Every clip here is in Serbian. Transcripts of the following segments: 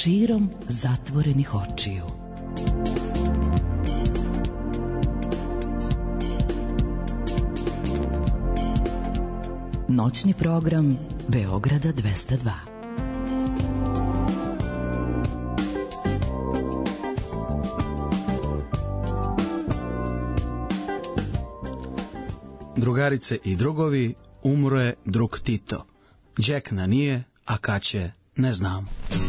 širom zatvorenih očiju. Noćni program Beograda 202. Drugarice i drugovi, umro je drug Tito. Đekna nije, a kad će, ne znam.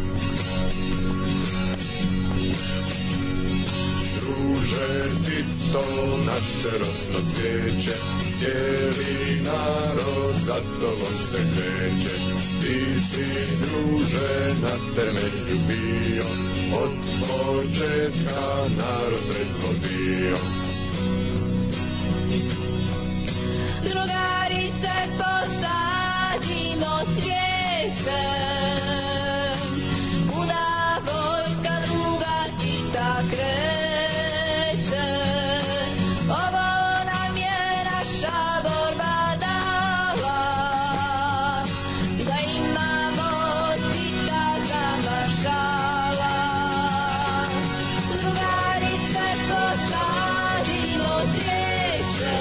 Druže Tito, naše rosno cvijeće, cijeli narod za tobom se kreće. Ti si, druže, na temelju bio, od početka narod predvodio. Drugarice, posadimo cvijeće, kuda vojska druga Tita kreće. Ovo nam je naša borba dala, da imamo Tita za maršala. Drugarice, posadimo cvijeće,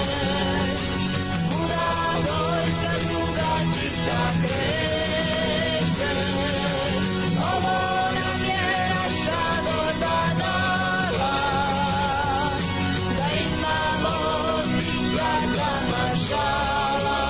kreće. Ovo nam je naša borba dala, da imamo Tita za maršala.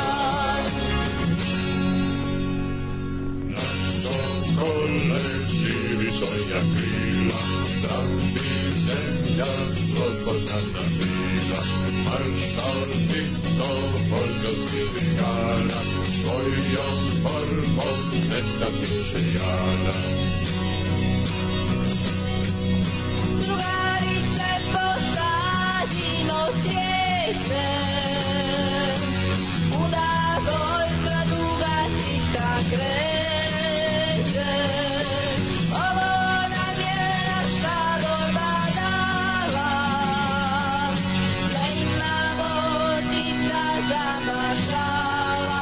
Naš Sokole živi svoja krila, da bi zemlja slobodna bila. Maršal Tito, Volga Sviligana, svojom borbom nestatiše jana. Drugarice, posadimo cvijeće, kuda vojska druga Tita kreće. Ovo nam je naša borba dala, da imamo Tita za maršala.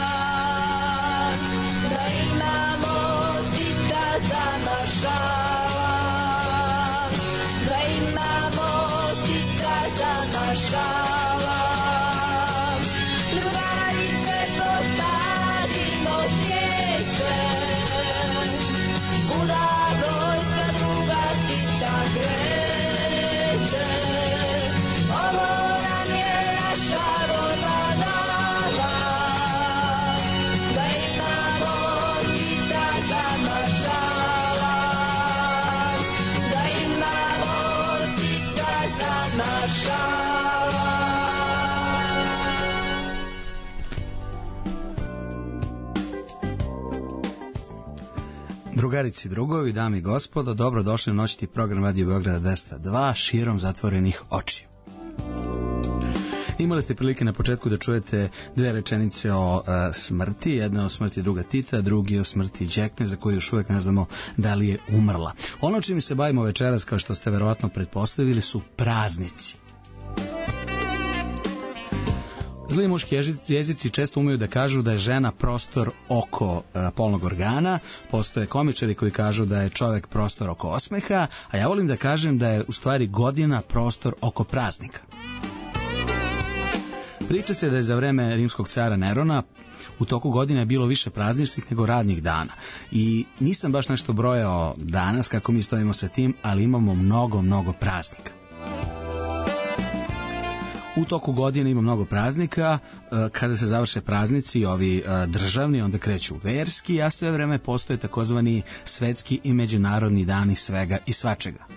Da imamo Tita za maršala. Da imamo Tita za maršala. Drugarice, posadimo cvijeće, kuda vojska druga Tita kreće. Ovo nam je naša borba dala, da imamo Tita za maršala. Da imamo Tita za maršala. Drugarici i drugovi, dame i gospodo, dobrodošli u noćni program Radio Beograda 202, širom zatvorenih očiju. Imali ste prilike na početku da čujete dve rečenice o smrti, jedna o smrti druga Tita, drugi o smrti Đekne, za koju još uvijek ne znamo da li je umrla. Ono čim se bavimo večeras, kao što ste verovatno pretpostavili, su praznici. Zli muški jezici često umeju da kažu da je žena prostor oko polnog organa, postoje komičari koji kažu da je čovjek prostor oko osmeha, a ja volim da kažem da je u stvari godina prostor oko praznika. Priča se da je za vreme rimskog cara Nerona u toku godine bilo više prazničnih nego radnih dana. I nisam baš nešto brojao danas kako mi stojimo sa tim, ali imamo mnogo praznika. U toku godine ima mnogo praznika, kada se završe praznici, ovi državni, onda kreću verski, a sve vreme postoje takozvani svetski i međunarodni dani svega i svačega.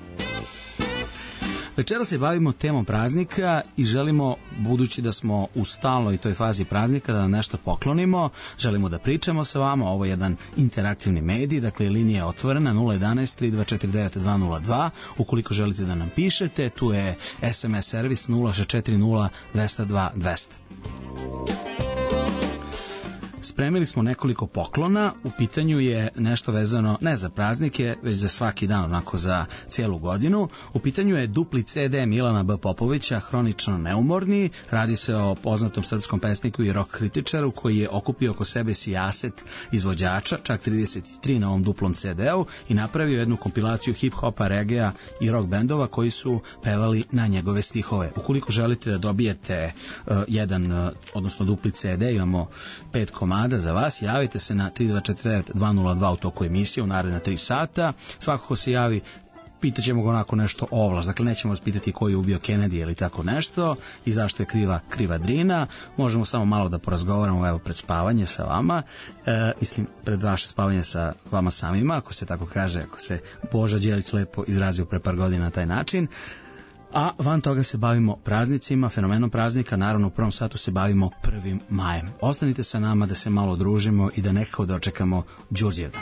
Večera se bavimo temom praznika i želimo, budući da smo u stalnoj toj fazi praznika, da vam nešto poklonimo, želimo da pričamo sa vama. Ovo je jedan interaktivni medij, dakle linija je otvorena 011 3249 202. Ukoliko želite da nam pišete, tu je SMS servis 0640 202 200. spremili smo nekoliko poklona. U pitanju je nešto vezano ne za praznike, već za svaki dan, onako za cijelu godinu. U pitanju je dupli CD Milana B. Popovića, Hronično neumorni. Radi se o poznatom srpskom pesniku i rock kritičaru koji je okupio oko sebe sijaset izvođača, čak 33 na ovom duplom CD-u, i napravio jednu kompilaciju hip-hopa, regea i rock bendova koji su pevali na njegove stihove. Ukoliko želite da dobijete jedan, odnosno dupli CD, imamo 5 komada za vas, javite se na 3249-202 u toku emisije u naredna 3 sata. Svako ko se javi, pitat ćemo ga onako nešto ovlaš, dakle nećemo vas pitati ko je ubio Kennedy ili tako nešto i zašto je kriva Drina. Možemo samo malo da porazgovaramo, evo, pred spavanje sa vama, mislim pred vaše spavanje sa vama samima, ako se tako kaže, ako se Boža Đelić lepo izrazio pre par godina na taj način. A van toga se bavimo praznicima, fenomenom praznika, naravno u prvom satu se bavimo 1. majem. Ostanite sa nama da se malo družimo i da nekako dočekamo Đurđevdan.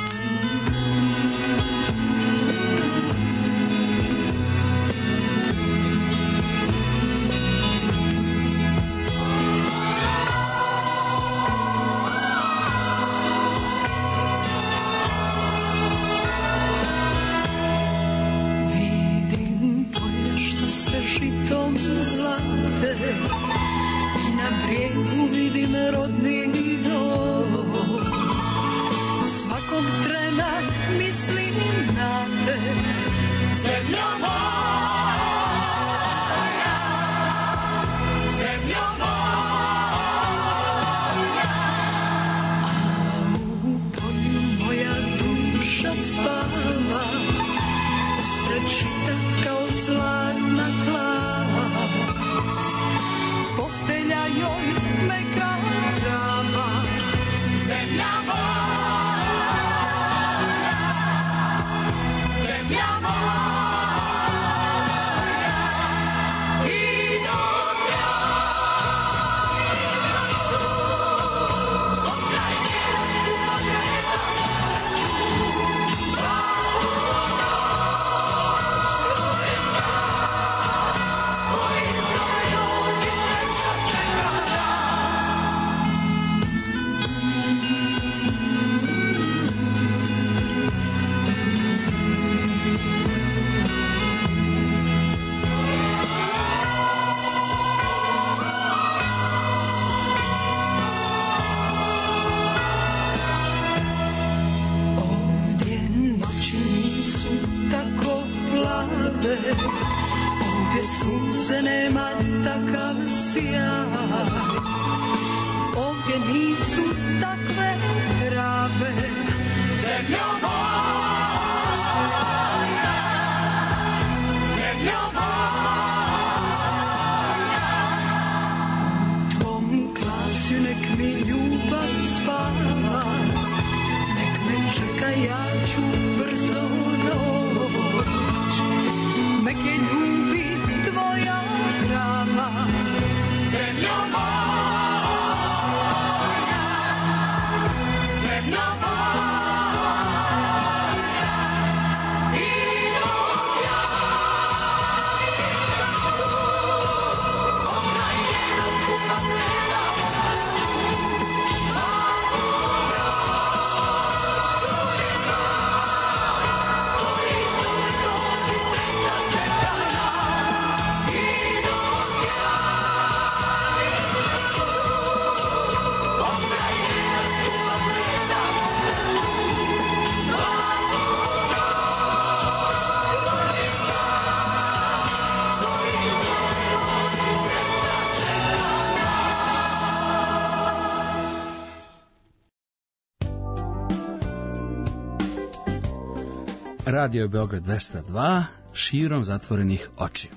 Radio je Beograd 202, širom zatvorenih očiju.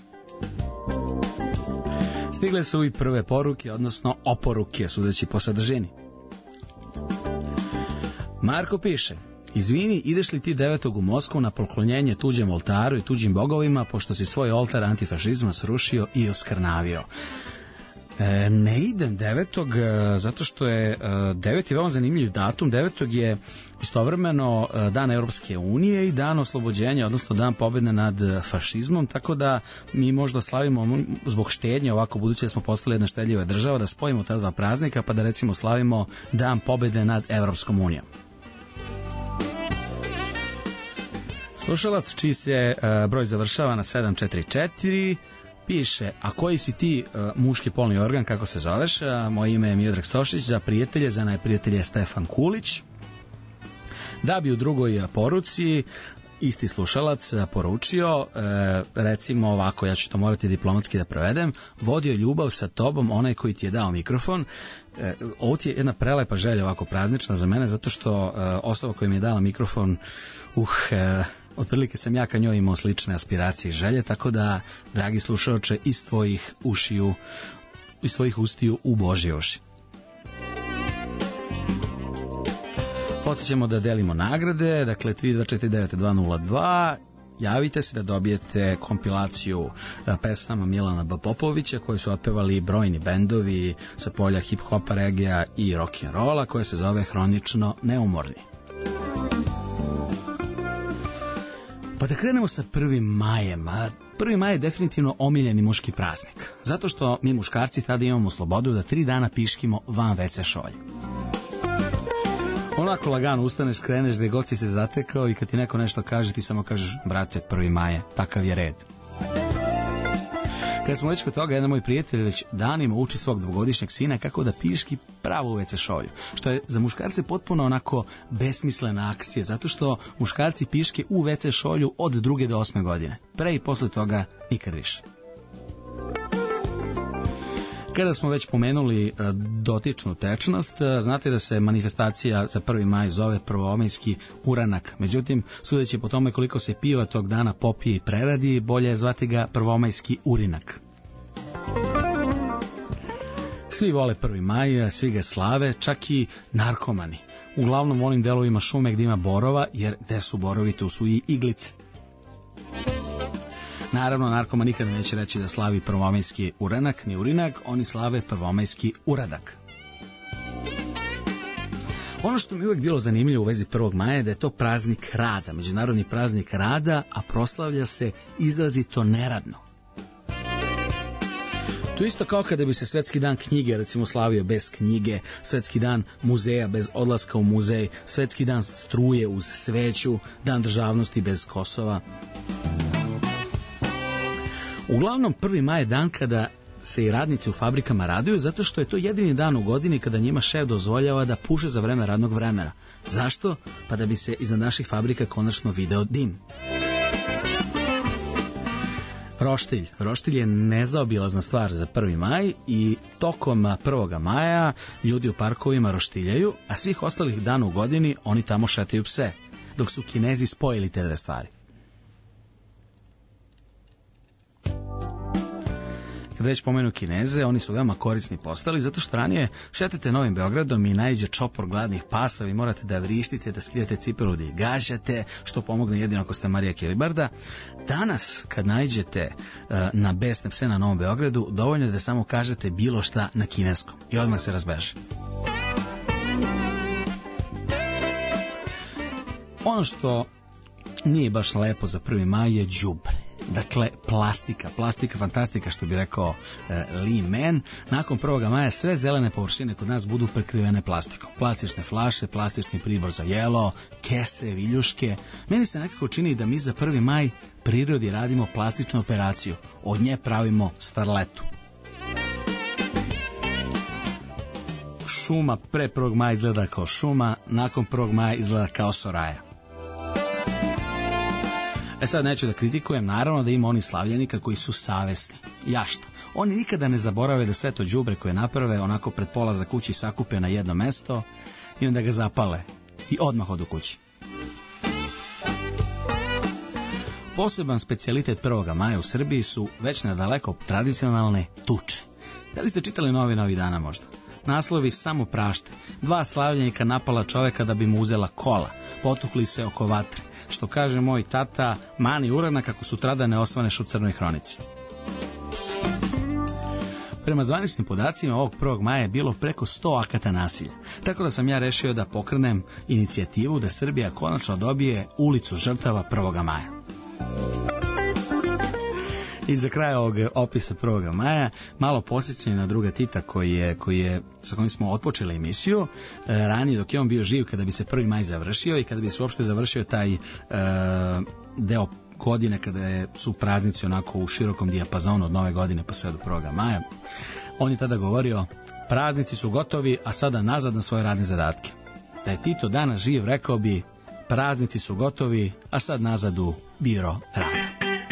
Stigle su i prve poruke, odnosno oporuke, sudeći po sadržini. Marko piše: izvini, ideš li ti 9. u Moskvu na poklonjenje tuđem oltaru i tuđim bogovima, pošto si svoj oltar antifašizma srušio i oskrnavio? Ne idem 9. zato što je 9. veoma zanimljiv datum. 9. je istovremeno dan Europske unije i dan oslobođenja, odnosno dan pobjede nad fašizmom, tako da mi možda slavimo zbog štednje, ovako budući da smo postali jedna štedljiva država, da spojimo ta dva praznika pa da recimo slavimo dan pobjede nad Europskom unijom. Slušalac čiji se broj završava na 744 piše, a koji si ti muški polni organ, kako se zoveš? Moje ime je Miodrag Stošić, za prijatelje, za najprijatelje je Stefan Kulić. Da bi u drugoj poruci isti slušalac poručio, recimo ovako, ja ću to morati diplomatski da prevedem, vodio ljubav sa tobom onaj koji ti je dao mikrofon. Ovo ti je jedna prelepa želja, ovako praznična za mene, zato što osoba koja mi je dala mikrofon, otprilike sam ja ka njoj imao slične aspiracije i želje, tako da, dragi slušaoče, iz tvojih ustiju u Božje uši. Podsjećamo da delimo nagrade, dakle 3249-202, javite se da dobijete kompilaciju pesama Milana B. Popovića koje su otpevali brojni bendovi sa polja hip-hopa, regija i rock'n'rolla, koje se zove Hronično neumorni. Pa da krenemo sa 1. majem. 1. maj je definitivno omiljeni muški praznik, zato što mi muškarci tada imamo slobodu da 3 dana piškimo van WC šolje. Onako lagano ustaneš, kreneš gde god si se zatekao i kad ti neko nešto kaže, ti samo kažeš, brate, 1. maje, takav je red. Kad smo već kod toga, jedan moj prijatelj već danima uči svog 2-godišnjeg sina kako da piški pravo u WC šolju, što je za muškarce potpuno onako besmislena akcija, zato što muškarci piške u WC šolju od 2. do 8. godine. Pre i posle toga nikad više. Kada smo već pomenuli dotičnu tečnost, znate da se manifestacija za 1. maj zove prvomajski uranak. Međutim, sudeći po tome koliko se piva tog dana popije i preradi, bolje je zvati ga prvomajski urinak. Svi vole 1. maj, svi ga slave, čak i narkomani. Uglavnom u onim delovima šume gdje ima borova, jer gde su borovi, tu su i iglice. Naravno, narkoman nikada neće reći da slavi prvomajski uranak, ni urinak, oni slave prvomajski uradak. Ono što mi uvijek bilo zanimljivo u vezi 1. maja je da je to praznik rada, međunarodni praznik rada, a proslavlja se izrazito neradno. To isto kao kada bi se svetski dan knjige recimo slavio bez knjige, svetski dan muzeja bez odlaska u muzej, svetski dan struje uz sveću, dan državnosti bez Kosova. Uglavnom, 1. maj je dan kada se i radnici u fabrikama raduju, zato što je to jedini dan u godini kada njima šef dozvoljava da puše za vreme radnog vremena. Zašto? Pa da bi se iznad naših fabrika konačno video dim. Roštilj. Roštilj je nezaobilazna stvar za 1. maj i tokom 1. maja ljudi u parkovima roštiljaju, a svih ostalih dana u godini oni tamo šetaju pse, dok su Kinezi spojili te dve stvari. Kad već pomenu Kineze, oni su veoma korisni postali, zato što ranije šetate Novim Beogradom i naiđe čopor gladnih pasa, vi morate da vrištite, da skidate cipelu, da ih gađate, što pomogne jedino ako ste Marija Kilibarda. Danas, kad naiđete na besne pse na Novom Beogradu, dovoljno je da samo kažete bilo šta na kineskom i odmah se razbeže. Ono što nije baš lepo za 1. maj je đubre. Dakle, plastika, fantastika, što bi rekao Lee Mann. Nakon 1. maja sve zelene površine kod nas budu prekrivene plastikom. Plastične flaše, plastični pribor za jelo, kese, viljuške. Meni se nekako čini da mi za 1. maj prirodi radimo plastičnu operaciju. Od nje pravimo starletu. Šuma pre 1. maja izgleda kao šuma, nakon 1. maja izgleda kao soraja. Sad neću da kritikujem, naravno da ima oni slavljenika koji su savesni. Jašta. Oni nikada ne zaborave da sve to đubre koje naprave onako pred polazak kući sakupe na jedno mesto i onda ga zapale i odmah odu kući. Poseban specijalitet 1. maja u Srbiji su već nadaleko tradicionalne tuče. Da li ste čitali novine ovih dana možda? Naslovi samo prašte. 2 slavljenika napala čoveka da bi mu uzela kola. Potukli se oko vatre. Što kaže moj tata, mani uranak kako sutradan ne osvaneš u Crnoj hronici. Prema zvaničnim podacima ovog 1. maja je bilo preko 100 akata nasilja. Tako da sam ja rešio da pokrenem inicijativu da Srbija konačno dobije ulicu žrtava 1. maja. I za kraj ovog opisa 1. maja malo posjećanje na druga Tita sa kojim smo otpočeli emisiju ranije dok je on bio živ, kada bi se 1. maj završio i kada bi se uopšte završio taj deo godine kada su praznici onako u širokom dijapazonu od nove godine pa sve do 1. maja. On je tada govorio: praznici su gotovi, a sada nazad na svoje radne zadatke. Da je Tito danas živ, rekao bi: praznici su gotovi, a sad nazad u biro rada.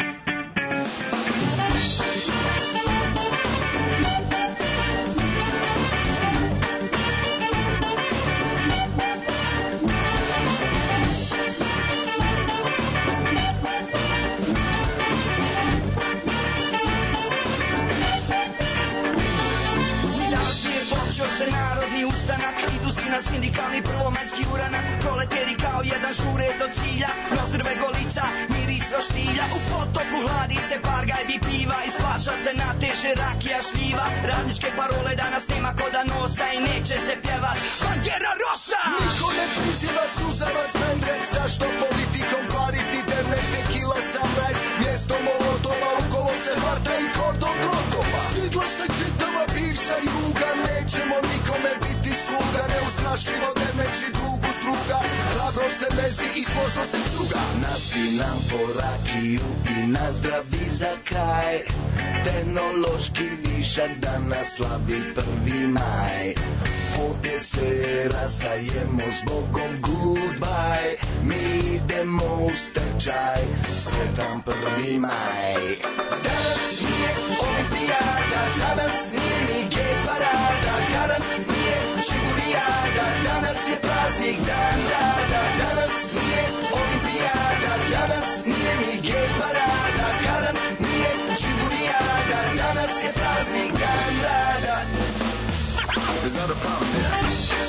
Sindikalni prvomajski uranak, proleteri kao jedan žure do cilja, nozdrve golica, miris roštilja, u potoku hladi se pargaj bi piva i slaša se nateže rakija šljiva. Radničke parole danas nema ko da nosa i neće se pjevat Bandera Rosa. Niko ne priziva suzavac pendrek, zašto politikom kvariti dernek, tequila sunrise, mjesto molotova, u kolo se varta i kordon grotova. Vidlo se čitava bivša juga, nećemo nikome biti sluga, neustrašivo derneći drugu struga, hrabro se mezi i složo se cuga. Naspinam po rakiju i nazdravi za kraj, tehnološki višak danas slavi 1. maj. Ovdje se rastajemo s Bogom, goodbye, mi idemo u stečaj, sretan 1. maj. Danas nije olimpijada, danas nije ni gej parada, garant nije čigurijada, danas je praznik dan rada. Danas nije olimpijada, danas nije ni gej parada, garant nije čigurijada, danas je praznik dan rada. There's not a problem there.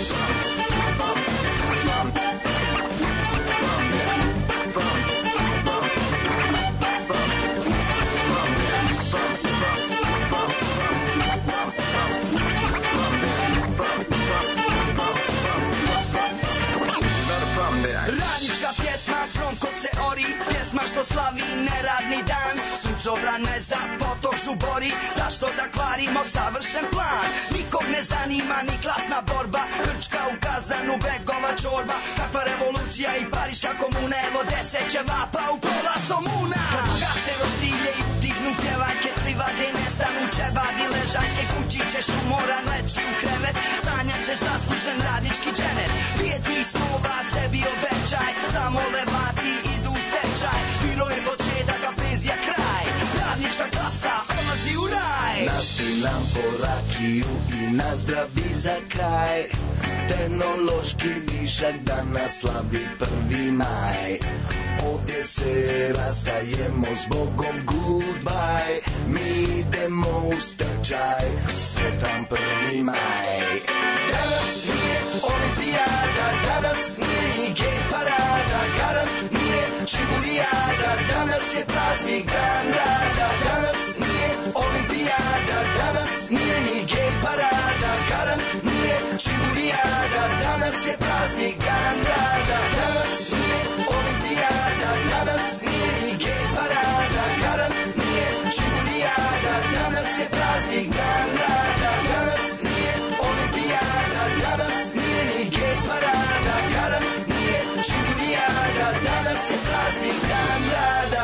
Radnička pjesma, Tronko se ori, pjesma što slavi neradni dan. Suncobrane za potok žubori, zašto da kvarimo savršen plan? Nikog ne zanima ni klasna borba, Grčka u Kazanu, begova čorba. Kakva revolucija i Pariška komuna, evo 10 ćevapa u pola somuna. Gase roštilje i utihnu pjevajke, slivade nestanu ćevadi ležajke. Kući ćeš umoran leći u krevet, sanjat ćeš zaslužen radnički dženet. Pijeti snova sebi obećaj, samo levati idu u stečaj. Biro je početak, a penzija kraj, radnička klasa odlazi u raj. Naspinam po rakiju i nazdravi za kraj, tehnološki višak danas slavi 1. maj. Ovdje se rastajemo s Bogom, goodbye, mi idemo u stečaj, sretan 1. maj. Danas nije olimpijada, danas nije ni gej parada, garant nije čigurijada, danas je praznik dan rada. Danas nije olimpijada, danas nije ni gej parada, garant nije čigurijada, danas je praznik dan rada. Danas nije olimpijada, danas nije ni gej parada, garant nije čigurijada, danas je praznik dan rada. Danas nije olimpijada, danas nije ni gej parada, garant nije čigurijada, danas je praznik dan rada.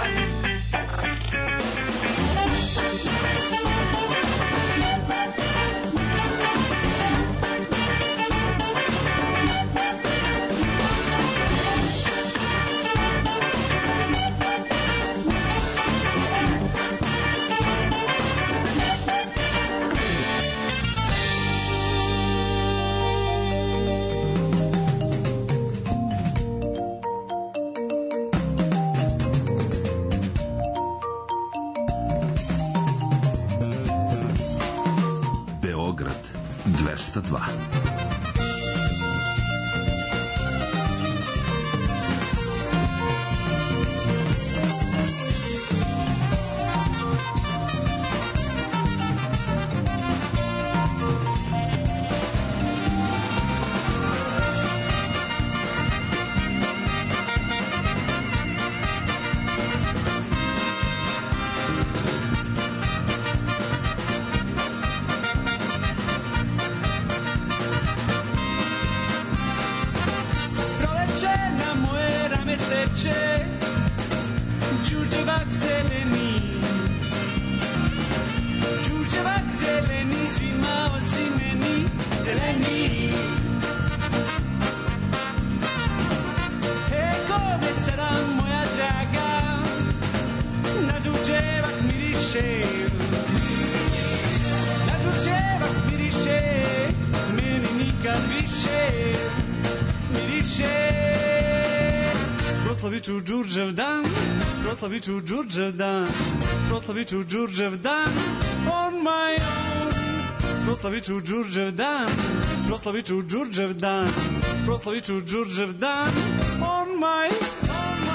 Beograd 202. miriše, na đurđevac miriše, meni nikad više miriše. Proslavit ću Đurđev dan, proslavit ću Đurđev dan, proslavit ću Đurđev dan on my own. Proslavit ću Đurđev dan, proslavit ću Đurđev dan, proslavit ću Đurđev dan on my own.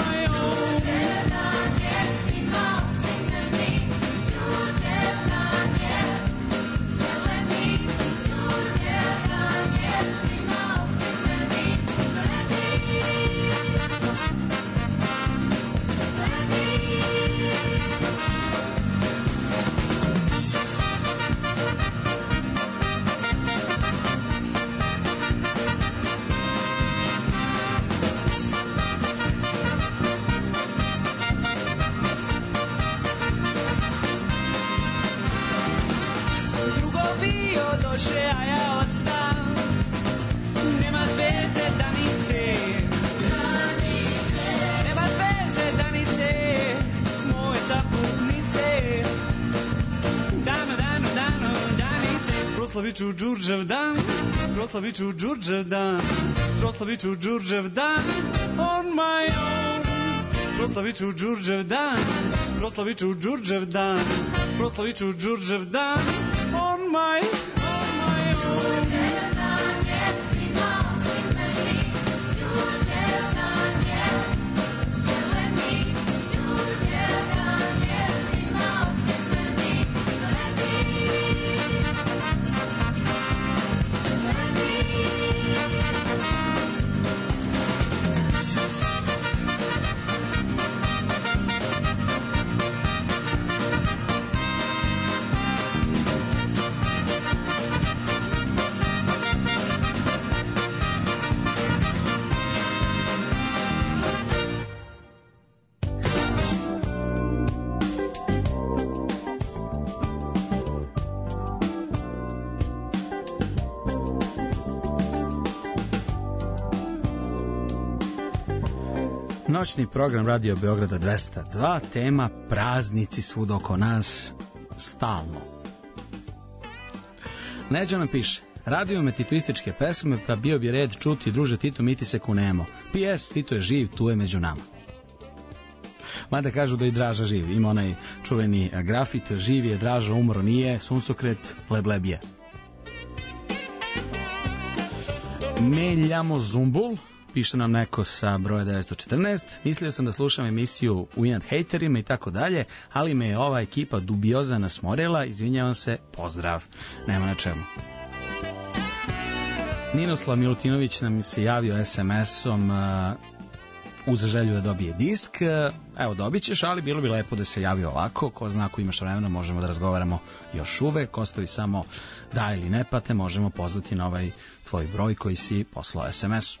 Proslavit ću Đurđev dan, proslavit ću Đurđev dan, proslavit ću Đurđev dan on my own. Proslavit ću Đurđev dan, proslavit ću Đurđev dan, proslavit ću Đurđev dan on my own. Noćni program Radio Beograda 202, tema praznici svud oko nas, stalno. Neđo nam piše, radio me titoističke pesme, pa bio bi red čuti druže Tito, mi ti se kunemo. PS, Tito je živ, tu je među nama. Mada kažu da i Draža živ, ima onaj čuveni grafit, živ je, Draža umro nije, suncokret, lebleb je. Meljamo Zumbul, piše nam neko sa broja 914, mislio sam da slušam emisiju Ujnat hejterima i tako dalje, ali me je ova ekipa dubioza nasmorila, izvinjavam se, pozdrav, nema na čemu. Ninoslav Milutinović nam se javio SMS-om uz želju da dobije disk. Evo, dobit ćeš, ali bilo bi lepo da se javi ovako, ko zna ako imaš vremena možemo da razgovaramo još uvek, ostavi samo da ili ne, pa te možemo pozvati na ovaj tvoj broj koji si poslao SMS.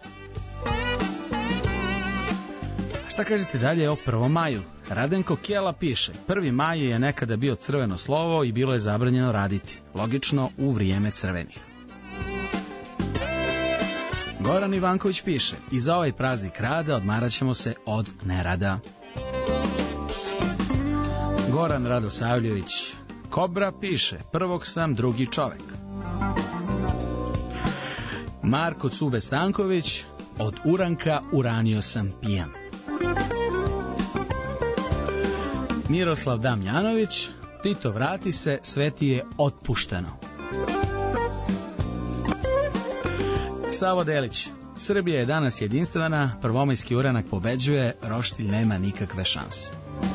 Šta kažete dalje o 1. maju? Radenko Kjela piše, 1. maj je nekada bio crveno slovo i bilo je zabranjeno raditi. Logično, u vrijeme crvenih. Goran Ivanković piše, i za ovaj praznik rada odmarat ćemo se od nerada. Goran Radosavljević Kobra piše, prvog sam drugi čovek. Marko Cube Stanković, od uranka uranio sam pijan. Miroslav Damjanović, Tito vrati se, sve ti je otpušteno. Savo Delić, Srbija je danas jedinstvena, prvomajski uranak pobeđuje, roštilj nema nikakve šanse.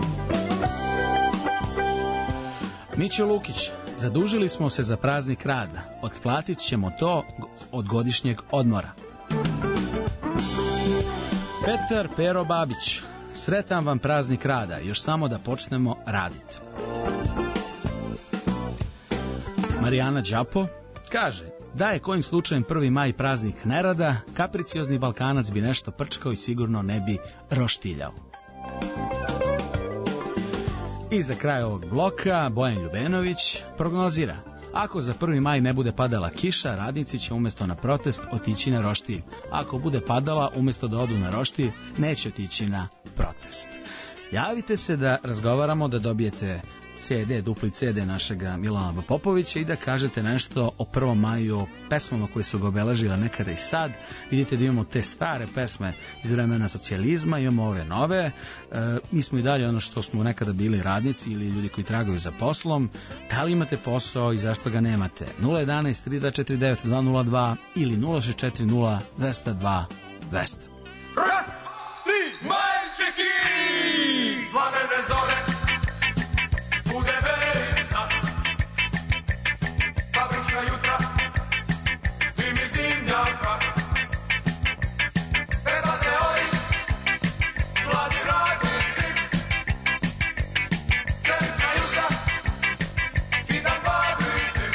Mićo Lukić, zadužili smo se za praznik rada, otplatit ćemo to od godišnjeg odmora. Petar Pero Babić, sretan vam praznik rada, još samo da počnemo raditi. Marijana Đapo kaže, da je kojim slučajem 1. maj praznik nerada, kapriciozni Balkanac bi nešto prčkao i sigurno ne bi roštiljao. I za kraj ovog bloka Bojan Ljubenović prognozira, ako za 1. maj ne bude padala kiša, radnici će umjesto na protest otići na roštilj. Ako bude padala, umjesto da odu na roštilj, neće otići na protest. Javite se da razgovaramo, da dobijete CD, dupli CD našega Milana Popovića i da kažete nešto o 1. maju, o pesmama koje su ga obeležile nekada i sad. Vidite da imamo te stare pesme iz vremena socijalizma, imamo ove nove. Mi smo i dalje ono što smo nekada bili radnici ili ljudi koji tragaju za poslom. Da li imate posao i zašto ga nemate? 011 3249 202 ili 0640 202 200. Raz, tri, majčeki! Plamene zore, bude vesna, fabrička jutra, dim iz dimnjaka, prebace oni, mladi radnici, pšenična jutra, hitan fabrici,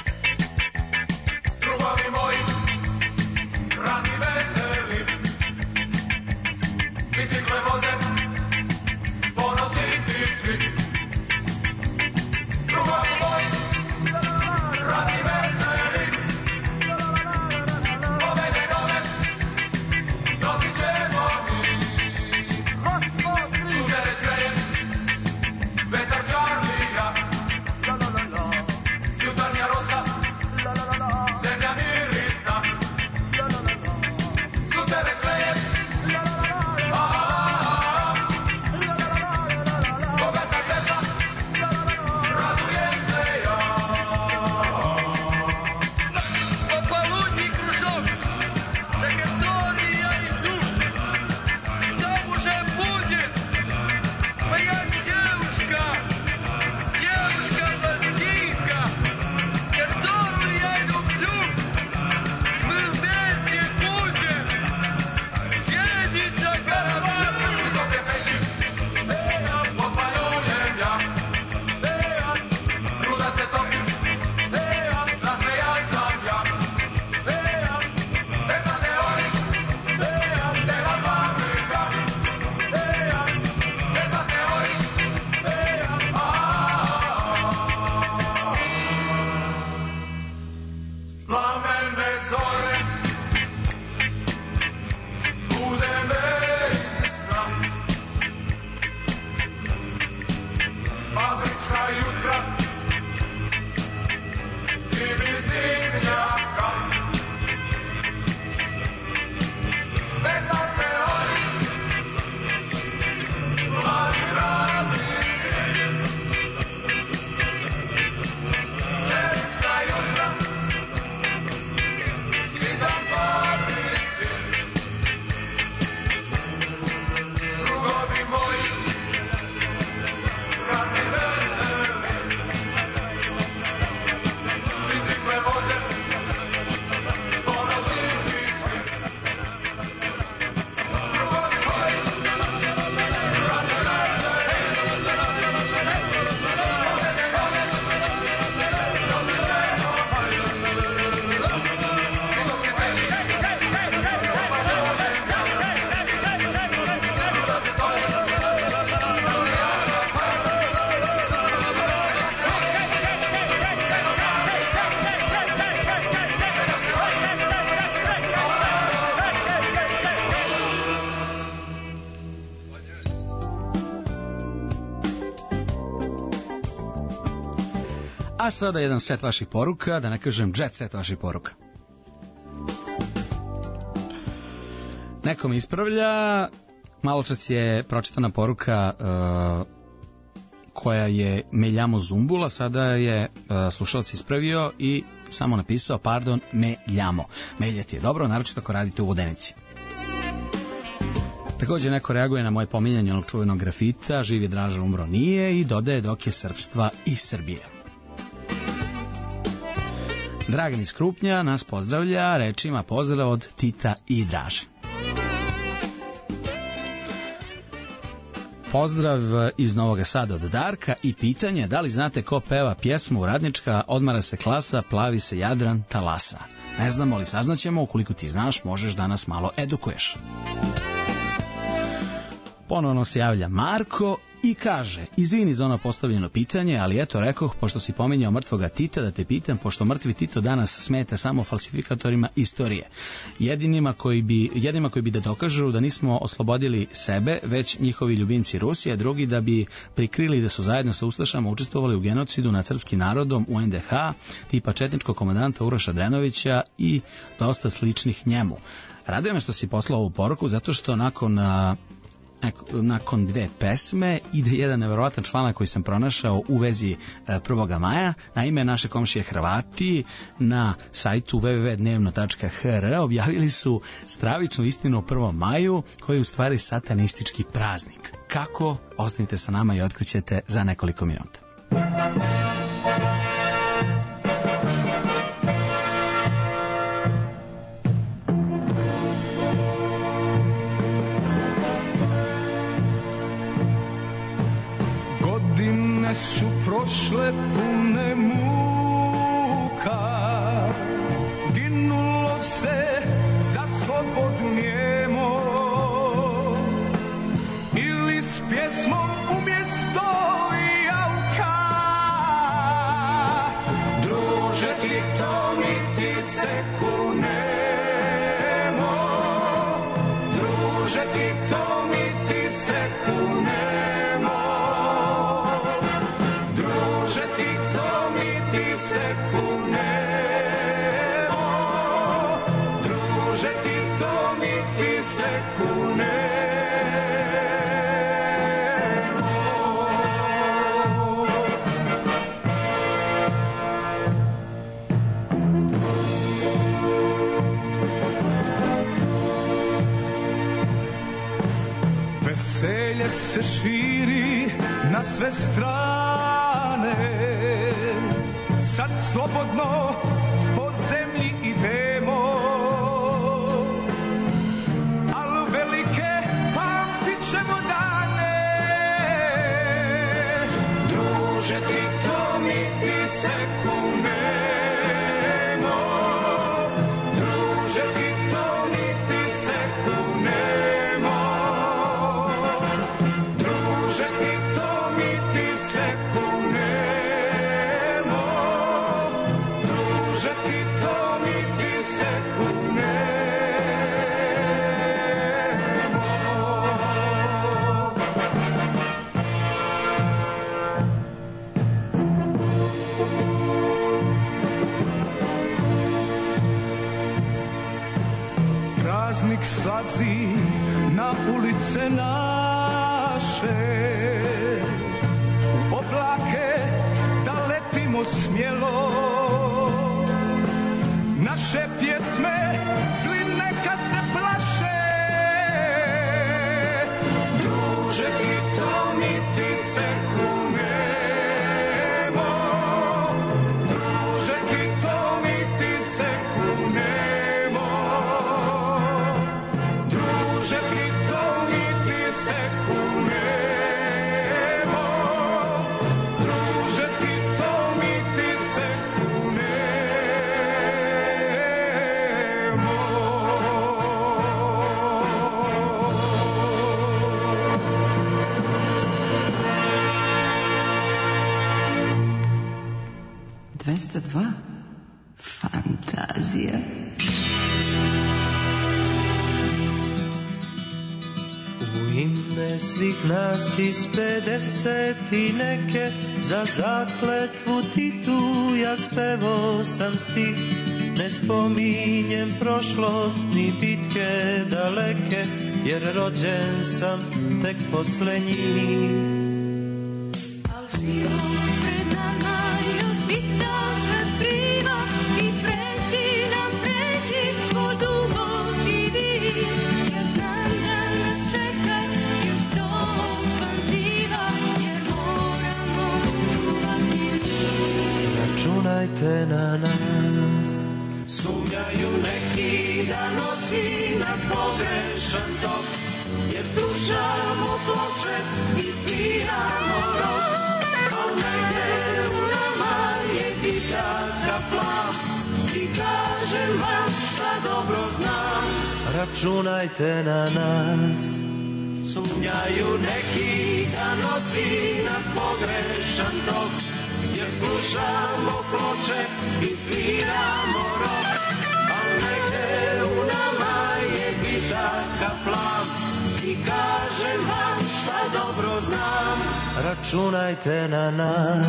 drugovi moji, radni veseli, bicikle voze, ponositi svi. Drugovi moji, radni veseli, ove njegove nosit ćemo mi. Suze ne skreje, vetar Čarlija, jutarnja rosa, zemlja mirisna. Suze ne skreje, bogata žena, radujem se ja. Полудний кружок, траектория иду, там уже будет моя девушка, девушка-блондинка, которую я люблю. Мы вместе будем ездить за городами. Visoke peći, potpaljujem ja. Ruda se topi, nasmejan sam ja. Vesna se oni, cela fabrika. Vesna se oni, plamene zore, bude vesna, fabrička jutra, dim iz dimnjaka, vesna se oni, mladi radnici, pšenična jutra, hitan fabrici, drugovi moji, radni veseli, bicikle voze, ponositi svi. Drugovi moji, radni veseli, ove njegove nosit ćemo mi. Visoke peći, potpaljujem ja. Ruda se topi, A sada jedan set vaših poruka, da ne kažem jet set vaših poruka. Neko mi ispravlja, maločas je pročitana poruka koja je Meljamo Zumbula, sada je slušalac ispravio i samo napisao, pardon, Meljamo. Meljati je dobro, naročito ako radite u Vodenici. Također neko reaguje na moje pominjanje onog čuvenog grafita, živ je Draža, umro nije, i dodaje dok je srpstva i Srbije. Dragan iz Krupnja nas pozdravlja rečima pozdrav od Tita i Draže. Pozdrav iz Novog Sada od Darka i pitanje da li znate ko peva pjesmu Radnička, odmara se klasa, plavi se Jadran, talasa. Ne znamo, ali saznaćemo, ukoliko ti znaš možeš da nas malo edukuješ. Ponovno se javlja Marko i kaže: izvini za ono postavljeno pitanje, ali eto rekoh, pošto si pominjao mrtvoga Tita, da te pitam, pošto mrtvi Tito danas smeta samo falsifikatorima istorije. Jedinima koji bi da dokažu da nismo oslobodili sebe, već njihovi ljubimci Rusi, a drugi da bi prikrili da su zajedno sa ustašama učestvovali u genocidu nad srpskim narodom u NDH, tipa četničkog komandanta Uroša Drenovića i dosta sličnih njemu. Raduje me što si poslao ovu poruku, zato što nakon dve pesme ide jedan neverovatan članak koji sam pronašao u vezi 1. maja. Naime, naše komšije Hrvati na sajtu www.dnevno.hr objavili su stravičnu istinu o 1. maju, koji je u stvari satanistički praznik. Kako? Ostanite sa nama i otkrićete za nekoliko minuta. Su prošle pune muka, ginulo se za slobodu njemo, ili s pjesmom umjesto jauka. Druže ti to niti se kunemo, druže ti to niti se kunemo. Veselje se širi na sve strane, sad slobodno po zemlji idemo, al velike pamtit ćemo dane. Druže ti to niti se kunemo, druže ti to niti se kunemo. Praznik slazi na ulice naše, u oblake da letimo smjelo, naše pjesme zli neka se plaše. Druže ti to niti se kunemo, druže ti to niti se kunemo. Druže ti to niti se kunemo, druže ti to niti se kunemo. 202 Fantazija. U ime svih nas iz 50 i neke, za zakletvu Titu ja spevo sam stih. Ne spominjem prošlost ni bitke daleke, jer rođen sam tek posle njih. Al život pred nama još bitaka kriva i preti nam preti ko dugo i vi. Ja znam da nas čeka još to ofanziva, jer moramo čuvati mir. Računajte na nas. Sumnjaju neki da nosi nas pogrešan tok, jer slušamo ploče i sviramo rock. Al negde u nama je bitaka plan i kažem vam šta dobro znam. Računajte na nas. Sumnjaju neki da nosi nas pogrešan tok, jer slušamo ploče i sviramo rock, a negde u nama je bitaka plan i kažem vam šta dobro znam, računajte na nas.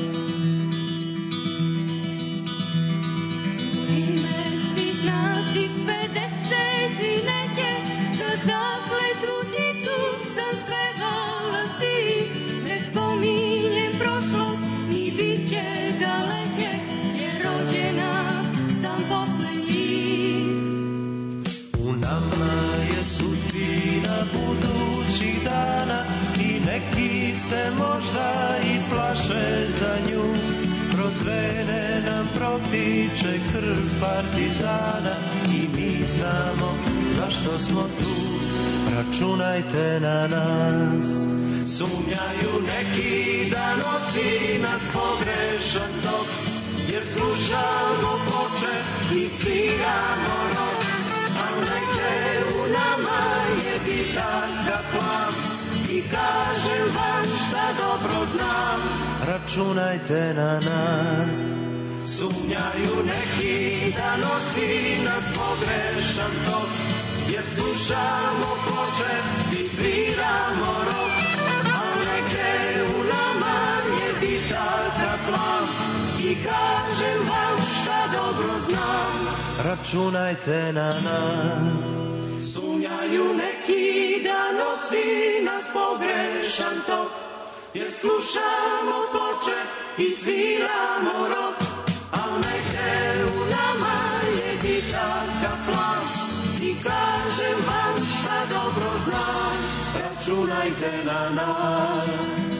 Ime svih nas iz 50 i neke, za zakletvu ti tu sam spevala si. Ne spominjem prošlost, ni bitke daleke, jer rođena sam posle njih. U nama je sudbina budućih dana i neki se možda i plaše za nju. Kroz vene nam protiče krv partizana i mi znamo zašto smo tu, računajte na nas. Sumnjaju neki da nosi nas pogrešan tok, jer slušamo ploče i sviramo rock, a negde u nama je bitaka plan i kažem vam šta dobro znam, računajte na nas. Sumnjaju neki da nosi nas pogrešan tok, jer slušamo ploče i sviramo rock, a negde u nama je bitaka plan i kažem vam šta dobro znam, računajte na nas. Sumnjaju neki da nosi nas pogrešan tok, jer slušamo ploče i sviramo rock, a negde u nama je bitaka plan i kažem vam šta dobro znam, računajte na nas.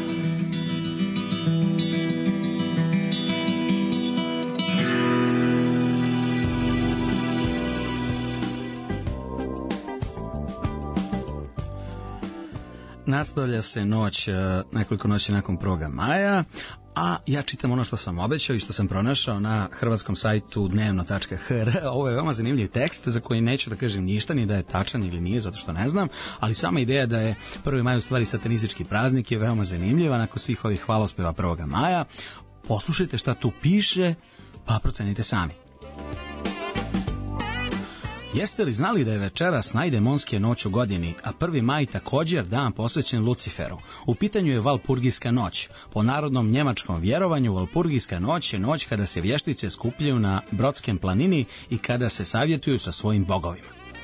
Nastavlja se noć, nekoliko noći nakon 1. maja, a ja čitam ono što sam obećao i što sam pronašao na hrvatskom sajtu dnevno.hr. Ovo je veoma zanimljiv tekst za koji neću da kažem ništa, ni da je tačan ili nije, zato što ne znam, ali sama ideja da je 1. maj u stvari satanistički praznik je veoma zanimljiva nakon svih ovih hvalospeva 1. maja. Poslušajte šta tu piše, pa procenite sami. Jeste li znali da je večeras najdemonskija noć u godini, a 1. maj također dan posvećen Luciferu? U pitanju je Valpurgijska noć. Po narodnom njemačkom vjerovanju, Valpurgijska noć je noć kada se vještice skupljaju na Brodskem planini i kada se savjetuju sa svojim bogovima.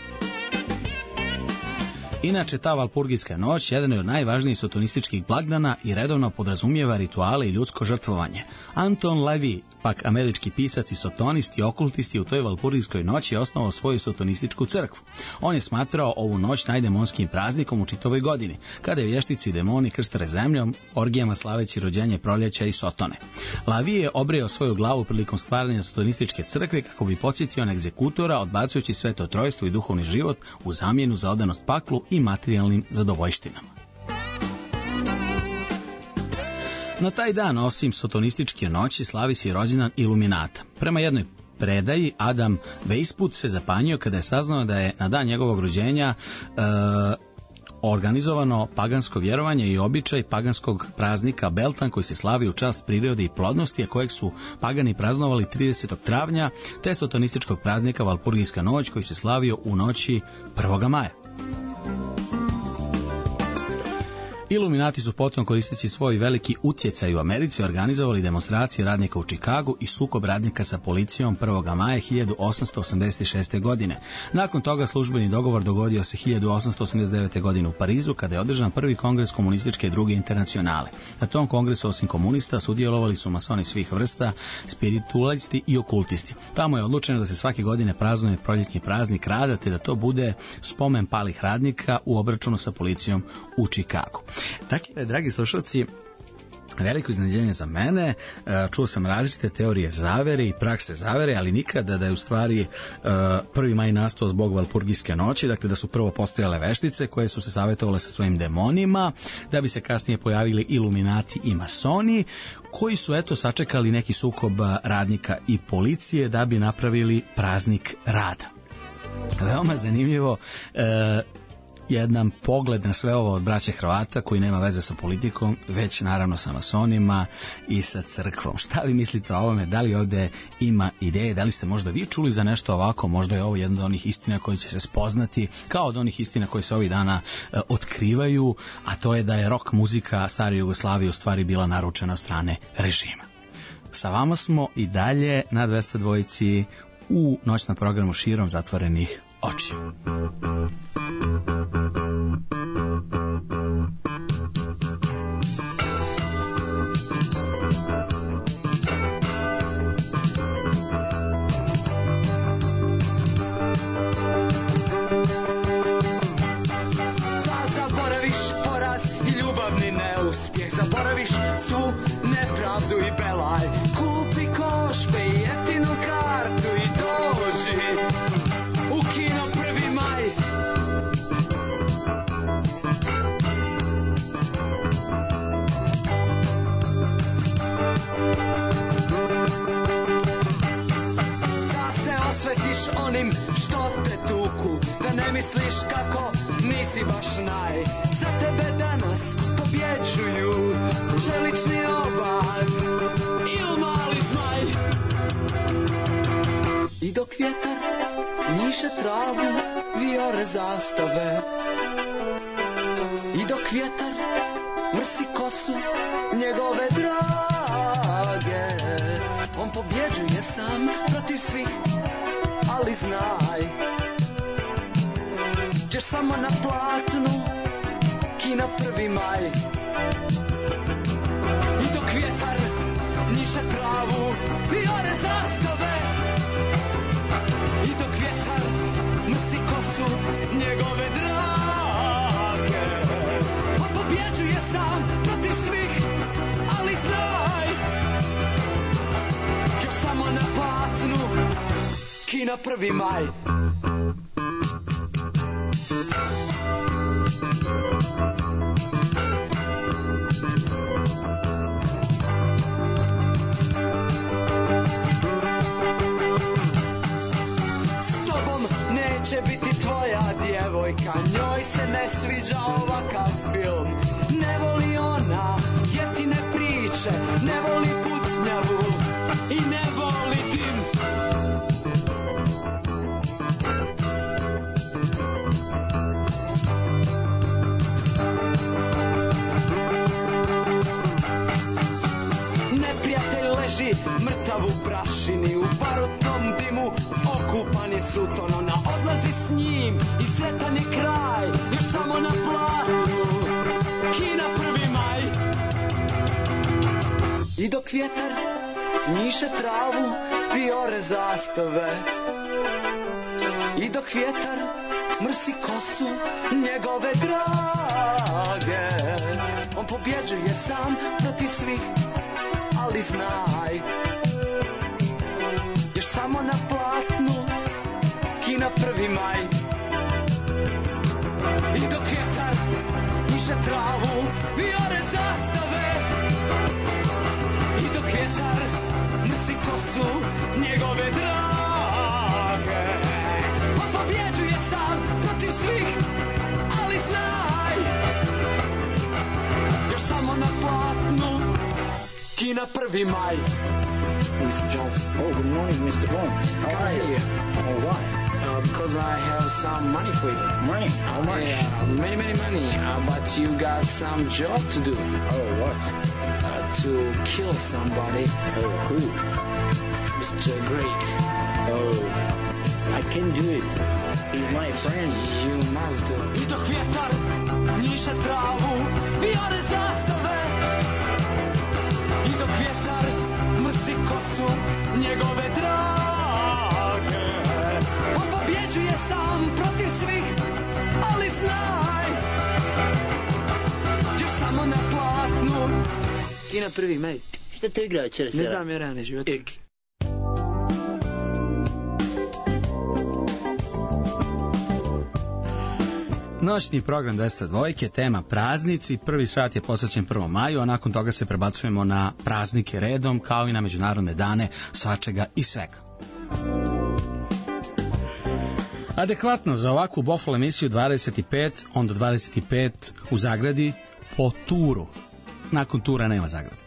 Inače, ta Valpurgijska noć jedan je od najvažnijih sotonističkih blagdana i redovno podrazumijeva rituale i ljudsko žrtvovanje. Anton LaVey, pak američki pisac i sotonist i okultist, u toj Valpurgijskoj noći je osnovao svoju sotonističku crkvu. On je smatrao ovu noć najdemonskijim praznikom u čitavoj godini, kada je vještici i demoni krstare zemljom, orgijama slaveći rođenje proljeća i sotone. LaVey je obrijao svoju glavu prilikom stvaranja sotonističke crkve kako bi podsjetio na egzekutora, odbacujući sveto trojstvo i duhovni život u zamjenu za odanost paklu i materijalnim zadovoljštinama. Na taj dan, osim sotonističke noći, slavi se i rođendan Iluminata. Prema jednoj predaji, Adam Weishaupt se zapanjio kada je saznao da je na dan njegovog rođenja organizovano pagansko vjerovanje i običaj paganskog praznika Beltan, koji se slavi u čast prirode i plodnosti, a kojeg su pagani praznovali 30. travnja, te sotonističkog praznika Valpurgijska noć, koji se slavio u noći 1. maja. Iluminati su potom, koristeći svoj veliki utjecaj u Americi, organizovali demonstracije radnika u Čikagu i sukob radnika sa policijom 1. maja 1886. godine. Nakon toga službeni dogovor dogodio se 1889. godine u Parizu, kada je održan prvi kongres komunističke druge internacionale. Na tom kongresu, osim komunista, sudjelovali su masoni svih vrsta, spiritualisti i okultisti. Tamo je odlučeno da se svake godine praznuje proljetni praznik rada, te da to bude spomen palih radnika u obračunu sa policijom u Čikagu. Dakle, dragi slušalci, veliko iznenađenje za mene, čuo sam različite teorije zavere i prakse zavere, ali nikada da je u stvari 1. maj nastao zbog Valpurgijske noći, dakle da su prvo postojale veštice koje su se savjetovale sa svojim demonima, da bi se kasnije pojavili iluminati i masoni, koji su eto sačekali neki sukob radnika i policije da bi napravili praznik rada. Veoma zanimljivo. jedan pogled na sve ovo od braće Hrvata koji nema veze sa politikom, već naravno sa masonima i sa crkvom. Šta vi mislite o ovome? Da li ovde ima ideje? Da li ste možda vi čuli za nešto ovako? Možda je ovo jedna od onih istina koje će se spoznati, kao od onih istina koje se ovih dana otkrivaju, a to je da je rock muzika stare Jugoslavije u stvari bila naručena od strane režima. Sa vama smo i dalje na 202 u noćnom programu Širom zatvorenih očiju. Zaboraviš svu nepravdu i belaj. Kupi košpe i jeftinu kartu i dođi u kino 1. maj. Da se osvetiš onim što te tuku, da ne misliš kako nisi baš naj. Za tebe danas pobjeđuju čelični obad ili mali zmaj. I dok vjetar njiše travu, vijore zastave. I dok vjetar mrsi kosu njegove drage, on pobjeđuje sam protiv svih, ali znaj, ćeš samo na platnu kina 1. maj. I dok vjetar njiše travu, vijore zastave. I dok vjetar mrsi kosu njegove drage, on pobjeđuje sam protiv svih, ali znaj, još samo na platnu kina 1. maj. Će biti tvoja djevojka, njoj se ne sviđa ovakav film. Ne voli ona jeftine priče, ne voli pucnjavu i ne voli dim. Neprijatelj leži mrtav u prašini, u barutnom dimu okupan je suton. Ona odlazi s njim i sretan je kraj, još samo na platu kina 1. maj. I dok vjetar njiše travu, vijore zastave. I dok vjetar mrsi kosu njegove drage, on pobjeđuje sam protiv svih, ali znaj, još samo na platnu kina 1. maj. I dok vjetar njiše travu, vijore zastave. I dok vjetar mrsi kosu njegove drage, on pobjeđuje sam protiv svih, ali znaj, još samo na platnu kina 1. maj. Mr. Johnson. Oh, good morning, Mr. Bond. How are you? Oh, why? Because I have some money for you. Money? How much? Many money. But you got some job to do. Oh, what? To kill somebody. Oh, who? Mr. Greg. Oh, I can do it. He's my friend. You must do. I dok vjetar njiše travu, vijore zastave. I dok vjetar mrsi kosu njegove drage, on pobjeđuje sam protiv svih, ali znaj, još samo na platnu kina 1. maj. Šta te igra večeras? Ne znam je rane život. Noćni program 202, tema praznici, prvi sat je posvećen 1. maju, a nakon toga se prebacujemo na praznike redom, kao i na međunarodne dane svačega i svega. A Adekvatno za ovakvu Bofol emisiju 25, onda 25 u zagradi po turu. Nakon tura nema zagrade.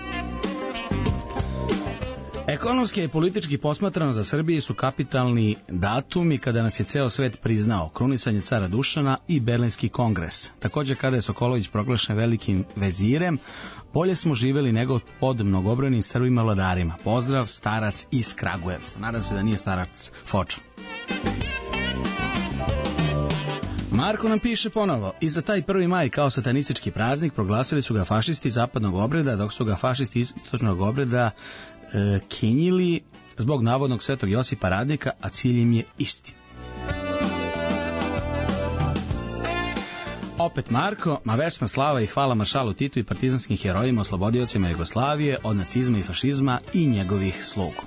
Ekonomski i politički posmatrano za Srbiji su kapitalni datumi kada nas je ceo svet priznao krunisanje cara Dušana i Berlinski kongres. Također kada je Sokolović proglašen velikim vezirem, bolje smo živjeli nego pod mnogobrojnim Srbima vladarima. Pozdrav, starac iz Kragujevca. Nadam se da nije starac Foča. Marko nam piše ponovo, i za taj 1. maj kao satanistički praznik proglasili su ga fašisti zapadnog obreda, dok su ga fašisti istočnog obreda kenjili zbog navodnog Svetog Josipa Radnika, a cilj im je isti. Opet Marko, ma večna slava i hvala maršalu Titu i partizanskim herojima oslobodiocima Jugoslavije od nacizma i fašizma i njegovih slugu.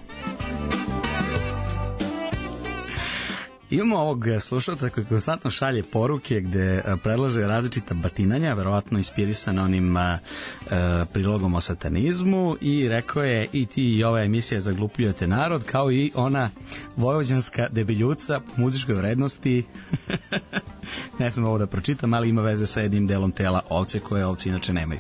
Imamo ovog slušalca koji konstantno šalje poruke gde predlaže različita batinanja, verovatno inspirisan onim prilogom o satanizmu, i rekao je i ti i ova emisija zaglupljujete narod, kao i ona vojvođanska debiljuca po muzičkoj vrednosti. Ne smem ovo da pročitam, ali ima veze sa jednim delom tela ovce koje ovce inače nemaju.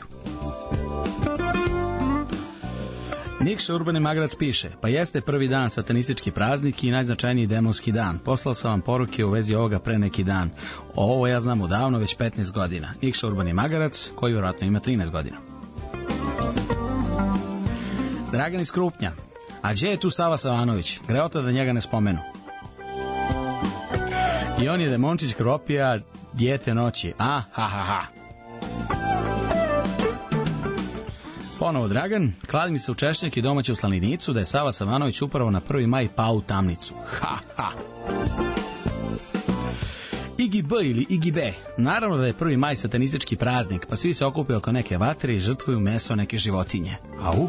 Nikša Urbani Magrac piše, pa jeste 1. dan satanistički praznik i najznačajniji demonski dan. Poslao sam vam poruke u vezi ovoga pre neki dan. Ovo ja znam odavno, već 15 godina. Nikša Urbani Magarac, koji vjerojatno ima 13 godina. Dragan iz Krupnja, a gdje je tu Sava Savanović? Greota da njega ne spomenu. I on je Demončić Kropija, dijete noći. Ha, ha, ha. Ponovo Dragan, kladi mi se u češnjak i domaće u slaninicu da je Sava Savanović upravo na 1. maj pao u tamnicu. Ha, ha. Igi B ili Igi B. Naravno da je 1. maj satanistički praznik, pa svi se okupe oko neke vatre i žrtvuju meso neke životinje. Au.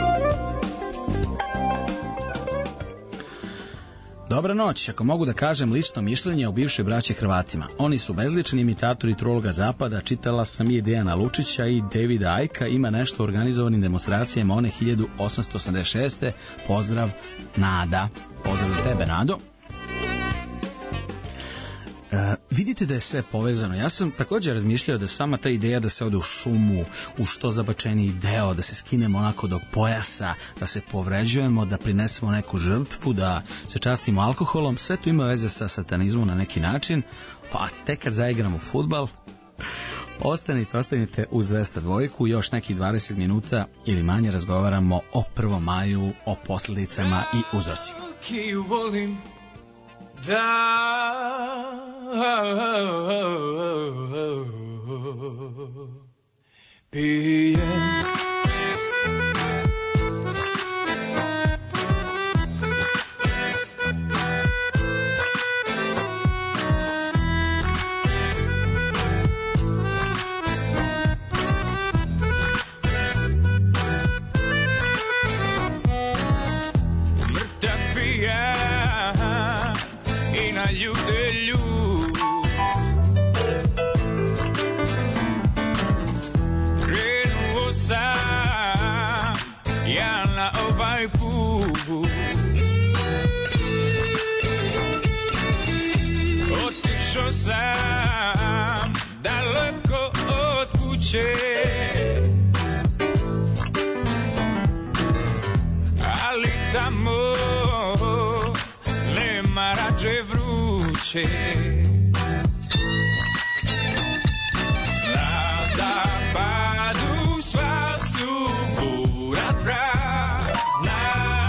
Dobra noć, ako mogu da kažem lično mišljenje o bivšoj braći Hrvatima. Oni su bezlični imitatori trologa zapada, čitala sam i Dejana Lučića i Davida Ajka, ima nešto u organizovanim demonstracijama one 1886. Pozdrav, Nada. Pozdrav za tebe, Nado. Vidite da je sve povezano. Ja sam također razmišljao da sama ta ideja da se ode u šumu, u što zabačeniji deo, da se skinemo onako do pojasa, da se povređujemo, da prinesemo neku žrtvu, da se častimo alkoholom, sve to ima veze sa satanizmom na neki način, pa tek kad zaigramo fudbal, ostanite uz 202, još nekih 20 minuta ili manje razgovaramo o 1. maju, o posljedicama i uzorcima. Pijem mrtav pijan i na ljude ljud. Krenuo sam ja na ovaj put, otišao sam daleko od kuće, ali tamo nema rađe vruće. Na zapadu sva su bura prazna,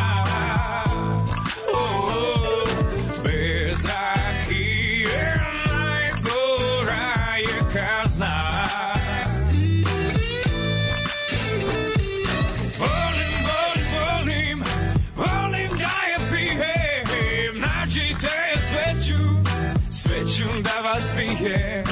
bez rakije najgora je kazna. Volim da je pijem, nađite sveću da vas pijem.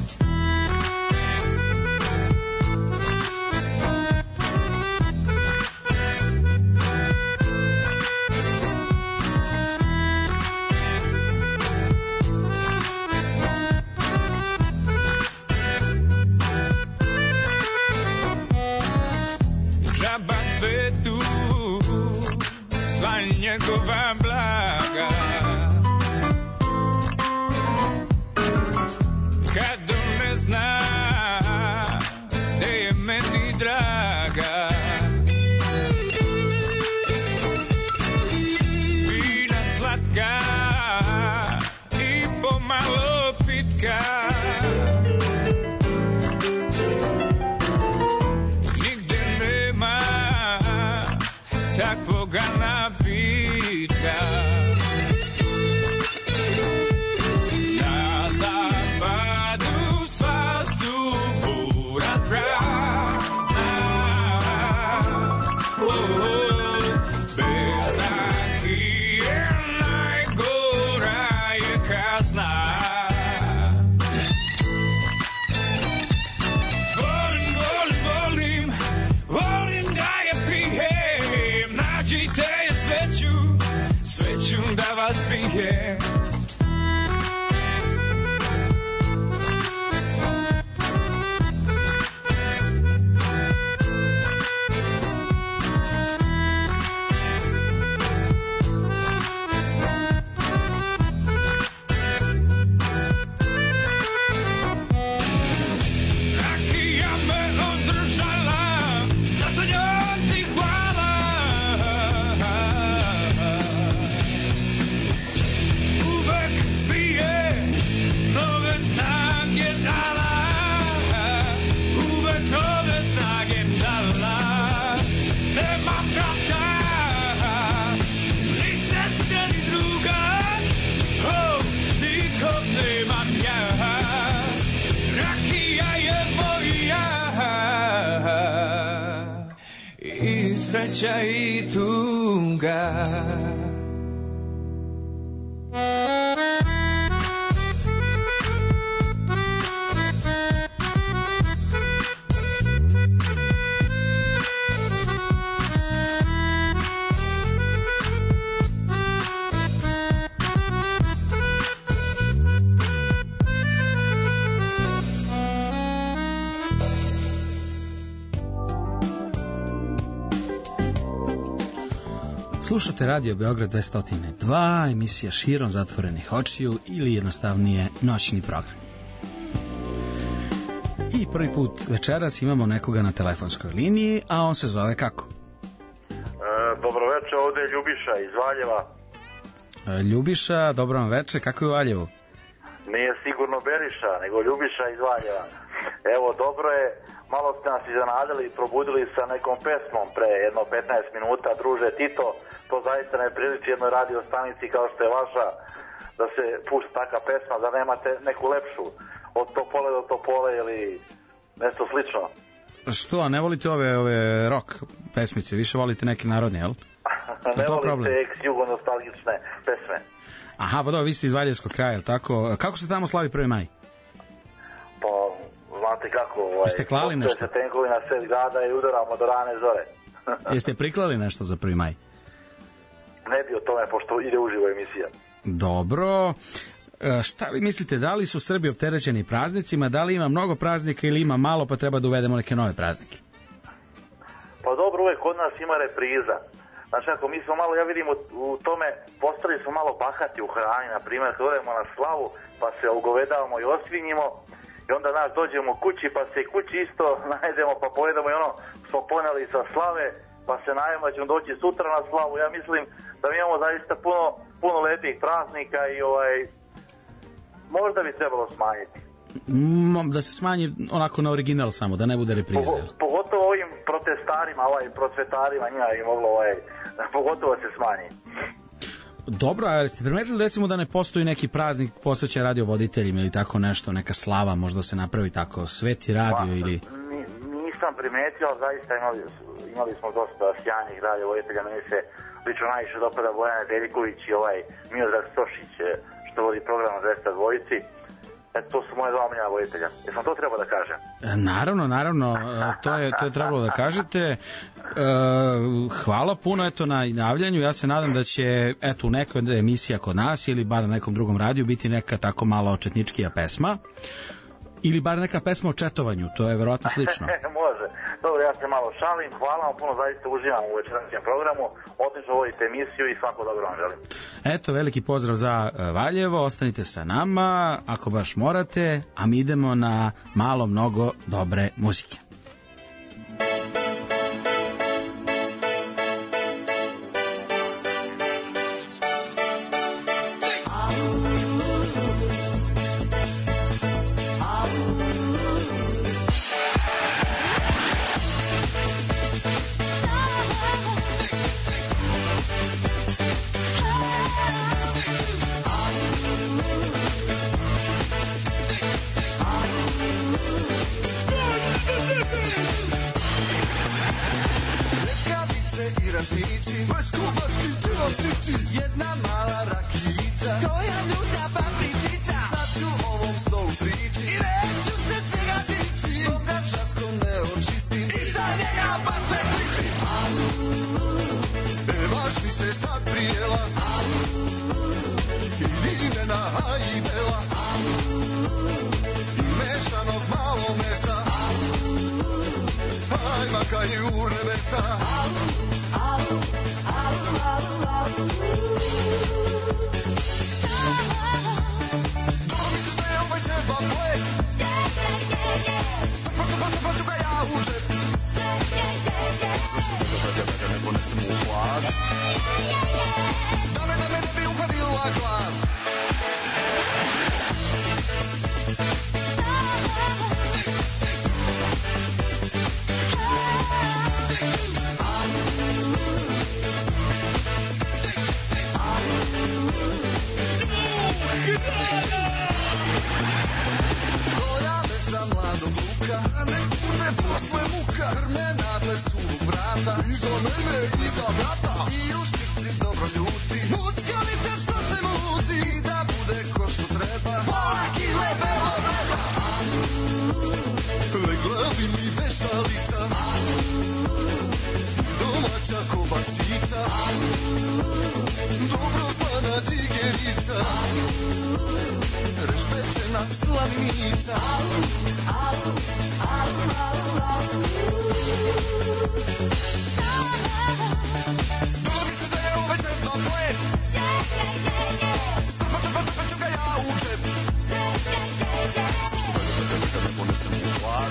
Žaba svetu, sva njegova blaga, takvoga napitka. Na zapadu sva su bura prazna, bez rakije najgora je kazna. Volim da je pijem, nađite je sveću da vas pijem. Sreća i tuga. Slušate Radio Beograd 202, emisija Širom zatvorenih očiju ili jednostavnije noćni program. I prvi put večeras imamo nekoga na telefonskoj liniji, a on se zove kako? Dobro večer, ovdje je Ljubiša iz Valjeva. Ljubiša, dobro vam večer, kako je u Valjevu? Nije sigurno Beriša, nego Ljubiša iz Valjeva. Evo, dobro je, malo ste nas iznenadili i probudili sa nekom pesmom pre jedno 15 minuta, druže Tito. To zaista ne priliči jednoj radio stanici kao što je vaša, da se pušta taka pesma, da nemate neku lepšu od Topole do Topole ili nešto slično. Što, a ne volite ove rock pesmice, više volite neke narodne, jel? Ne volite ex-jugo nostalgične pesme. Aha, pa dobro, vi ste iz Valjevskog kraja, jel tako? Kako se tamo slavi 1. maj? Pa, znate kako, Jeste klali nešto? Se tenkovi na sred grada i udaramo do rane zore. Jeste priklali nešto za 1. maj? Ne bi o tome, pošto ide uživo emisija. Dobro. Šta vi mislite, da li su Srbi opterećeni praznicima, da li ima mnogo praznika ili ima malo pa treba da uvedemo neke nove praznike? Pa dobro, uvek kod nas ima repriza. Znači, ako mi smo malo, ja vidim u tome, postali smo malo bahati u hrani, na primjer, kad odemo na slavu, pa se ogovedavamo i osvinjimo, i onda nas dođemo kući, pa se kući isto najedemo, pa pojedemo i ono smo poneli sa slave, pa se najemo da ćemo doći sutra na slavu. Ja mislim da mi imamo zaista puno lepih praznika i možda bi trebalo smanjiti. Da se smanji onako na original samo, da ne bude repriza. Pogotovo ovim protestarima, procvetarima, njima bi moglo pogotovo se smanji. Dobro, a ste primetili recimo da ne postoji neki praznik posvećen radiovoditeljima ili tako nešto, neka slava možda se napravi tako, Sveti radio ili... Nisam primetio, ali zaista imali smo dosta sjajnih radiovoditelja, meni se lično najviše dopada Bojan Nedeljković i Miodrag Stošić što vodi program na 202. To su moje dva omiljena voditelja. Jesam to trebao da kažem? Naravno, to je trebalo da kažete. Hvala puno na javljanju. Ja se nadam da će u nekoj emisija kod nas ili bar na nekom drugom radiju biti neka tako malo četničkija pesma. Ili bar neka pesma o četovanju, to je verovatno slično. Može. Dobro, ja se malo šalim. Hvala vam puno, zaista uživam u večerašnjem programu. Odlično vodite emisiju i svako dobro vam želim. Eto, veliki pozdrav za Valjevo, ostanite sa nama ako baš morate, a mi idemo na malo mnogo dobre muzike. Leskovački ćevapčići, jedna mala rakijica, koja njušta papričica. Sad ću ovom stolu priči i neću se cigatici, dok ga časkom ne očistim i za njega baš sve sličim. Baš mi se sad prijela i limena, a i bela i mešanog malo mesa, aj makaj u nebesa. Dobro misliš da je ovaj ćevap lep? Pa ću ga ja u džep. Zašto da ne ponesem u hlad? Da me ne bi uhvatila glad. Koja veza mladog luka, ne posle muka, krme nadle su vrata, i za mene i za brata, i u špicci dobro ljuti, muckalice što se muti, da bude ko što treba, pola kile bela beba. Legla bi mi vešalica, domaća kobasica, dobro slana čigerica, rešpečena slavinica. Dobro misliš da je ovaj ćevap lep? Strpa ću ga ja u džep. Zašto da ne ponesem u hlad?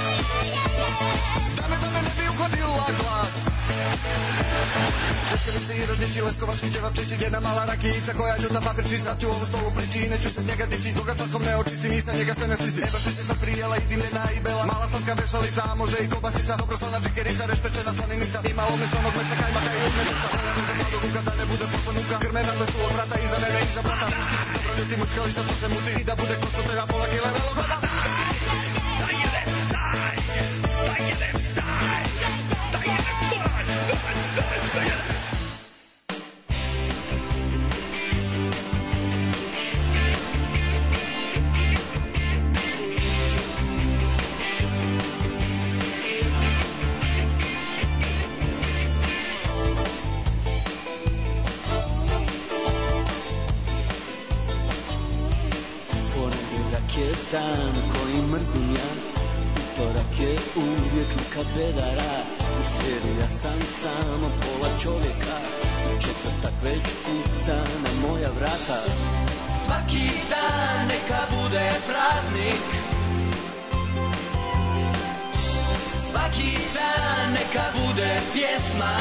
Da me ne bi uhvatila glad. Pljeskavice i rožnići, leskovački ćevapčići, jedna mala rakijica koja ljuta papirči. Sad ću ovu stolu prići i neću se s njega dići, dok ga časkom ne očistim i sa njega se ne slistim. Baš mi se sad prijela i dimljena i bela, mala slatka vešalica, a može i kobasica, dobro slana čikerica, rešpečena slaninica i malo mešanog mesta, kajmaka i nebesa. Koja me za mladog luka, da ne bude poslanuka, krme nadle su od vrata i za mene i za brata, muškici dobro ljuti, mučkalica što se muti, i da bude ko što treba, pola kile velo gleda. Dan koji mrzim ja, utorak je uvijek kad bedara. U srijedu ja sam samo pola čovjeka, u četvrtak već kuca na moja vrata. Svaki dan neka bude praznik, svaki dan neka bude pjesma.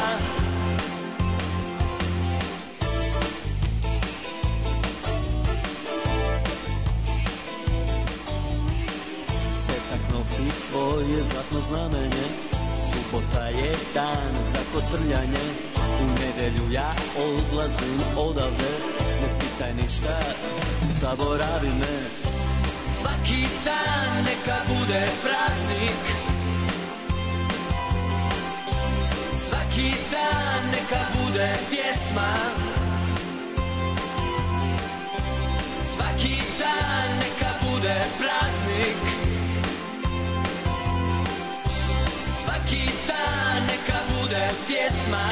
Nosi svoje zlatno znamenje, subota je dan za kotrljanje. U nedelju ja odlazim odavde, ne pitaj ništa, zaboravi me. Svaki dan neka bude praznik, svaki dan neka bude pjesma. Svaki dan neka bude praznik, svaki dan neka bude pjesma.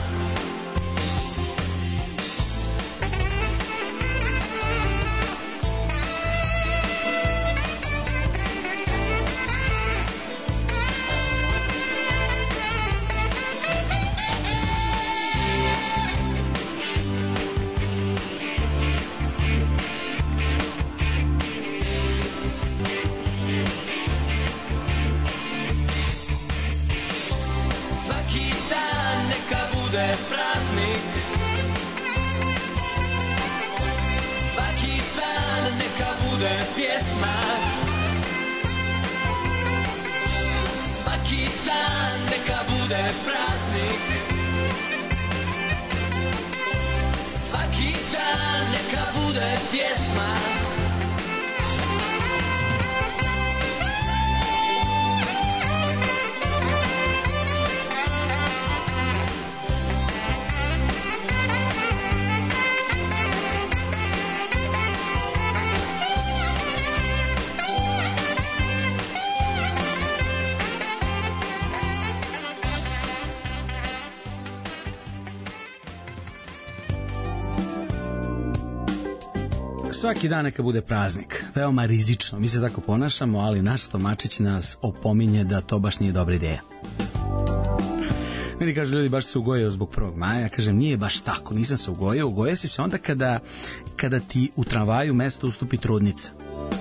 Praznik, svaki dan neka bude pjesma, svaki dan neka bude praznik, svaki dan neka bude pjesma. Svaki dan neka bude praznik. Veoma rizično. Mi se tako ponašamo, ali naš stomačić nas opominje da to baš nije dobra ideja. Meni kažu ljudi, baš se ugojio zbog 1. maja. Ja kažem, nije baš tako, nisam se ugojio. Ugojio si se onda kada ti u tramvaju mesto ustupi trudnica.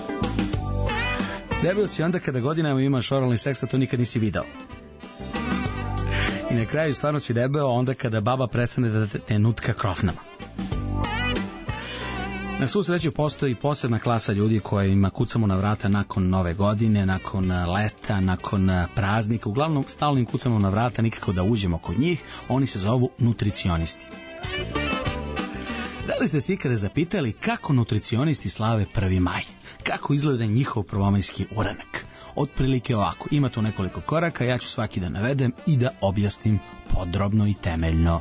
Debel si onda kada godinama imaš oralni seks, a to nikad nisi video. I na kraju stvarno si debeo onda kada baba prestane da te nutka krofnama. Na svu sreću postoji posebna klasa ljudi kojima kucamo na vrata nakon nove godine, nakon leta, nakon praznika. Uglavnom stalno im kucamo na vrata, nikako da uđemo kod njih. Oni se zovu nutricionisti. Da li ste se ikada zapitali kako nutricionisti slave 1. maj? Kako izgleda njihov prvomajski uranak? Otprilike ovako. Ima tu nekoliko koraka, ja ću svaki da navedem i da objasnim podrobno i temeljno.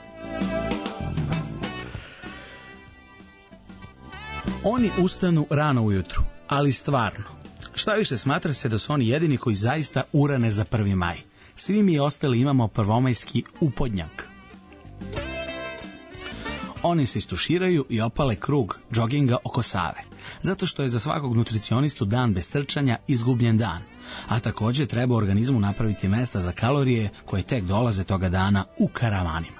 Oni ustanu rano ujutru, ali stvarno. Šta više, smatra se da su oni jedini koji zaista urane za 1. maj. Svi mi ostali imamo prvomajski upodnjak. Oni se istuširaju i opale krug džoginga oko Save, zato što je za svakog nutricionistu dan bez trčanja izgubljen dan, a također treba organizmu napraviti mesta za kalorije koje tek dolaze toga dana u karavanima.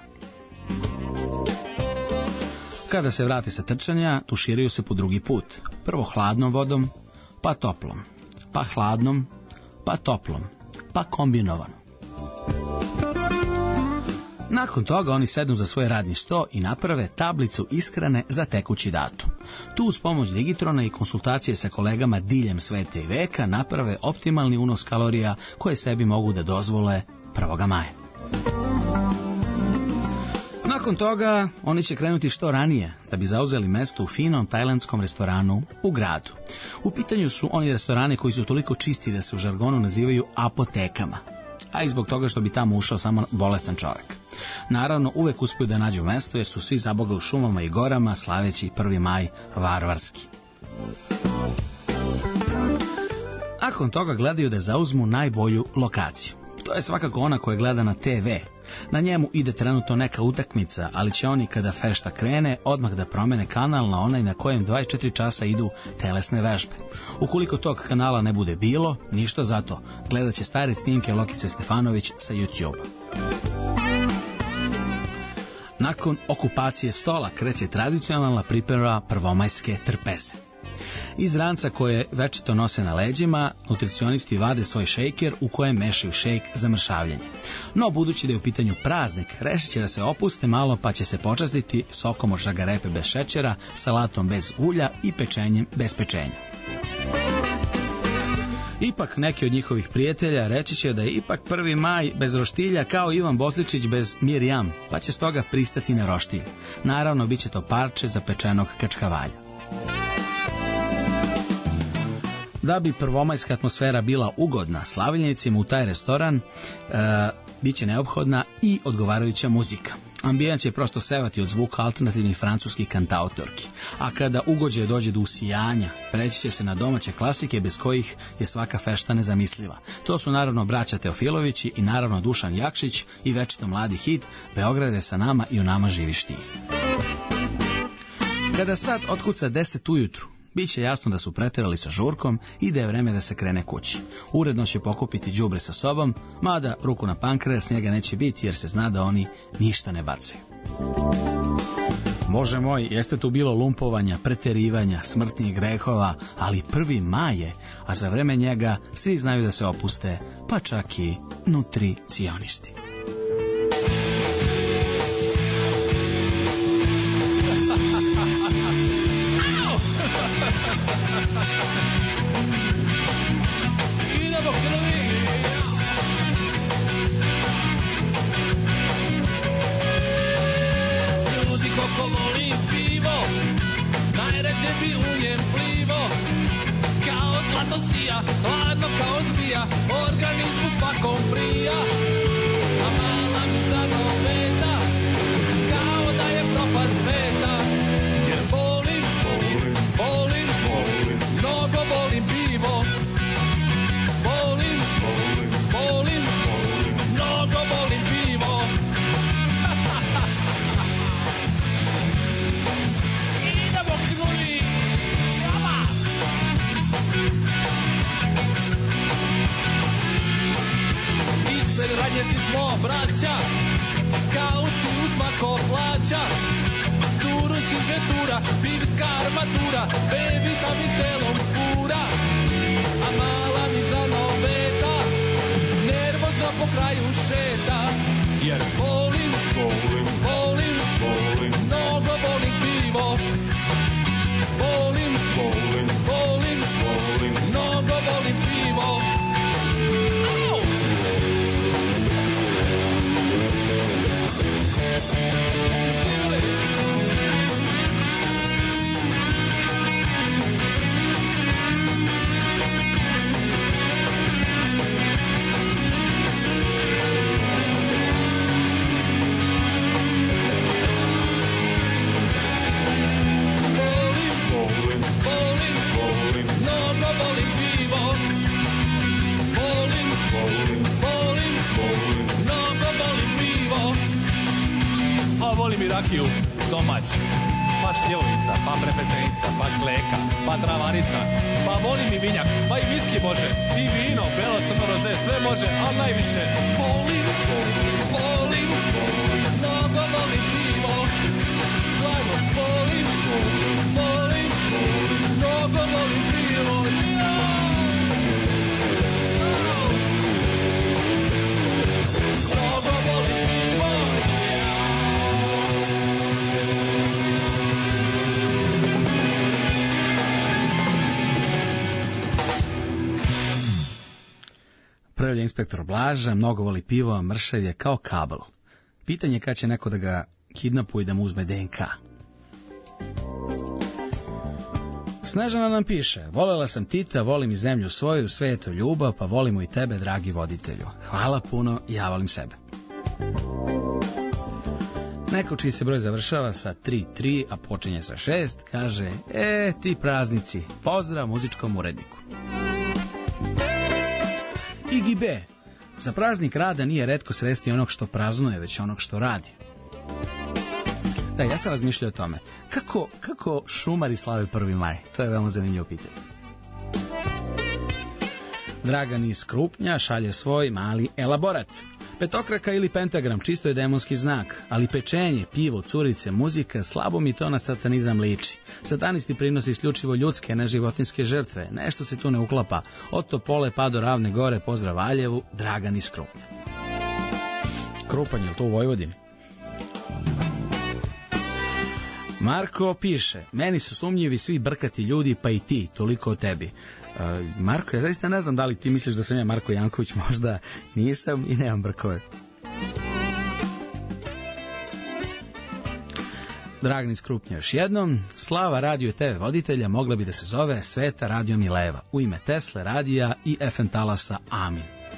Kada se vrate sa trčanja, tuširaju se po drugi put. Prvo hladnom vodom, pa toplom, pa hladnom, pa toplom, pa kombinovano. Nakon toga oni sednu za svoj radni sto i naprave tablicu ishrane za tekući datum. Tu uz pomoć digitrona i konsultacije sa kolegama diljem sveta i veka naprave optimalni unos kalorija koje sebi mogu da dozvole 1. maja. Nakon toga oni će krenuti što ranije da bi zauzeli mesto u finom tajlandskom restoranu u gradu. U pitanju su oni restorani koji su toliko čisti da se u žargonu nazivaju apotekama, a i zbog toga što bi tamo ušao samo bolestan čovjek. Naravno, uvek uspiju da nađu mesto jer su svi zaboga u šumama i gorama slaveći 1. maj varvarski. Nakon toga gledaju da zauzmu najbolju lokaciju. To je svakako ona koja gleda na TV. Na njemu ide trenutno neka utakmica, ali će oni kada fešta krene odmah da promene kanal na onaj na kojem 24 časa idu telesne vežbe. Ukoliko tog kanala ne bude bilo, ništa zato, gledat će stare snimke Lokice Stefanović sa YouTube. Nakon okupacije stola kreće tradicionalna priprema prvomajske trpeze. Iz ranca koje večito nose na leđima, nutricionisti vade svoj šejker u kojem mešaju šejk za mršavljenje. No, budući da je u pitanju praznik, rešit će da se opuste malo pa će se počastiti sokom od šagarepe bez šećera, salatom bez ulja i pečenjem bez pečenja. Ipak neki od njihovih prijatelja reći će da je ipak 1. maj bez roštilja kao Ivan Bosličić bez Mirjam, pa će stoga pristati na roštilj. Naravno, bit će to parče zapečenog kačkavalja. Da bi prvomajska atmosfera bila ugodna slavljenicima u taj restoran, bit će neophodna i odgovarajuća muzika. Ambijent će prosto sevati od zvuka alternativnih francuskih kantautorki, a kada ugođe dođe do usijanja, preći će se na domaće klasike bez kojih je svaka fešta nezamisliva. To su naravno braća Teofilovići i naravno Dušan Jakšić i večito mladi hit Beograd je sa nama i u nama živiš ti. Kada sad otkuca 10 ujutru, biće jasno da su preterali sa žurkom i da je vreme da se krene kući. Uredno će pokupiti đubre sa sobom, mada ruku na pankreas njega neće biti jer se zna da oni ništa ne bacaju. Bože moj, jeste tu bilo lumpovanja, preterivanja, smrtnih grehova, ali 1. maj je, a za vreme njega svi znaju da se opuste, pa čak i nutricionisti. Idemo krvi! Ljudi koliko volim pivo, najređe bi u njem plivo. Kao zlato sija, hladno kao zmija, organizmu svakom prija. A mala mi zagoveda, kao da je propast sveta. Jer volim, mnogo volim pivo. Volim, mnogo volim pivo. Idemo krvi! cura, pivska armatura, B vitamin telom fura. A mala mi za noveta, nervozno po kraju šeta. Jer volim, volim, volim, volim, mnogo volim pivo. Volim, volim, volim, volim, mnogo volim pivo. Au! Volim i rakiju domaću, pa šljivovica, pa prepečenica, pa kleka, pa travarica, pa volim i vinjak, pa i viski može, i vino, belo, crno, roze, sve može, ali najviše volim, volim, volim, volim, mnogo volim pivo, stvarno volim, volim, volim, volim, mnogo volim pivo, mnogo volim pivo. Prevlja inspektor Blaža, mnogo voli pivo, mršav je kao kabel. Pitanje je kad će neko da ga kidnapuje i da mu uzme DNK. Snežana nam piše, volela sam Tita, volim i zemlju svoju, sve je to ljubav, pa volimo i tebe, dragi voditelju. Hvala puno, ja volim sebe. Neko čiji se broj završava sa 3-3, a počinje sa 6, kaže, ti praznici, pozdrav muzičkom uredniku. Igi B. Za praznik rada nije retko sresti onog što praznuje, već onog što radi. Da, ja sam razmišljao o tome. Kako šumari slave 1. maj? To je veoma zanimljivo pitanje. Dragan iz Krupnja šalje svoj mali elaborat. Petokraka ili pentagram čisto je demonski znak, ali pečenje, pivo, curice, muzika, slabo mi to na satanizam liči. Satanisti prinose isključivo ljudske, ne životinske žrtve. Nešto se tu ne uklapa. Od Topole pa do Ravne Gore, pozdrav Valjevu, Dragan iz Krupnja. Krupanj, je li to u Vojvodini? Marko piše, meni su sumnjivi svi brkati ljudi, pa i ti, toliko o tebi. Marko, ja zaista ne znam da li ti misliš da sam ja Marko Janković, možda nisam i nemam brkove. Dragan iz Krupnja još jednom, slava radio TV voditelja mogla bi da se zove Sveta Radio Mileva, u ime Tesle, Radija i FM Talasa, amin.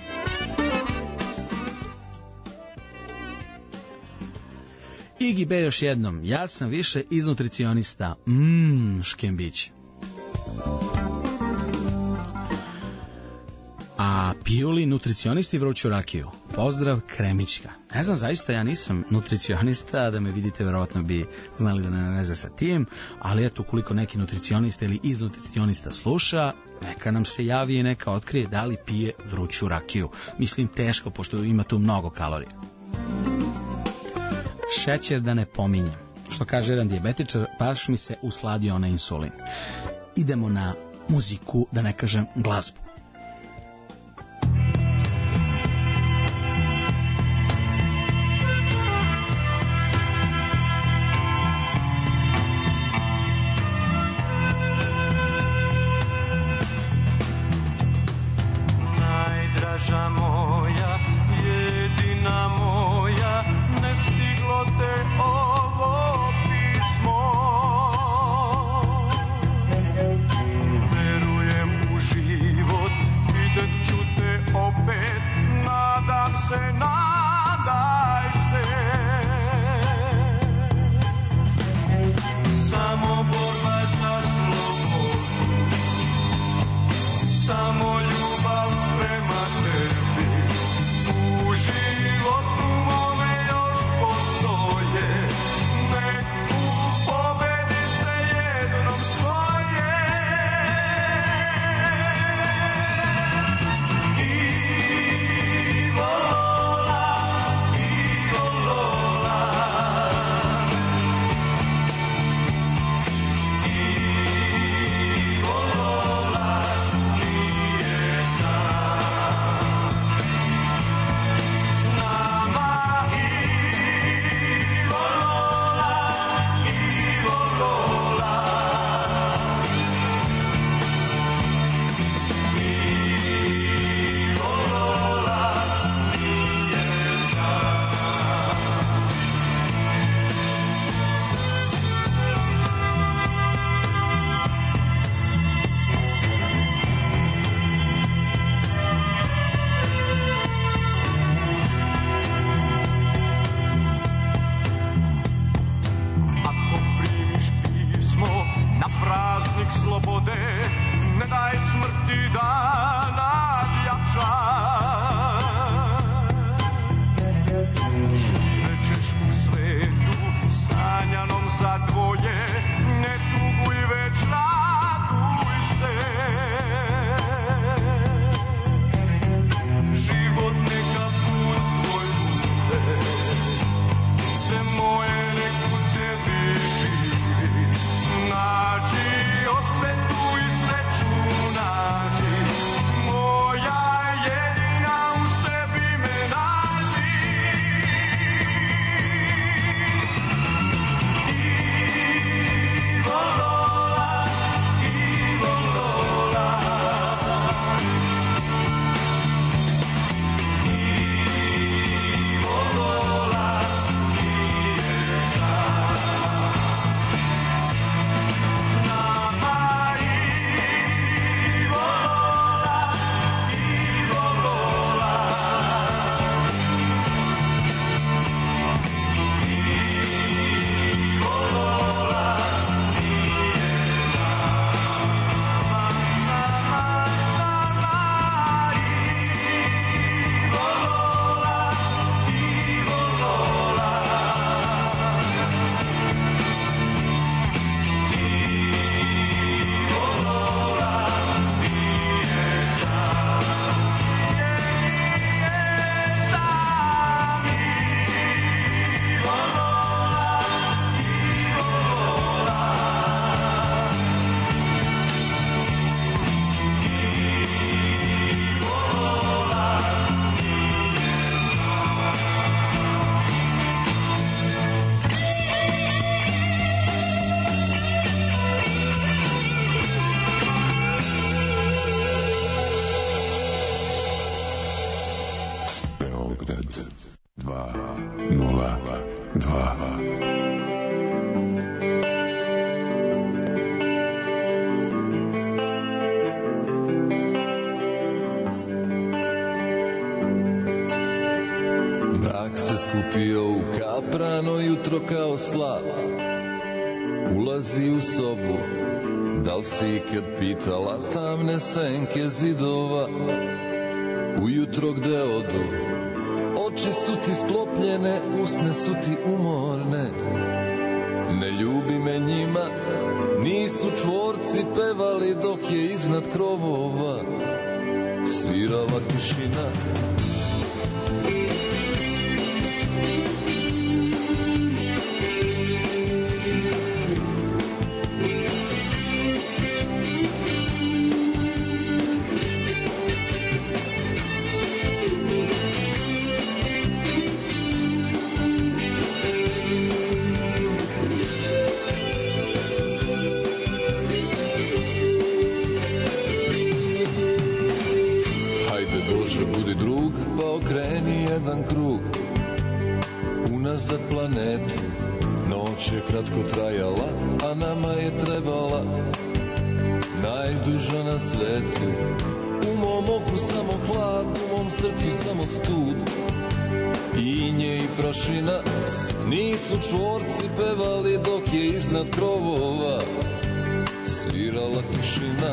Igi B još jednom, ja sam više iz nutricionista, škembić. A piju li nutricionisti vruću rakiju? Pozdrav, Kremićka. Ne znam, zaista ja nisam nutricionista, da me vidite verovatno bi znali da nema veze sa tim, ali eto, ukoliko neki nutricionista ili iz nutricionista sluša, neka nam se javi i neka otkrije da li pije vruću rakiju. Mislim, teško, pošto ima tu mnogo kalorija. Šećer da ne pominjem. Što kaže jedan dijabetičar, baš mi se usladio na insulin. Idemo na muziku, da ne kažem glazbu. Najdraža moja, jedina moja, ne stiglo te ovo pismo. Verujem u život slobode, ne daj smrti da nadjača. Živećeš u svetu sanjanom za dvoje, ne tuguj već raduj se. Život neka put tvoj bude, se moje neku tebi živi. Nađi osvetu i sreću nađi, moja jedina u sebi me nađi. Ivo Lola, Ivo Lola, Ivo Lola, nije sam. S nama Ivo Lola, Ivo Lola, Ivo Lola, nije sama. S nama Ivo Lola, Ivo Lola, Ivo Lola, nije sam. Nije sam. Ivo Lola, Ivo Lola, Ivo Lola, Beograd 202. Mrak se skupio u kaprano jutro kao slav. Ulazi u sobu, da li si ikad pitala tamne senke zidova? Ujutro gde odu, oči su ti sklopljene, usne su ti umorne. Ne ljubi me njima, nisu čvorci pevali dok je iznad krovova svirala tišina. Budi drug, pa okreni jedan krug unazad planetu. Noć je kratko trajala, a nama je trebala najduža na svetu. U mom oku samo hlad, u mom srcu samo stud. Inje i prašina, nisu čvorci pevali dok je iznad krovova svirala tišina.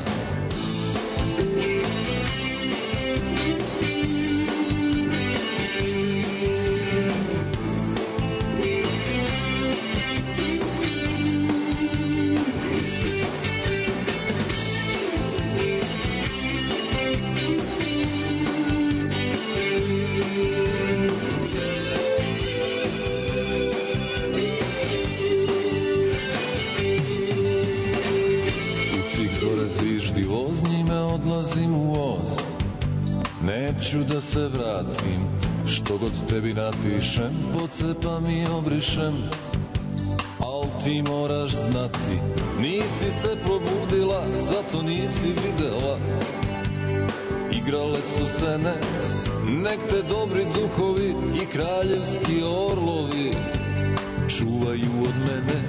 Odlazim u voz, neću da se vratim, što god tebi napišem, pocepam i obrišem. Al ti moraš znati, nisi se probudila, zato nisi videla. Igrale su sene, nek te dobri duhovi i kraljevski orlovi čuvaju od mene.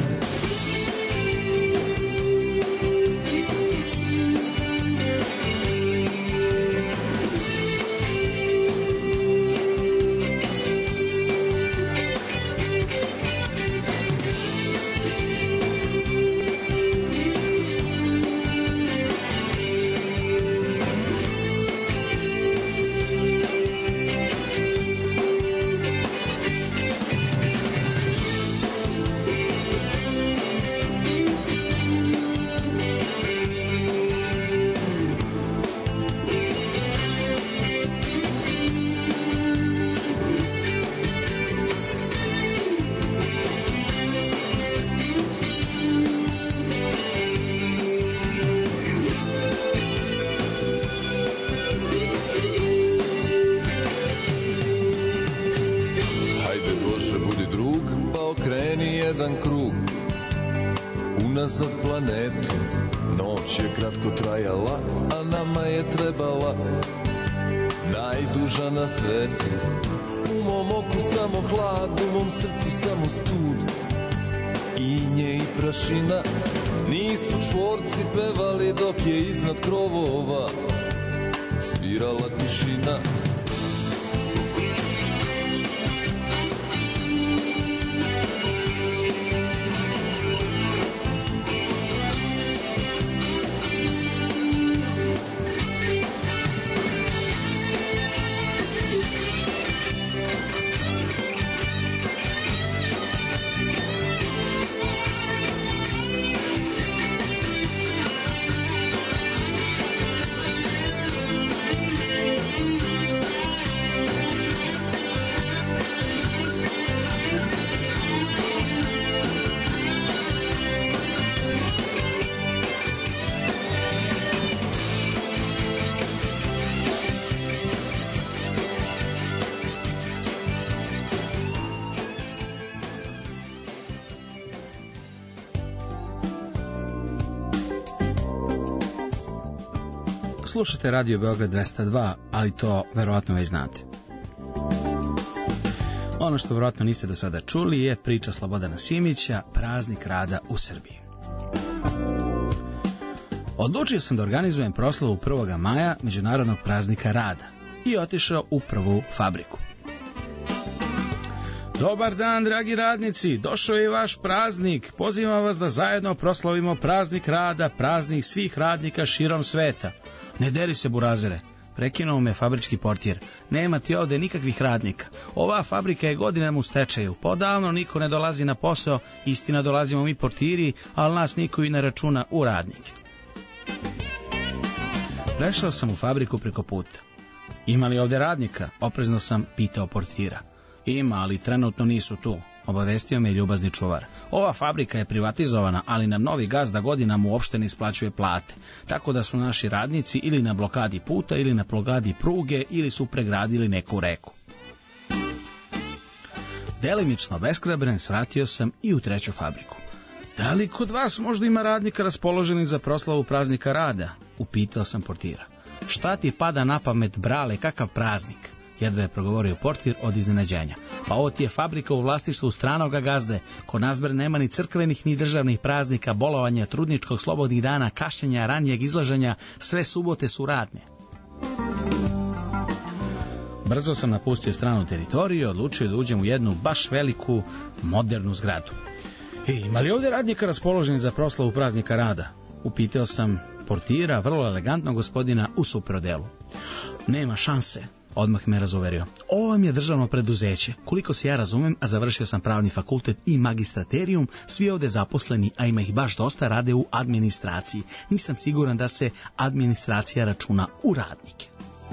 jedan krug unazad planetu. Noć je kratko trajala, a nama je trebala najduža na svetu. U mom oku samo hlad, u mom srcu samo stud, inje i prašina. Nisu čvorci pevali dok je iznad krovova svirala tišina. Slušate Radio Beograd 202, ali to verovatno već znate. Ono što verovatno niste do sada čuli je priča Slobodana Simića, Praznik rada u Srbiji. Odlučio sam da organizujem proslavu 1. maja, Međunarodnog praznika rada, i otišao u prvu fabriku. Dobar dan, dragi radnici, došao je i vaš praznik. Pozivam vas da zajedno proslavimo praznik rada, praznik svih radnika širom sveta. Ne deri se, burazere, prekinuo me fabrički portir. Nema ti ovde nikakvih radnika. Ova fabrika je godinama u stečaju. Podavno niko ne dolazi na posao, istina dolazimo mi portiri, ali nas niko i ne računa u radnike. Prešao sam u fabriku preko puta. Ima li ovde radnika? Oprezno sam pitao portira. Ima, ali trenutno nisu tu, obavestio me ljubazni čuvar. Ova fabrika je privatizovana, ali nam novi gazda godinama uopšte ne isplaćuje plate, tako da su naši radnici ili na blokadi puta, ili na blokadi pruge, ili su pregradili neku reku. Delimično beskrabren svratio sam i u treću fabriku. Da li kod vas možda ima radnika raspoloženih za proslavu praznika rada? Upitao sam portira. Šta ti pada na pamet, brale, kakav praznik? Jedva je progovorio portir od iznenađenja. Pa ovo ti je fabrika u vlasništvu stranoga gazde. Kod nas bar nema ni crkvenih ni državnih praznika, bolovanja, trudničkog, slobodnih dana, kašenja, ranijeg izlaženja, sve subote su radne. Brzo sam napustio stranu teritoriju i odlučio da uđem u jednu baš veliku, modernu zgradu. Ima li ovdje radnika raspoloženi za proslavu praznika rada? Upitao sam portira, vrlo elegantnog gospodina u superodelu. Nema šanse, odmah me razuverio. Ovo vam je državno preduzeće. Koliko se ja razumem, a završio sam pravni fakultet i magistraterijum, svi ovde zaposleni, a ima ih baš dosta, rade u administraciji. Nisam siguran da se administracija računa u radnike.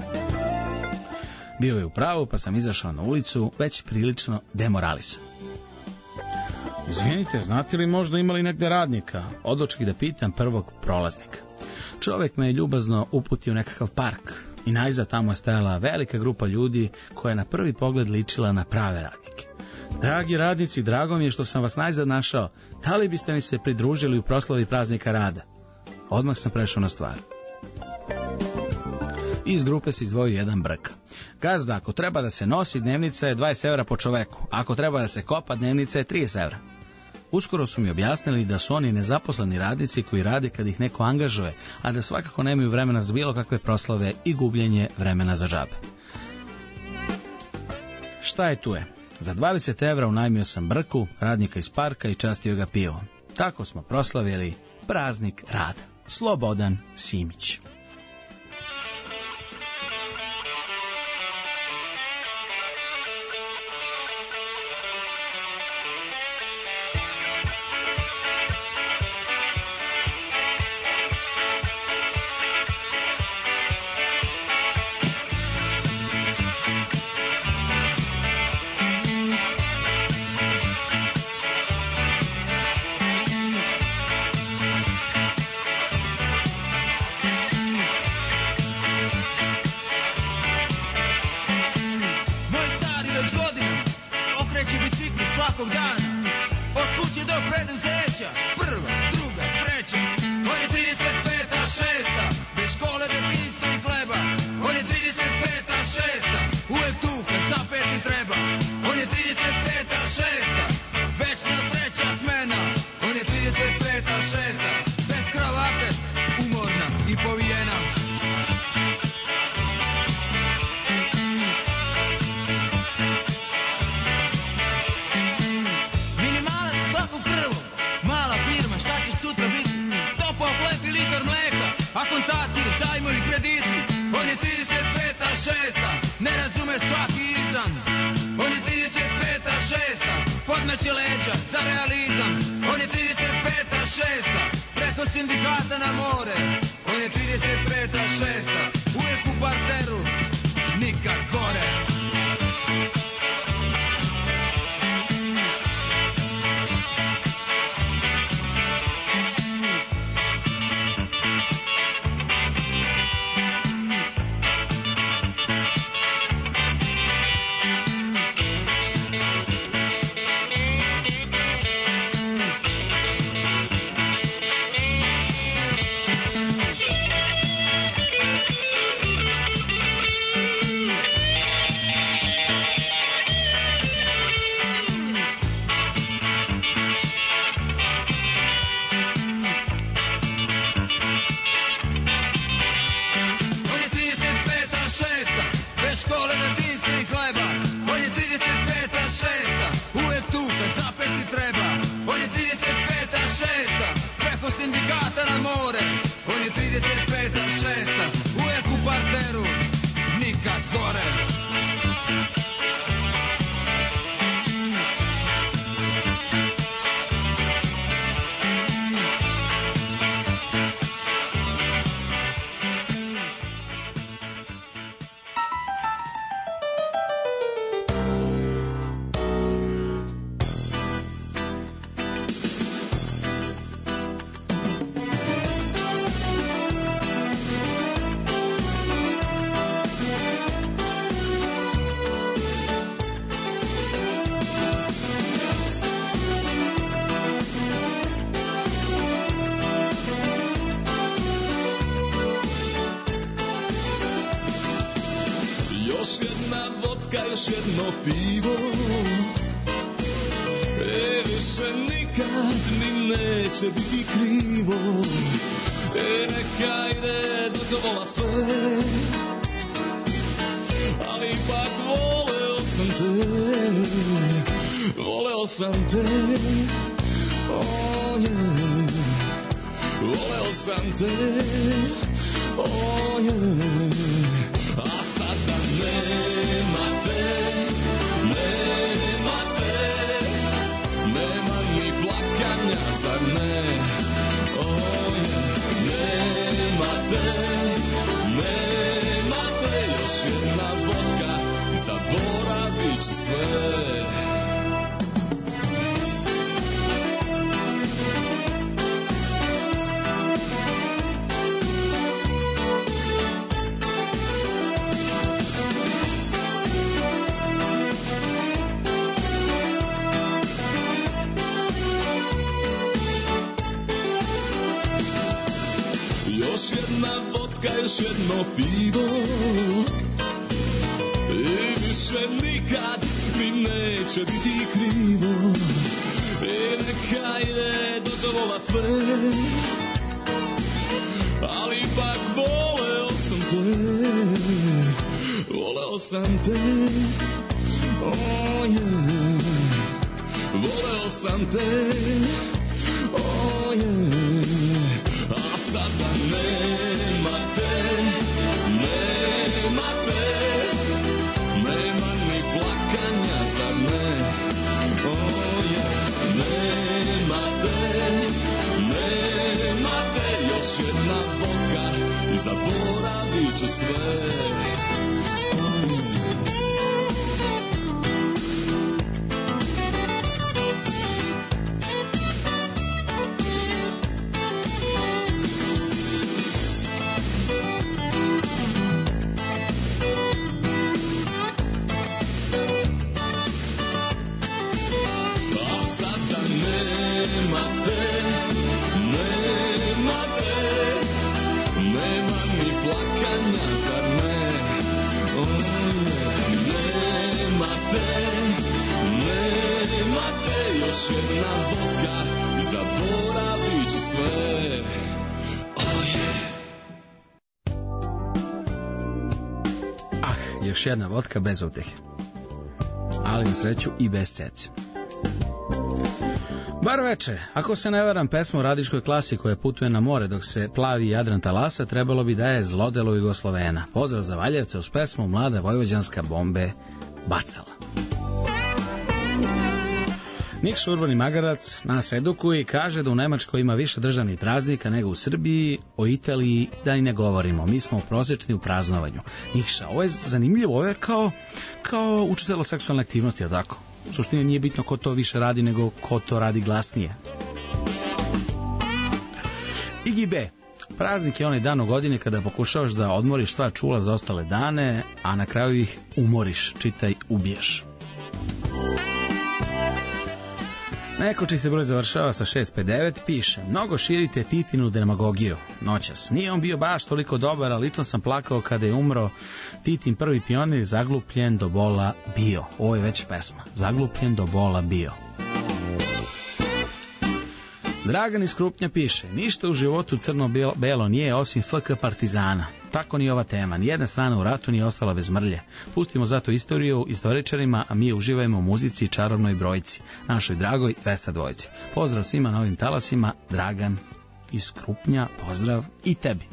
Bio je u pravu, pa sam izašao na ulicu, već prilično demoralisan. Izvinite, znate li možda imali negde radnika? Odlučki da pitam prvog prolaznika. Čovjek me je ljubazno uputio nekakav park i najzad tamo je stajala velika grupa ljudi koja je na prvi pogled ličila na prave radnike. Dragi radnici, drago mi je što sam vas najzad našao. Da li biste mi se pridružili u proslavi praznika rada? Odmah sam prešao na stvar. Iz grupe se izdvojio jedan brk. Gazda, ako treba da se nosi, dnevnica je 20 evra po čoveku. Ako treba da se kopa, dnevnica je 30 evra. Uskoro su mi objasnili da su oni nezaposleni radnici koji rade kad ih neko angažuje, a da svakako nemaju vremena za bilo kakve proslave i gubljenje vremena za džabe. Šta je tu je? Za 20 evra unajmio sam brku, radnika iz parka i častio ga pivom. Tako smo proslavili praznik rada. Slobodan Simić. Svakog dana od kuće do preduzeća, prva, druga, treća, on je 35-a, 6-a, bez škole, detinjstva i hleba, on je 35-a, 6-a, uvek tu kad zapeti treba, on je 35-a, 6-a, večna treća smena, on je 35-a, 6-a, bez kravate, umorna i povijena. Minimalac svakog prvog, mala firma, šta će sutra biti? Topao hleb i litar mleka, akontacije, zajmovi, krediti, on je 35-a, 6-a, ne razume svaki izan, on je 35-a, 6-a, podmeće leđa za realizam, on je 35-a, 6-a, preko sindikata na more, on je 35-a, 6-a, uvijek u parteru, nikad gore. Škole, detinjstva i hleba, on je 35-a, 6-a, uvek tu kad zapeti treba, on je 35-a, 6-a, preko sindikata na more, on je 35-a, 6-a, uvek u parteru, nikad gore. Još jedno pivo, više nikad mi neće biti krivo, neka ide dođe vola sve, ali ipak voleo sam te, oh yeah, voleo sam te, oh yeah, a sada nema te, nema ni plakanja, zar ne, oh yeah, nema te, još jedna vodka, zaboravit ću sve. Još jedno pivo i više nikad mi neće biti krivo, i neka ide dođe vola sve, ali ipak voleo sam te, oh yeah, voleo sam te, oh yeah, a sada nema te, nema ni plakanja, zar ne, oh yeah, nema te, još jedna vodka i zaboravit ću sve. nema te, nema te, nema ni plakanja, zar ne? Nema te, nema te, još jedna vodka i zaboravit ću sve. Još jedna vodka bez utehe. Ali na sreću i bez cece. Bar veče, ako se ne varam, pesma u radičkoj klasi koja putuje na more dok se plavi Jadran talasa, trebalo bi da je Zlodelo Jugoslovena. Pozdrav za Valjevce uz pesmu Mlada vojvođanska bombe bacala. Nikša Urbani Magarac nas edukuje i kaže da u Nemačkoj ima više državnih praznika nego u Srbiji, o Italiji da i ne govorimo. Mi smo prosječni u praznovanju. Nikša, ovo je zanimljivo, ovo je kao učitelj seksualne aktivnosti, je tako? U suštini nije bitno ko to više radi, nego ko to radi glasnije. Igi B. Praznik je onaj dan u godini kada pokušavaš da odmoriš sva čula za ostale dane, a na kraju ih umoriš, čitaj ubiješ. Neko čiji se broj završava sa 659 piše: mnogo širite Titinu demagogiju noćas. Nije on bio baš toliko dobar, ali lično sam plakao kada je umro Titin prvi pionir, zaglupljen do bola bio. Ovo je već pesma. Zaglupljen do bola bio. Dragan iz Krupnja piše: ništa u životu crno-belo nije osim FK Partizana. Tako ni ova tema. Nijedna strana u ratu nije ostala bez mrlje. Pustimo zato istoriju istoričarima, a mi uživajmo u muzici i čarobnoj brojci, našoj dragoj Vesta dvojici. Pozdrav svima na ovim talasima. Dragan iz Krupnja, pozdrav i tebi.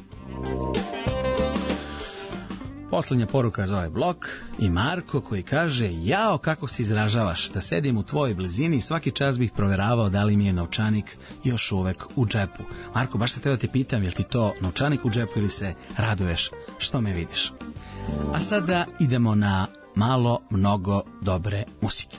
Poslednja poruka za ovaj blok i Marko koji kaže: jao kako se izražavaš, da sedim u tvojoj blizini i svaki čas bih proveravao da li mi je novčanik još uvek u džepu. Marko, baš se teo da te pitam, je li ti to novčanik u džepu ili se raduješ što me vidiš? A sada idemo na malo, mnogo dobre muzike.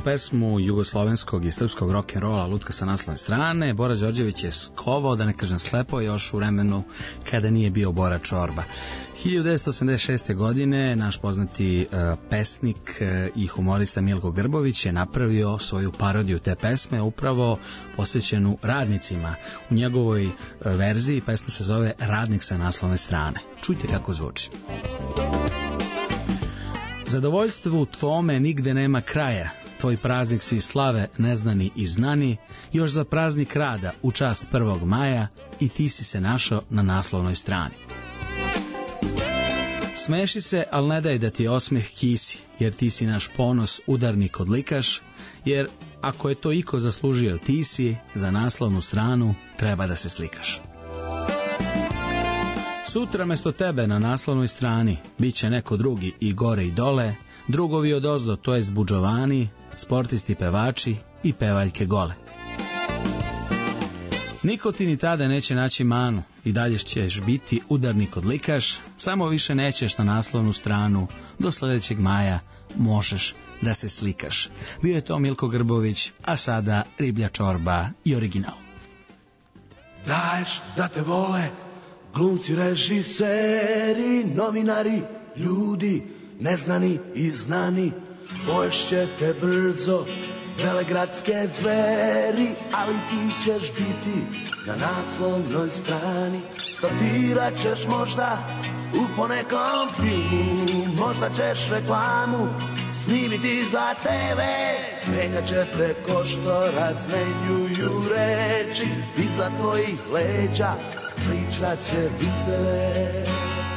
pesmu jugoslovenskog i srpskog rock'n'rolla Lutka sa naslovne strane. Bora Đorđević je skovao, da ne kažem slepo, još u vremenu kada nije bio Bora Čorba. 1986. godine naš poznati pesnik i humorista Milko Grbović je napravio svoju parodiju te pesme, upravo posvećenu radnicima. U njegovoj verziji pesma se zove Radnik sa naslovne strane. Čujte kako zvuči. Zadovoljstvu tvome nigde nema kraja, tvoj praznik svi slave, neznani i znani, još za praznik rada u čast 1. maja i ti si se našao na naslovnoj strani. Smeši se, al ne daj da ti osmeh kisi, jer ti si naš ponos, udarnik odlikaš, jer ako je to iko zaslužio, ti si, za naslovnu stranu treba da se slikaš. Sutra mesto tebe na naslovnoj strani bit će neko drugi i gore i dole, drugovi odozdo, to jest budžovani, sportisti, pevači i pevaljke gole. Niko ti ni tada neće naći manu, i dalje ćeš biti udarnik odlikaš, samo više nećeš na naslovnu stranu, do sledećeg maja možeš da se slikaš. Bio je to Milko Grbović, a sada Riblja Čorba i original. Daješ da te vole glumci, režiseri, novinari, ljudi neznani i znani, poješće te brzo velegradske zveri, ali ti ćeš biti na naslovnoj strani. Startirat ćeš možda u ponekom filmu, možda ćeš reklamu snimiti za TV. Menjat će te ko što razmenjuju reči, iza tvojih leđa pričat će viceve.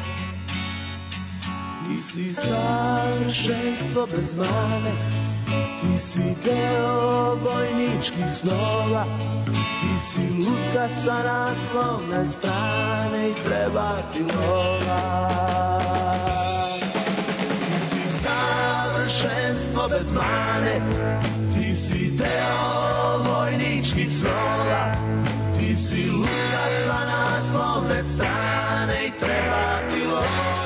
Ti si savršenstvo bez mane, ti si deo vojničkih snova, ti si lutka sa naslovne strane i treba ti lova. Ti si savršenstvo bez mane, ti si deo vojničkih snova, ti si lutka sa naslovne strane i treba ti lova.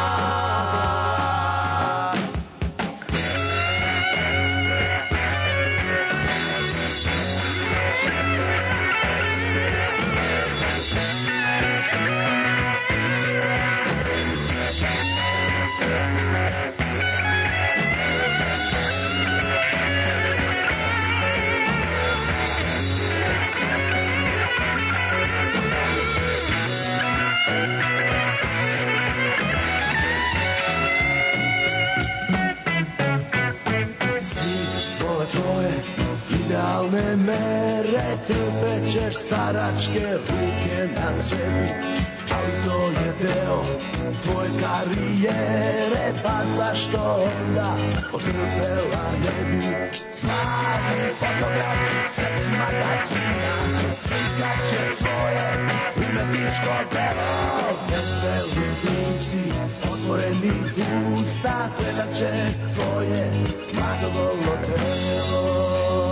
Idealne mere, trpećeš staračke ruke na sebi, ali to je deo tvoje karijere, pa zašto onda otrpela ne bi? Slavni fotograf, seksi magazina, slikat će svoje umetničko delo. Veseli glumci, otvoreni usta, gledat će tvoje mladovolo telo.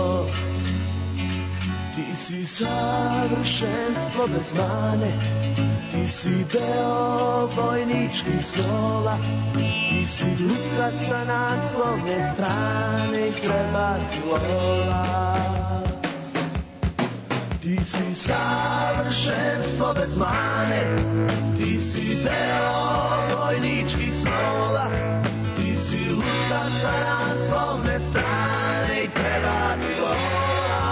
Ti si savršenstvo bez mane, ti si deo vojničkih snova, ti si lutka sa naslovne strane i treba ti lova. Ti si savršenstvo bez mane, ti si deo vojničkih snova, ti si lutka sa naslovne strane i treba ti lova.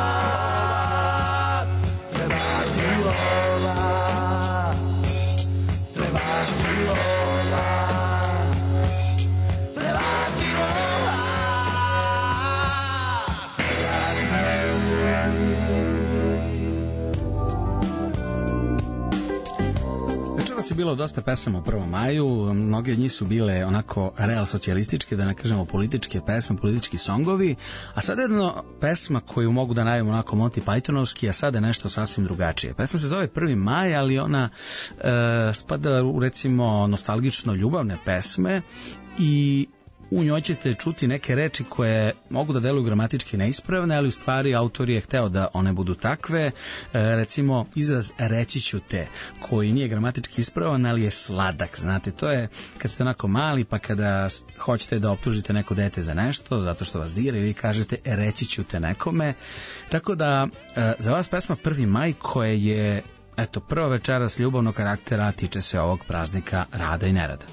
Je bilo dosta pesama u 1. maju, mnoge od njih su bile onako real socijalističke, da ne kažemo političke pesme, politički songovi, a sada jedna pesma koju mogu da najavim onako Monty Pythonovski, a sada nešto sasvim drugačije. Pesma se zove 1. maj, ali ona spada u recimo nostalgično ljubavne pesme i u njoj ćete čuti neke reči koje mogu da deluju gramatički neispravne, ali u stvari autor je hteo da one budu takve. Recimo izraz reći ću te, koji nije gramatički ispravan, ali je sladak. Znate, to je kad ste onako mali, pa kada hoćete da optužite neko dete za nešto, zato što vas dira, i vi kažete reći ću te nekome. Tako da za vas pesma 1. maj, koje je prva večeras ljubavnog karaktera, tiče se ovog praznika rada i nerada.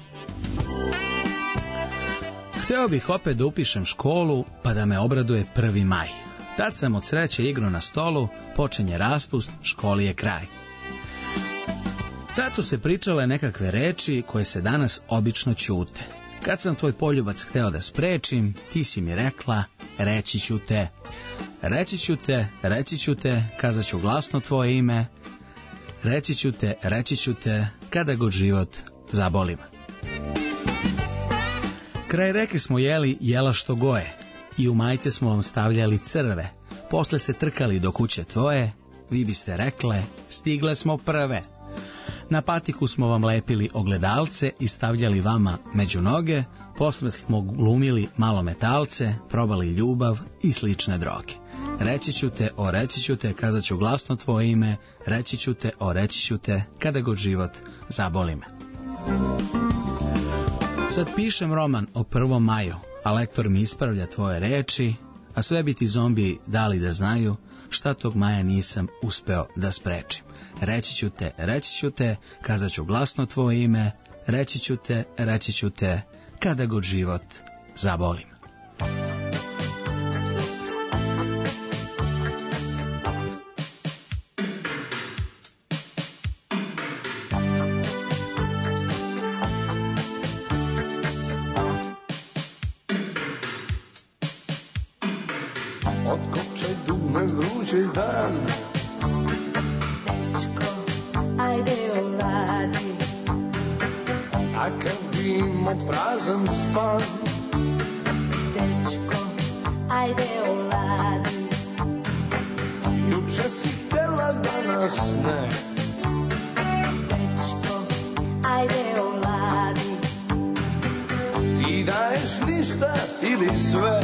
Hteo bih opet da upišem školu, pa da me obraduje 1. maj. Tad sam od sreće igrao na stolu, počinje raspust, školi je kraj. Tad su se pričale nekakve reči koje se danas obično ćute. Kad sam tvoj poljubac hteo da sprečim, ti si mi rekla, reći ću te. Reći ću te, reći ću te, kazat ću glasno tvoje ime. Reći ću te, kada god život zaboli me. Kraj reke smo jeli jela što goje, i u majice smo vam stavljali crve. Posle se trkali do kuće tvoje, vi biste rekle, stigle smo prve. Na patiku smo vam lepili ogledalce i stavljali vama među noge. Posle smo glumili malo metalce, probali ljubav i slične droge. Reći ću te, o reći ću te, kazat ću glasno tvoje ime. Reći ću te, o reći ću te, kada god život zaboli me. Sad pišem roman o 1. maju, a lektor mi ispravlja tvoje reči, a sve bi ti zombi dali da znaju šta tog maja nisam uspeo da sprečim. Reći ću te, kazat ću glasno tvoje ime. Reći ću te, kada god život zaboli me. Otkopčaj dume vrući dan. Dečko, ajde oladi. A kad bi imao prazan stan. Dečko, ajde oladi. Juče si htela, danas ne. Dečko, ajde oladi. Ti daješ ništa ili sve.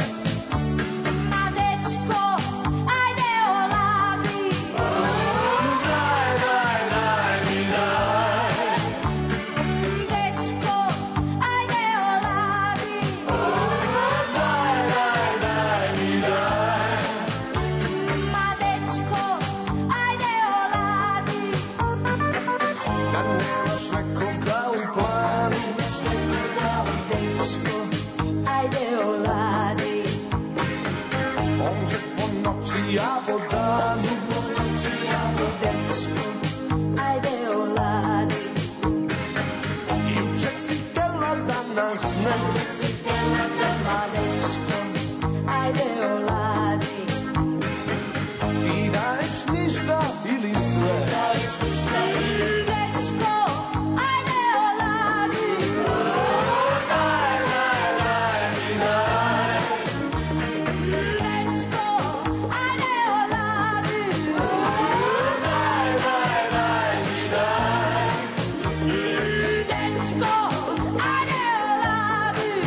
Ja po danu, dečko, ajde oladi. Juče si htela, danas ne. Ma dečko, ajde oladi. Ti daješ ništa ili sve. Dečko, ajde oladi. Daj mi daj. Dečko, ajde oladi. Daj mi daj. Dečko, ajde oladi.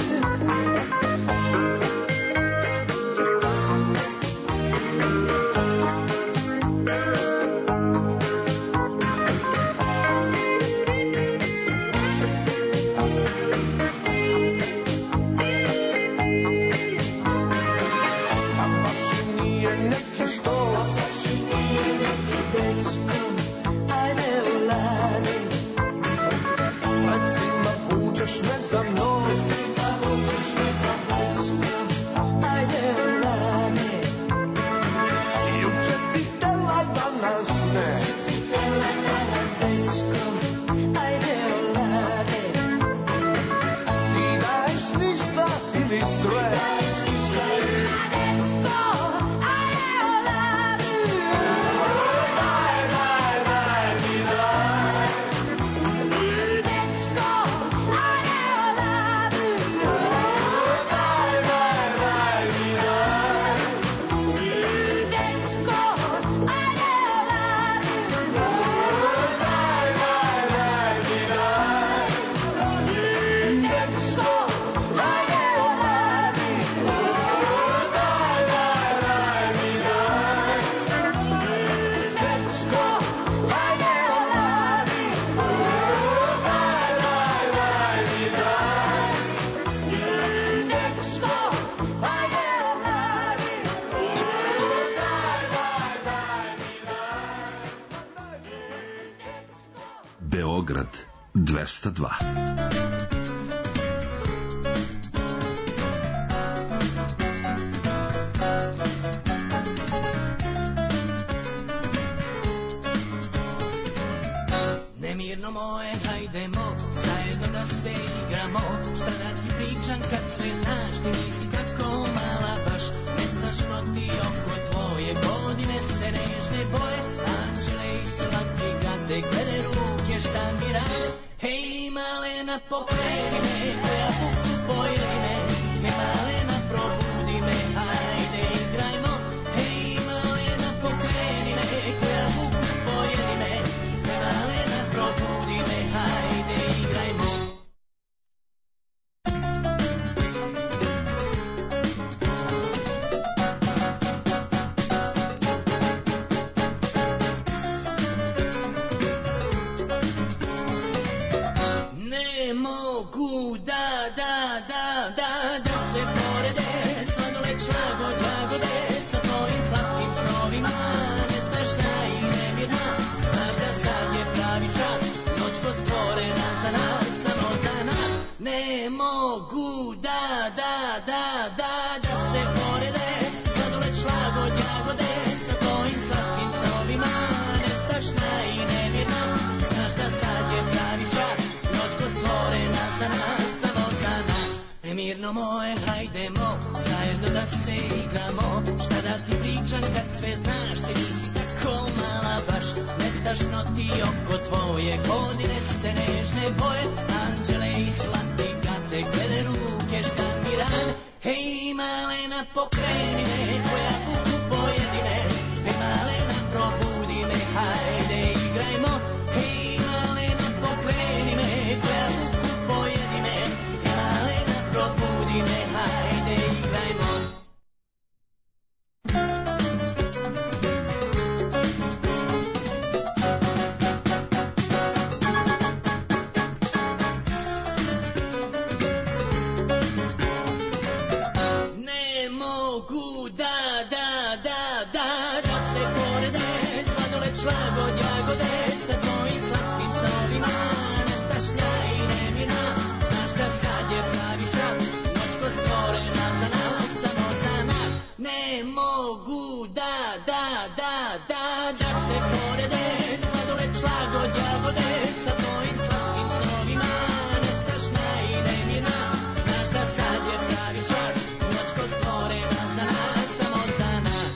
Beograd 202. Nemirno moje, hajdemo, zajedno da se igramo. Šta da ti pričam kad sve znaš, ti nisi tako mala baš. Ne znaš što ti oko tvoje godine se nežne boje. Anđele i slatki gade, glede ruke šta mi rade. Hej malena, pokreni me, koja buku pojedi me. Hej malena, probudi me, hajde igrajmo. Hej malena, pokreni me, koja buku pojedi me. Hej malena, probudi me, hajde igrajmo. Ne mogu da se porede, sladoled šlagod jagode sa tvojim slatkim snovima. Nestašna i nemirna, znaš da sad je pravi čas, noć ko stvorena za nas, samo za nas. Ne mogu da se porede, sladoled šlagod jagode sa tvojim slatkim snovima. Nestašna i nemirna, znaš da sad je pravi čas, noć ko stvorena za nas, samo za nas. Nemirno moje, hajdemo, zajedno da se igramo. Šta da ti pričam kad sve znaš, ti nisi tako mala baš. Nestašno ti oko tvoje godine se nežne boje. Anđele i slatki gade, glede ruke šta mi rade. Hej malena, pokreni me, koja kuku pojedi me. Hej malena, probudi me, hajde igrajmo. Hej malena, pokreni me, koja kuku pojedi me. Hej malena, probudi me, hajde igrajmo. Ne mogu da se porede, sladoled šlagod jagode sa tvojim slatkim snovima. Nestašna i nemirna, znaš da sad je pravi čas, noć ko stvorena za nas, samo za nas. Ne mogu da se porede, sladoled šlagod jagode sa tvojim slatkim snovima. Nestašna i nemirna, znaš da sad je pravi čas, noć ko stvorena za nas, samo za nas.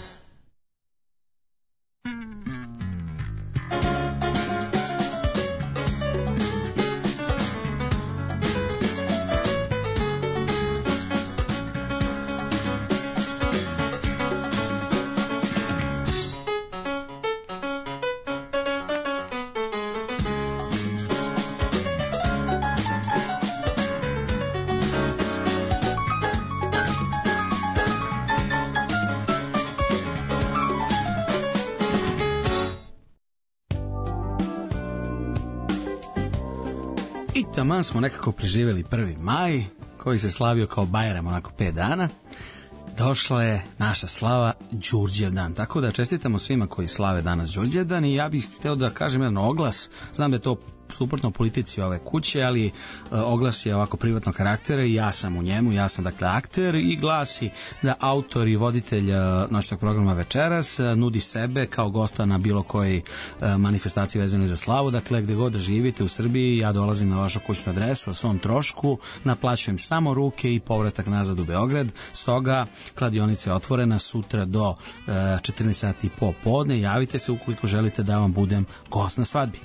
I taman smo nekako preživjeli 1. maj, koji se slavio kao Bajram, onako 5 dana. Došla je naša slava Đurđev dan, tako da čestitamo svima koji slave danas Đurđev dan. I ja bih hteo da kažem jedan oglas, znam da je to suprotno politici ove kuće, ali oglas je ovako privatnog karaktera i ja sam u njemu, ja sam dakle akter, i glasi da autor i voditelj noćnog programa večeras nudi sebe kao gosta na bilo kojoj manifestaciji vezanoj za slavu. Dakle, gde god da živite u Srbiji, ja dolazim na vašu kućnu adresu o svom trošku, naplaćujem samo ruke i povratak nazad u Beograd. Stoga kladionica je otvorena sutra do 14 sati popodne. Javite se ukoliko želite da vam budem gost na svadbi.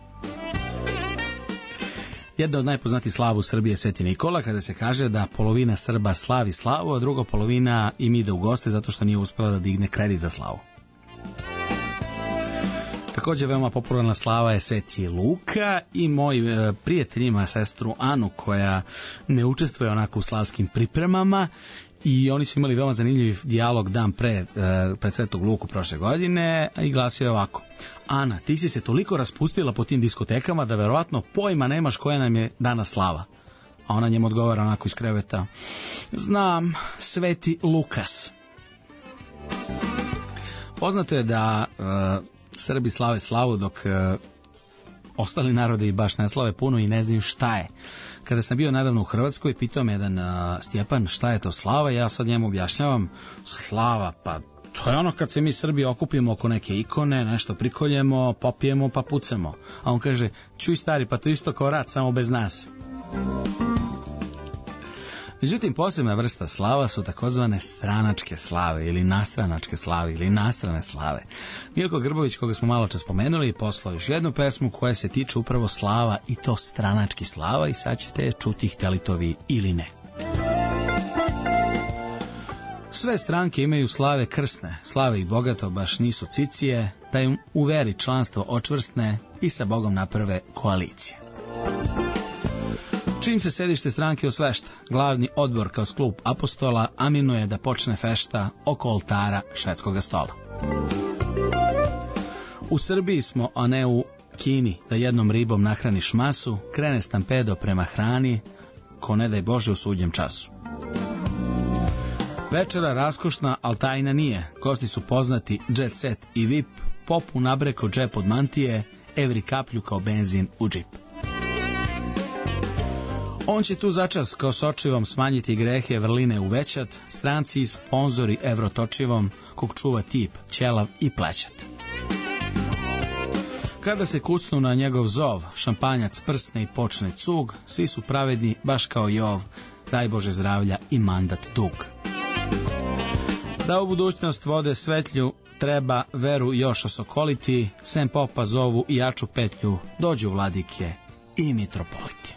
Jedna od najpoznatijih slava u Srbiji je Sveti Nikola, kada se kaže da polovina Srba slavi slavu, a druga polovina im ide u goste zato što nije uspela da digne kredit za slavu. Također veoma popularna slava je Sveti Luka i moj prijatelj ima sestru Anu koja ne učestvuje onako u slavskim pripremama i oni su imali veoma zanimljiv dijalog dan pred Svetog Luku prošle godine i glasio je ovako: Ana, ti si se toliko raspustila po tim diskotekama da verovatno pojma nemaš koja nam je danas slava. A ona njemu odgovara onako iz kreveta: znam, Sveti Lukas. Poznato je da Srbi slave slavu dok ostali narodi baš ne slave puno i ne znaju šta je. Kada sam bio nedavno u Hrvatskoj, pitao me jedan Stjepan šta je to slava, ja sad njemu objašnjavam, slava, pa to je ono kad se mi Srbi okupimo oko neke ikone, nešto prikoljemo, popijemo pa pucamo. A on kaže, čuj stari, pa to isto kao rat, samo bez nas. Međutim, posebna vrsta slava su takozvane stranačke slave ili nastranačke slave ili nastrane slave. Milko Grbović, koga smo malo čas spomenuli, poslao još jednu pesmu koja se tiče upravo slava i to stranački slava i sad ćete čuti htjeli to vi ili ne. Sve stranke imaju slave krsne, slave i bogato baš nisu cicije, da im u veri članstvo očvrsne i sa Bogom naprave koalicije. Čim se sedište stranke osvešta, glavni odbor kao klub apostola aminuje da počne fešta oko oltara švedskog stola. U Srbiji smo, a ne u Kini, da jednom ribom nahraniš masu, krene stampedo prema hrani, ko ne daj Bože u sudnjem času. Večera raskošna, al tajna nije, gosti su poznati, jet set i VIP, popu nabreko džep od mantije, evri kaplju kao benzin u džip. On će tu začas kao sočivom smanjiti grehe vrline uvećat, stranci i sponzori evrotočivom, kog čuva tip, ćelav i plećat. Kada se kucnu na njegov zov, šampanjac prsne i počne cug, svi su pravedni baš kao Jov, daj Bože zdravlja i mandat dug. Da u budućnost vode svetlju, treba veru još osokoliti, sem popa zovu i jaču petlju, dođu vladike i mitropoliti.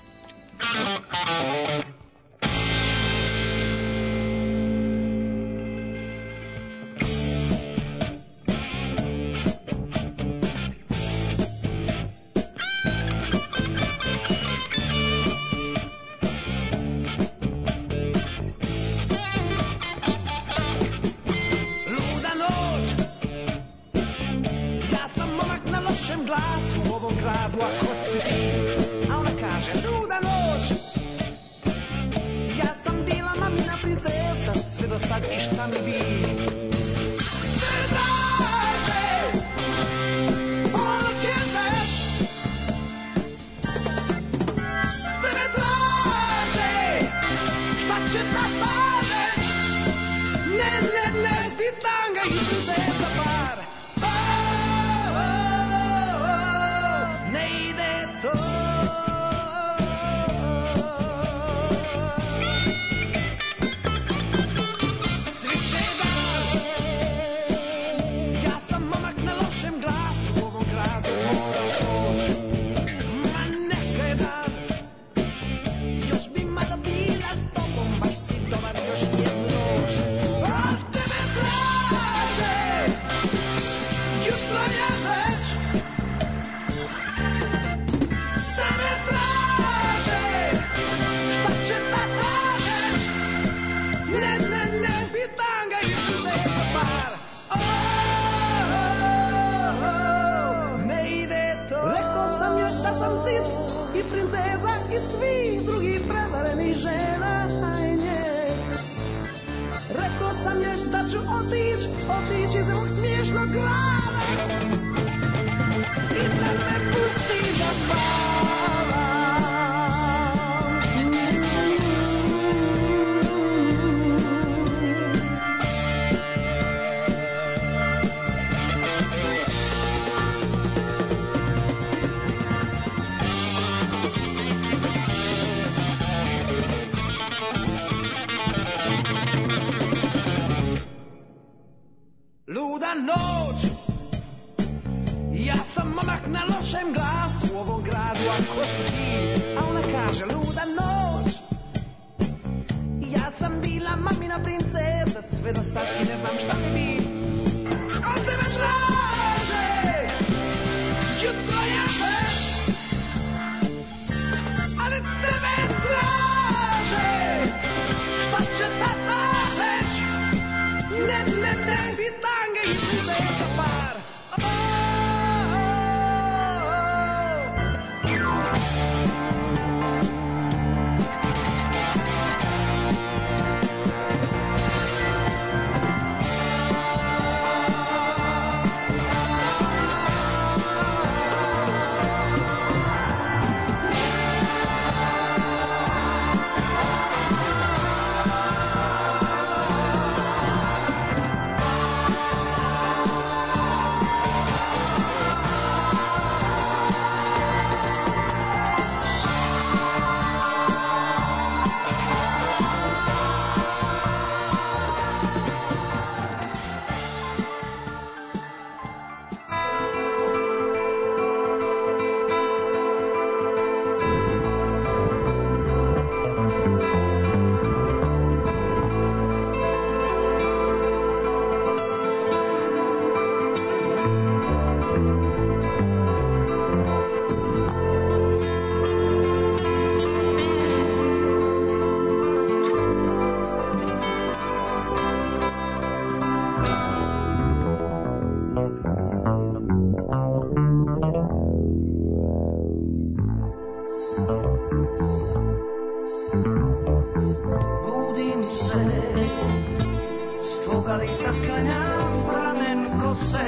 se,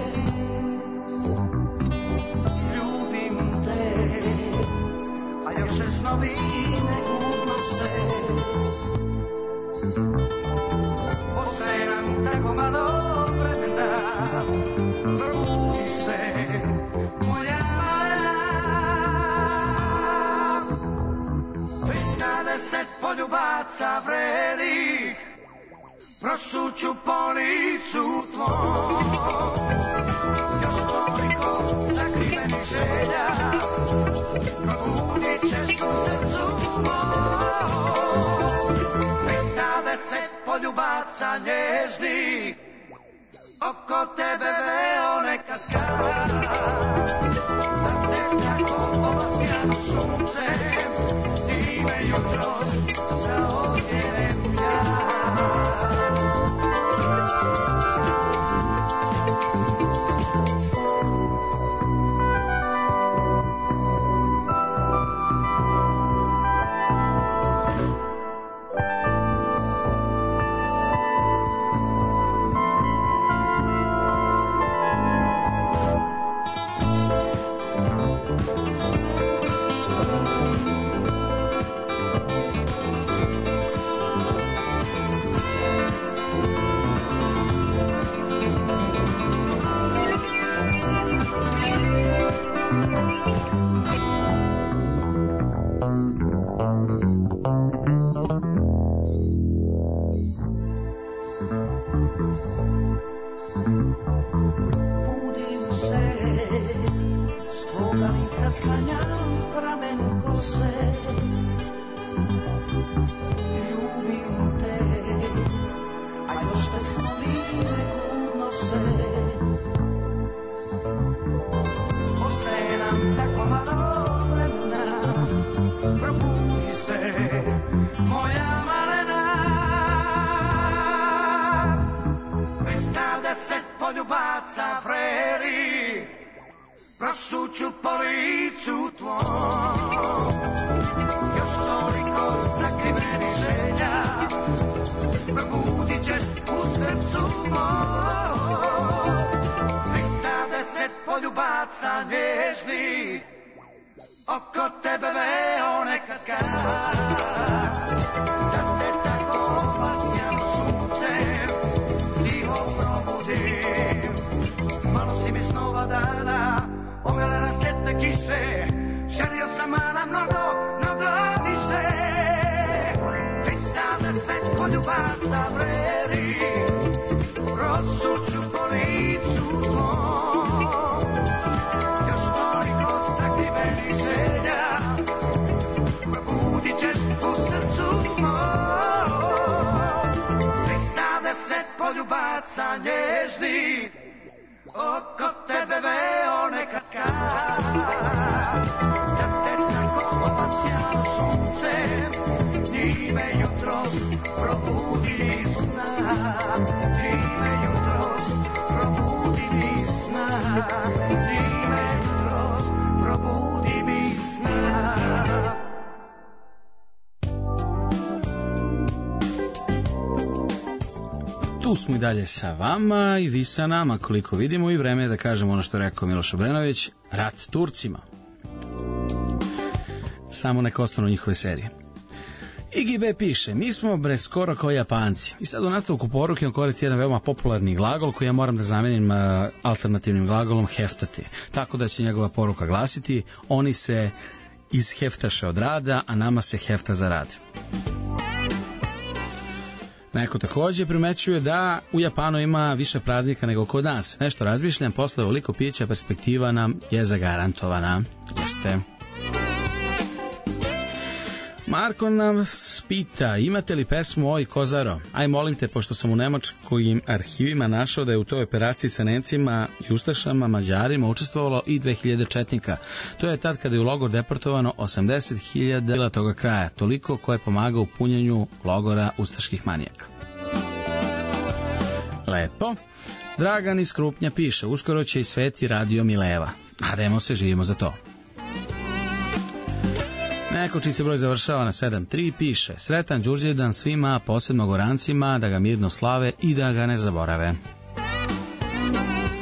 ljubim te, a još se snovi ne unose. Ostaje nam tako malo vremena, probudi se, moja malena. 310 poljubaca vredih prosuću po licu tvoj. Još toliko sakrivenih želja probudit ćeš u srcu moj. 310 poljubaca nježnih oko tebe veo nekad kad, da te tako obasjano suncem ti me jutros zaodjenem ja. Sklanjam pramen kose, ljubim te, a još te snovi ne unose. Ostaje nam tako malo vremena, probudi se, moja malena. 310 poljubaca vredi prosuću po licu tvoj. Još toliko sakrivenih želja probudit ćeš u srcu moj. 310 poljubaca nježnih oko tebe veo nekad kad, da te tako obasjano suncem tiho probudim. Malo si mi snova dana omele na sjetne kiše, želio sam mana mnogo, mnogo više. 310 poljubaca vredi prosuću po licu tvoj. Još toliko sakrivenih želja probudit ćeš u srcu moj. 310 poljubaca nježnih oko tebe veo nekad kad, da te tako obasjano suncem njime jutros probudi sna, njime jutros probudi mi sna, njime jutros probudi mi sna. Tu smo i dalje sa vama i vi sa nama, koliko vidimo, i vreme je da kažemo ono što je rekao Miloš Obrenović, rat Turcima. Samo neka ostanu njihove serije. IGB piše, mi smo bre skoro kao Japanci. I sad u nastavku poruke on koristi jedan veoma popularni glagol koji ja moram da zamenim alternativnim glagolom heftati. Tako da će njegova poruka glasiti, oni se izheftaše od rada, a nama se hefta za rad. Neko također primećuje da u Japanu ima više praznika nego kod nas. Nešto razmišljam, posle ovoliko pića perspektiva nam je zagarantovana. Jeste. Marko nas pita, imate li pesmu Oj Kozaro? Aj molim te, pošto sam u nemačkim arhivima našao da je u toj operaciji sa Nemcima i Ustašama, Mađarima učestvovalo i 2000 četnika. To je tad kada je u logor deportovano 80.000 bila toga kraja, toliko koje pomaga u punjenju logora ustaških manijaka. Lepo. Dragan iz Krupnja piše, uskoro će i sveti radio Mileva. Nadajmo se, živimo za to. Neko čiji se broj završava na 7.3 piše, sretan Đurđevdan svima, a posebno Gorancima, da ga mirno slave i da ga ne zaborave.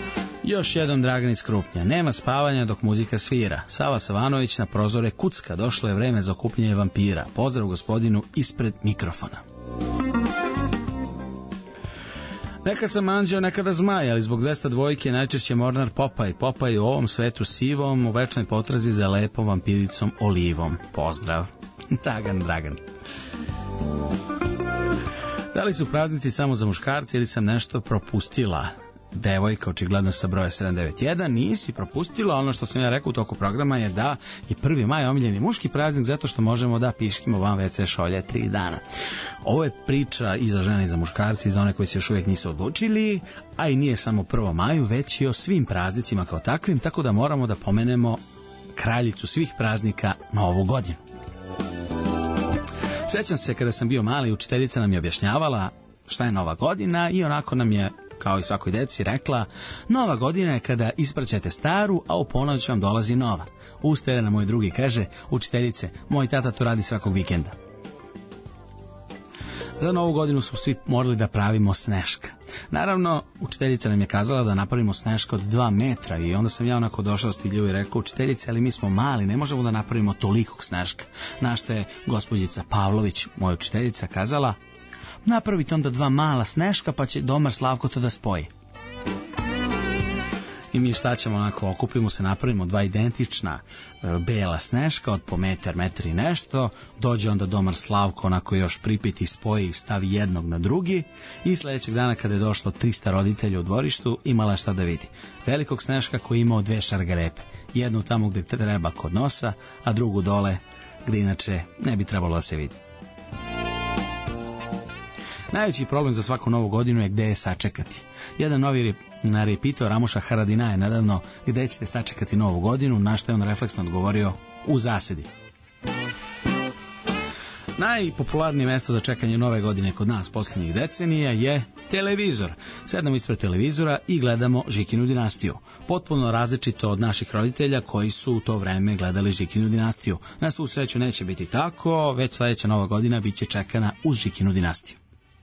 Još jedan Dragan iz Krupnja. Nema spavanja dok muzika svira. Sava Savanović na prozore kucka. Došlo je vreme za okupljanje vampira. Pozdrav gospodinu ispred mikrofona. Nekad sam anđeo, nekada zmaj, ali zbog 202 najčešće Mornar Popaj. Popaj u ovom svetu sivom, u večnoj potrazi za lepom vampiricom Olivom. Pozdrav. Dragan. Da li su praznici samo za muškarci ili sam nešto propustila? Devojka, očigledno sa broja 791, nisi propustila. Ono što sam ja rekao u toku programa je da je 1. maj omiljeni muški praznik zato što možemo da piškimo van WC šolje 3 dana. Ovo je priča i za žene i za muškarci i za one koji se još uvijek nisu odlučili, a i nije samo 1. maju, već i o svim praznicima kao takvim, tako da moramo da pomenemo kraljicu svih praznika, Novu godinu. Sjećam se kada sam bio mali, učiteljica nam je objašnjavala šta je Nova godina i onako nam je, kao i svakoj deci, rekla: Nova godina je kada ispraćate staru, a u ponoć vam dolazi nova. Ustaje na moj drugi, kaže: učiteljice, moj tata to radi svakog vikenda. Za Novu godinu smo svi morali da pravimo sneška. Naravno, učiteljica nam je kazala da napravimo sneška od 2 metra i onda sam ja onako došao stidljivo i rekao: učiteljice, ali mi smo mali, ne možemo da napravimo tolikog sneška. Na što je gospođica Pavlović, moja učiteljica, kazala: napravite onda 2 mala sneška pa će domar Slavko to da spoji. I mi šta ćemo, onako okupimo se, napravimo 2 identična bela sneška od po metar i nešto, dođe onda domar Slavko, onako još pripiti, spoji, stavi jednog na drugi i sljedećeg dana kada je došlo 300 roditelja u dvorištu, imala šta da vidi. Velikog sneška koji je imao 2 šargarepe, jednu tamo gdje treba kod nosa, a drugu dole gdje inače ne bi trebalo da se vidi. Najveći problem za svaku Novu godinu je gde je sačekati. Jedan novinar je pitao Ramuša Haradinaja nedavno gde ćete sačekati Novu godinu, na što je on refleksno odgovorio: u zasedi. Najpopularnije mesto za čekanje Nove godine kod nas posljednjih decenija je televizor. Sedamo ispred televizora i gledamo Žikinu dinastiju. Potpuno različito od naših roditelja koji su u to vreme gledali Žikinu dinastiju. Na svu sreću neće biti tako, već sljedeća Nova godina biće čekana uz Žikinu dinastiju.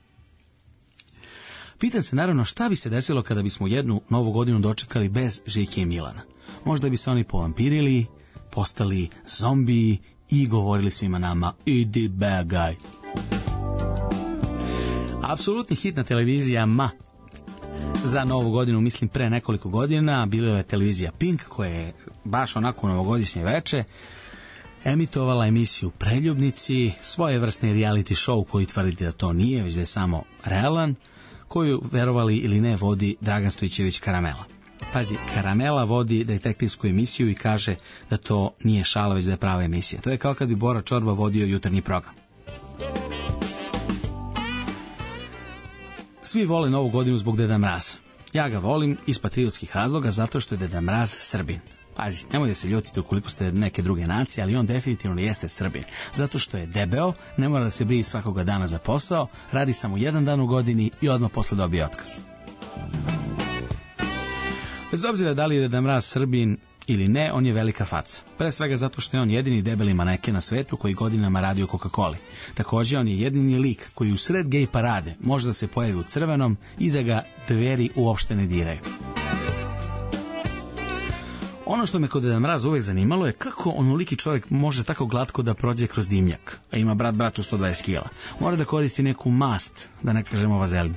Pitam se naravno šta bi se desilo kada bismo jednu Novu godinu dočekali bez Žike i Milana. Možda bi se oni povampirili, postali zombiji i govorili svima nama: idi begaj. Apsolutni hit na televizijama za Novu godinu, mislim pre nekoliko godina, bila je televizija Pink koja je baš onako novogodišnje veče emitovala emisiju Preljubnici, svojevrsni reality show koji tvrdite da to nije, već da je samo realan, koju, verovali ili ne, vodi Dragan Stojićević Karamela. Pazi, Karamela vodi detektivsku emisiju i kaže da to nije šala, već da je prava emisija. To je kao kad bi Bora Čorba vodio jutarnji program. Svi vole Novu godinu zbog Deda Mraza. Ja ga volim iz patriotskih razloga zato što je Deda Mraz Srbin. Pazi, nemoj da se ljutite ukoliko ste neke druge nacije, ali on definitivno jeste Srbin. Zato što je debeo, ne mora da se brije svakoga dana za posao, radi samo 1 dan u godini i odmah posle dobije otkaz. Bez obzira da li je Deda Mraz Srbin ili ne, on je velika faca. Pre svega zato što je on jedini debeli maneken na svetu koji godinama radi u Coca-Coli. Također on je jedini lik koji u sred gej parade može da se pojavi u crvenom i da ga Dveri uopšte ne diraju. Ono što me kod Deda Mraza uvijek zanimalo je kako onoliki čovjek može tako glatko da prođe kroz dimnjak, a ima bratu 120 kila. Mora da koristi neku mast, da ne kažemo vazelin.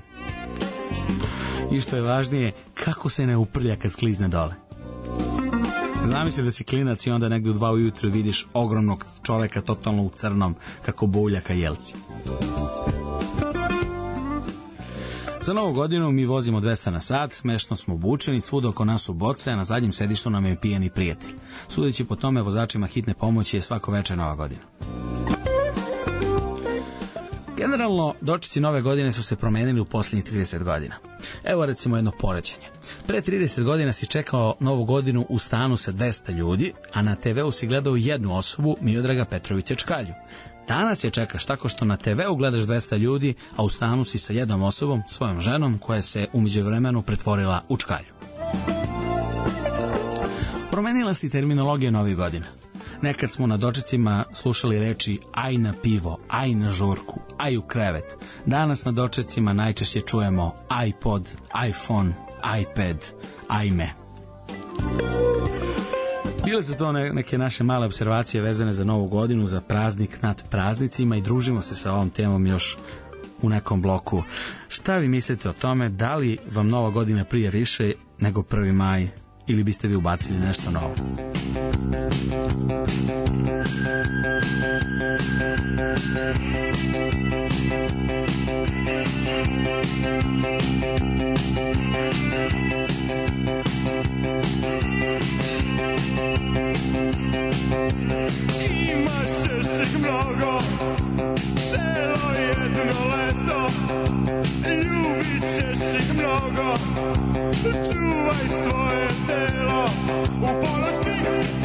I što je važnije, kako se ne uprlja kad sklizne dole. Zamisli da si klinac i onda negdje u 2 ujutru vidiš ogromnog čovjeka totalno u crnom, kako bulja ka jelci. Za Novu godinu mi vozimo 200 na sat, smešno smo obučeni, svud oko nas su boce, a na zadnjem sedištu nam je pijani prijatelj. Sudeći po tome, vozačima hitne pomoći je svako večer Nova godina. Generalno, dočeci Nove godine su se promenili u posljednjih 30 godina. Evo recimo jedno poređenje. Pre 30 godina si čekao Novu godinu u stanu sa 200 ljudi, a na TV-u si gledao jednu osobu, Miodraga Petrovića Čkalju. Danas je čekaš tako što na TV-u gledaš 200 ljudi, a u stanu si sa jednom osobom, svojom ženom, koja se u međuvremenu pretvorila u Čkalju. Promenila se terminologija Novih godina. Nekad smo na dočecima slušali reči aj na pivo, aj na žurku, aj u krevet. Danas na dočecima najčešće čujemo iPod, iPhone, iPad, ajme. Bile su to neke naše male observacije vezane za Novu godinu, za praznik nad praznicima i družimo se sa ovom temom još u nekom bloku. Šta vi mislite o tome? Da li vam Nova godina prija više nego 1. maj ili biste vi ubacili nešto novo? Imat ćeš ih mnogo, celo jedno leto. Ljubit ćeš ih mnogo, čuvaj svoje telo. U ponoć mi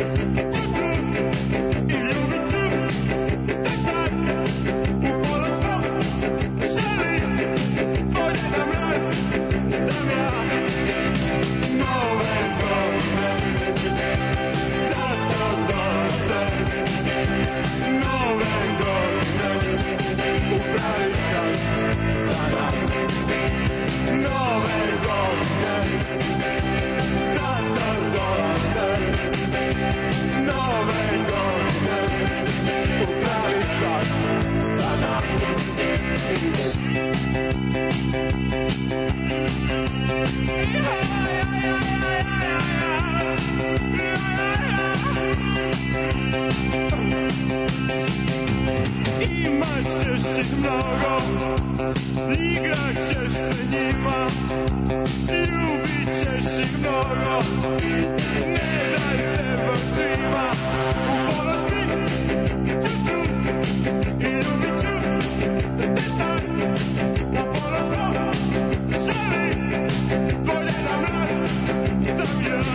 i ljubit ću tek tak. U ponoć želim tvoj Deda Mraz sam ja. Nove godine zato dolaze, nove godine u pravi čas za nas. Nove godine zato dolaze, nove godine u pravi čas za nas. Imat ćeš ih mnogo, igrat ćeš se njima, ljubit ćeš ih mnogo, ne daj se baš svima. U ponoć ću tu i ljubit ću te tak. U ponoć želim tvoj Deda Mraz sam ja.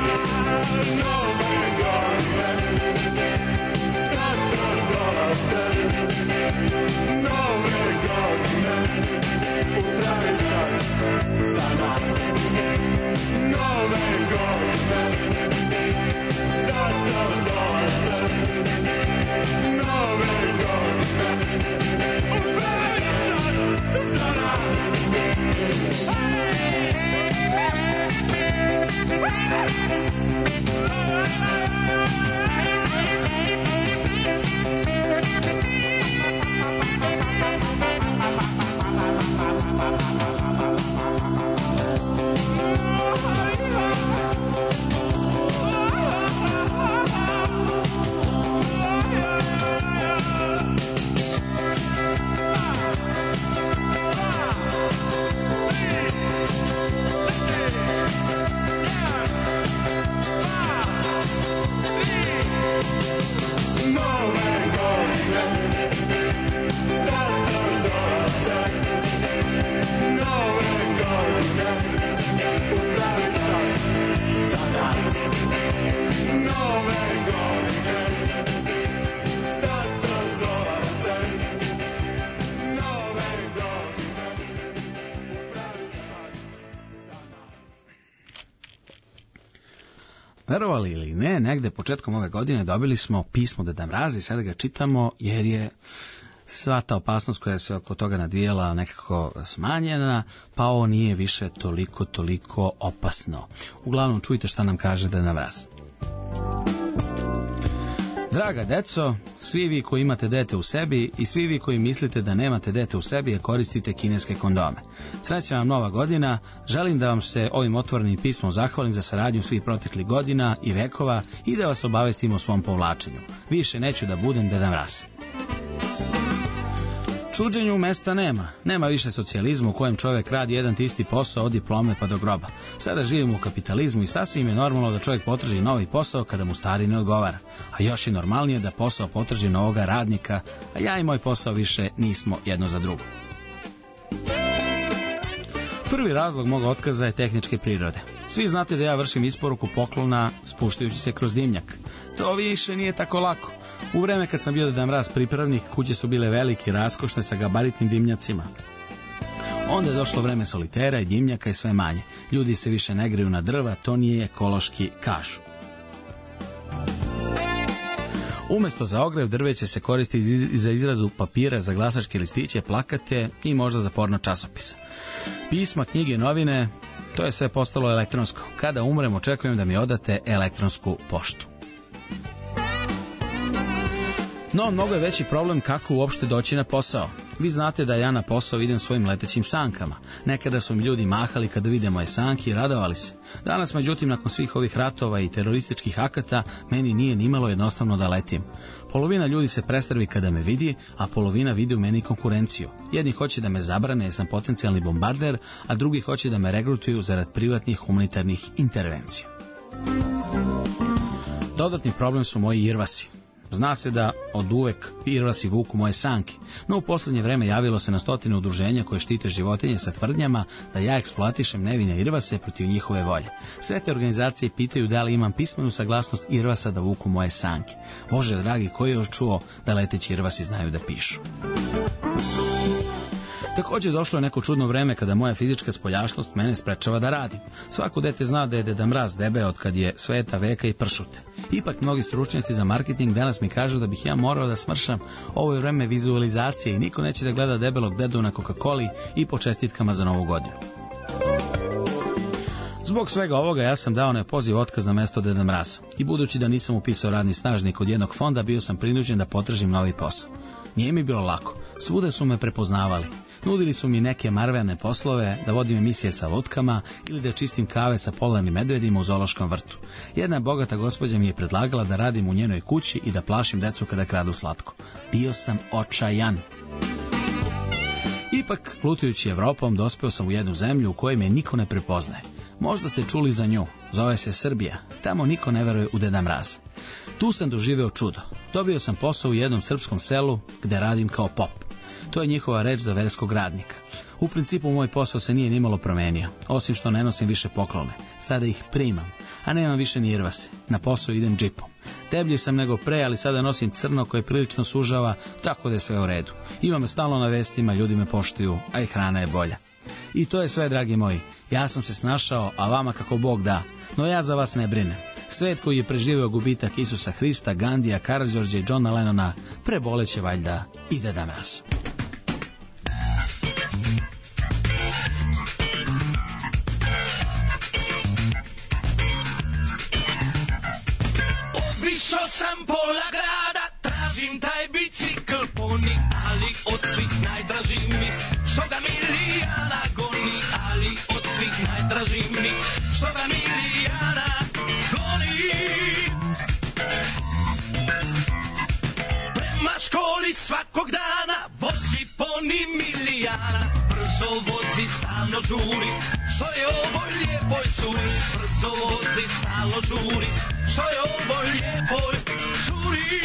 Nove godine zato dolaze, nove godine u pravi čas za nas. Nove godine zato dolaze, nove godine u pravi čas za nas. Verovali ili ne, negde početkom ove godine dobili smo pismo Deda Mraza i sada ga čitamo jer je sva ta opasnost koja se oko toga nadvijela nekako smanjena, pa ovo nije više toliko opasno. Uglavnom čujte šta nam kaže Deda Mraz. Draga deco, svi vi koji imate dete u sebi i svi vi koji mislite da nemate dete u sebi, jer koristite kineske kondome. Srećna vam Nova godina, želim da vam se ovim otvorenim pismom zahvalim za saradnju svih proteklih godina i vekova i da vas obavestim o svom povlačenju. Više neću da budem Deda Mraz. Čuđenju mesta nema više socijalizma u kojem čovjek radi jedan te isti posao od diplome pa do groba. Sada živimo u kapitalizmu i sasvim je normalno da čovjek potraži novi posao kada mu stari ne odgovara. A još je normalnije da posao potraži novoga radnika, a ja i moj posao više nismo jedno za drugo. Prvi razlog mog otkaza je tehničke prirode. Svi znate da ja vršim isporuku poklona spuštajući se kroz dimnjak. To više nije tako lako. U vreme kad sam bio Deda Mraz pripravnik, kuće su bile velike i raskošne sa gabaritnim dimnjacima. Onda je došlo vreme solitera i dimnjaka i sve manje. Ljudi se više ne greju na drva, to nije ekološki, kažu. Umesto za ogrev drveće se koristi za izradu papira za glasačke listiće, plakate i možda za porno časopisa. Pisma, knjige, novine, to je sve postalo elektronsko. Kada umrem, očekujem da mi odate elektronsku poštu. No, mnogo je veći problem kako uopšte doći na posao. Vi znate da ja na posao idem svojim letećim sankama. Nekada su mi ljudi mahali kada vide moje sanke i radovali se. Danas, međutim, nakon svih ovih ratova i terorističkih akata, meni nije nimalo jednostavno da letim. Polovina ljudi se prestravi kada me vidi, a polovina vidi u meni konkurenciju. Jedni hoće da me zabrane jer sam potencijalni bombarder, a drugi hoće da me regrutuju zarad privatnih humanitarnih intervencija. Dodatni problem su moji irvasi. Zna se da od uvek irvasi vuku moje sanke, no u poslednje vreme javilo se na stotine udruženja koje štite životinje sa tvrdnjama da ja eksploatišem nevine irvase protiv njihove volje. Sve te organizacije pitaju da li imam pismenu saglasnost irvasa da vuku moje sanke. Bože dragi, ko je još čuo da leteći irvasi znaju da pišu? Također došlo je neko čudno vreme kada moja fizička spoljašnost mene sprečava da radim. Svako dete zna da je Deda Mraz debeo od kad je sveta, veka i pršute. Ipak mnogi stručnjaci za marketing danas mi kažu da bih ja morao da smršam ovo je vreme vizualizacije i niko neće da gleda debelog dedu na Coca-Coli i po čestitkama za Novu godinu. Zbog svega ovoga ja sam dao nepoziv otkaz na mesto Deda Mraza. I budući da nisam upisao radni staž ni kod jednog fonda, bio sam prinuđen da potražim novi posao. Nije mi bilo lako. Svuda su me prepoznavali. Nudili su mi neke marvene poslove, da vodim emisije sa lutkama ili da čistim kave sa polarnim medvedima u zoološkom vrtu. Jedna bogata gospođa mi je predlagala da radim u njenoj kući i da plašim decu kada kradu slatko. Bio sam očajan. Ipak, lutujući Evropom, dospeo sam u jednu zemlju u kojoj me niko ne prepoznaje. Možda ste čuli za nju, zove se Srbija. Tamo niko ne veruje u Deda Mraza. Tu sam doživeo čudo. Dobio sam posao u jednom srpskom selu gde radim kao pop. To je njihova reč za verskog radnika. U principu moj posao se nije nimalo promenio, osim što ne nosim više poklone. Sada ih primam, a nemam više ni irvase. Na posao idem džipom. Deblji sam nego pre, ali sada nosim crno koje prilično sužava, tako da je sve u redu. Ima me stalno na vestima, ljudi me poštuju, a i hrana je bolja. I to je sve, dragi moji. Ja sam se snašao, a vama kako Bog da. No ja za vas ne brinem. Svet koji je preživeo gubitak Isusa Hrista, Gandija, Karađorđa i Johna Lennona preboleće valjda i Deda Mraz. Obišao sam pola grada, tražim taj bicikl poni, ali od svih najdraži mi, što ga milijana goni, ali od svih najdraži mi, što ga milijana goni. Prema školi svakog dana vozi poni milijana, brzo vozi, stalno žuri, što je ovo lijepoj curi, brzo vozi, stalno žuri, što je ovo lijepoj curi.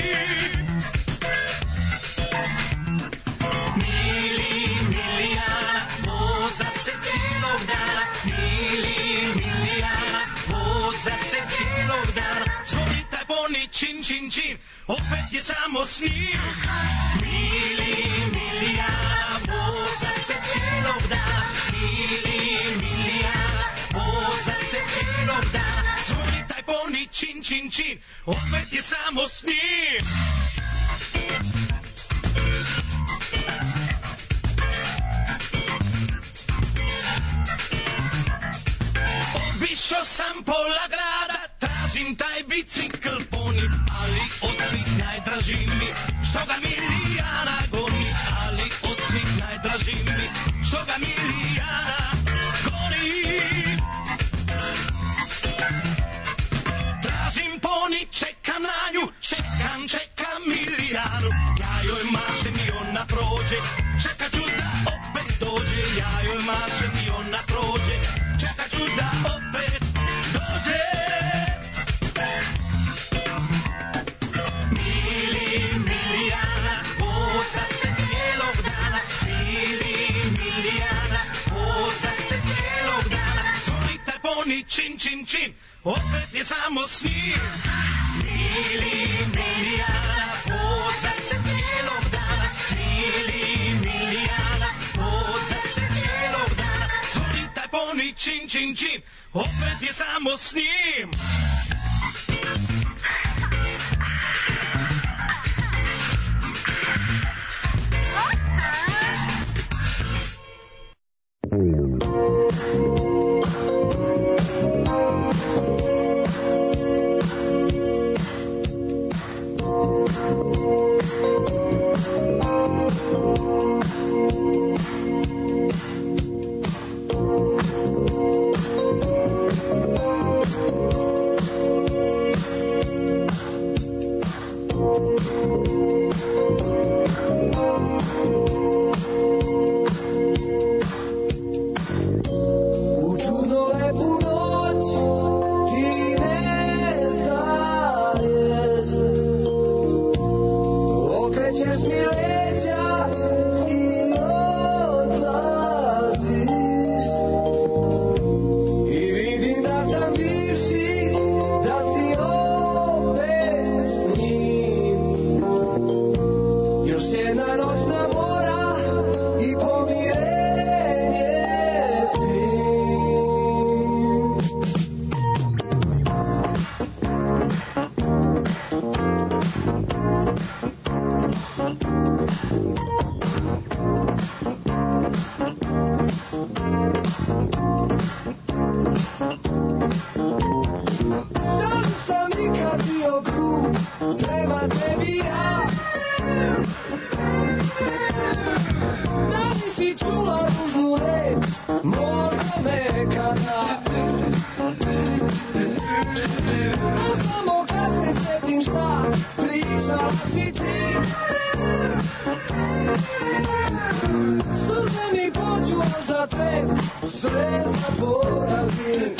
Mili milijana, voza se cijelog dana, mili milijana, voza se cijelog dana, svoj taj poni čin, čin, čin, opet je samo s njim. Mili milijana, voza se cijelog dana, mili milijana, voza se cijelog dana, svoj taj poni čin, čin, čin, opet je samo s njim. Obišao sam pola grada, tražim taj bicikl poni, ali od svih najdraži mi, što ga milijana goni, ali od svih najdraži mi, što ga milijana goni. Tražim poni, čekam na nju, čekam milijanu, ja joj mašem i ona prođe, čekat ću da opet dođe, ja joj mašem i ona prođe, čekat ću da opet dođe. Mili milijana, voza se cijelog dana, mili milijana, voza se cijelog dana, svoj taj poni čin, čin, čin, opet je samo s njim. Mili milijana, voza se cijelog dana, mili milijana, voza se cijelog dana, svoj taj poni čin, čin, čin, opet je samo s njim. A samo kad se sjetim šta pričala si ti, suze mi pođu za tren, sve zaboravim.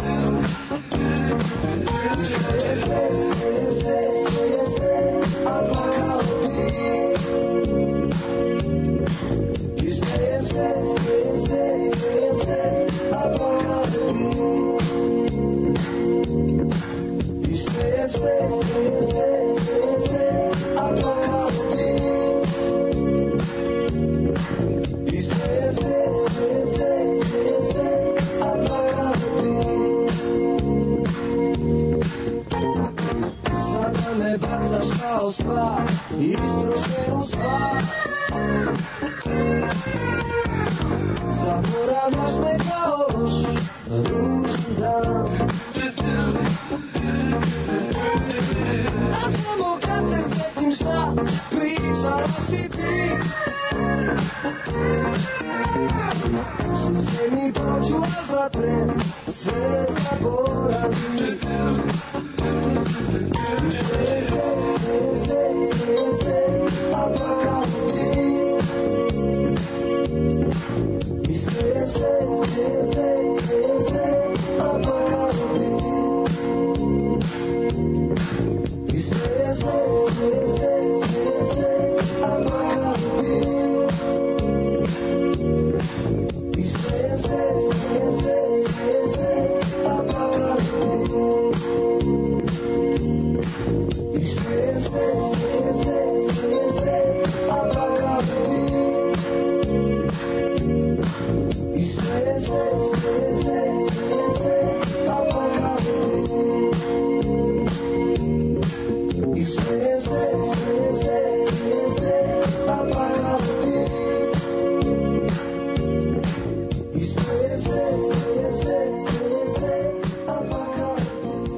Smijem se, a plakao bi. I smijem se, a plakao bi. I smijem se, a plakao bi. I smijem se, a plakao bi. Sada me bacaš kao stvar, istrošenu stvar. Zaboravljaš me kao loš, ružan dan. A samo kad se sjetim šta pričala si ti, suze mi pođu, a za tren sve zaboravim. Smijem se, a plakao bi. I smijem se, a plakao bi. I smijem se, a plakao bi. I smijem se, a plakao bi. I smijem se, a plakao bi. I smijem se, a plakao bi. I smijem se, a plakao bi. I smijem se, a plakao bi.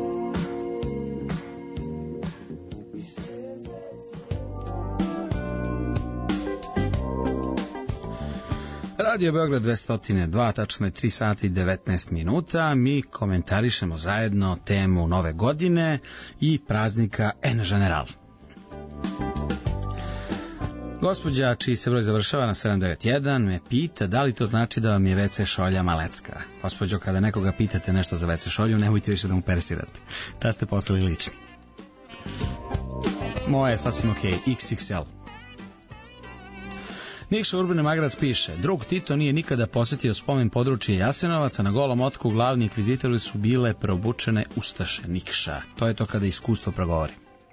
Radio Beograd 202, tačno je 3 sata i 19 minuta. Mi komentarišemo zajedno temu nove godine i praznika En General. Gospođa čiji se broj završava na 791 me pita da li to znači da vam je WC šolja malecka. Gospođo, kada nekoga pitate nešto za WC šolju, nemojte više da mu persirate. Da ste poslali lični. Moje je sasvim ok, XXL. Nikša Urbane Magrac piše: drug Tito nije nikada posjetio spomen područje Jasenovaca, na Golom otoku glavni inkvizitori su bile preobučene ustaše. Nikša, to je to kada iskustvo progovori.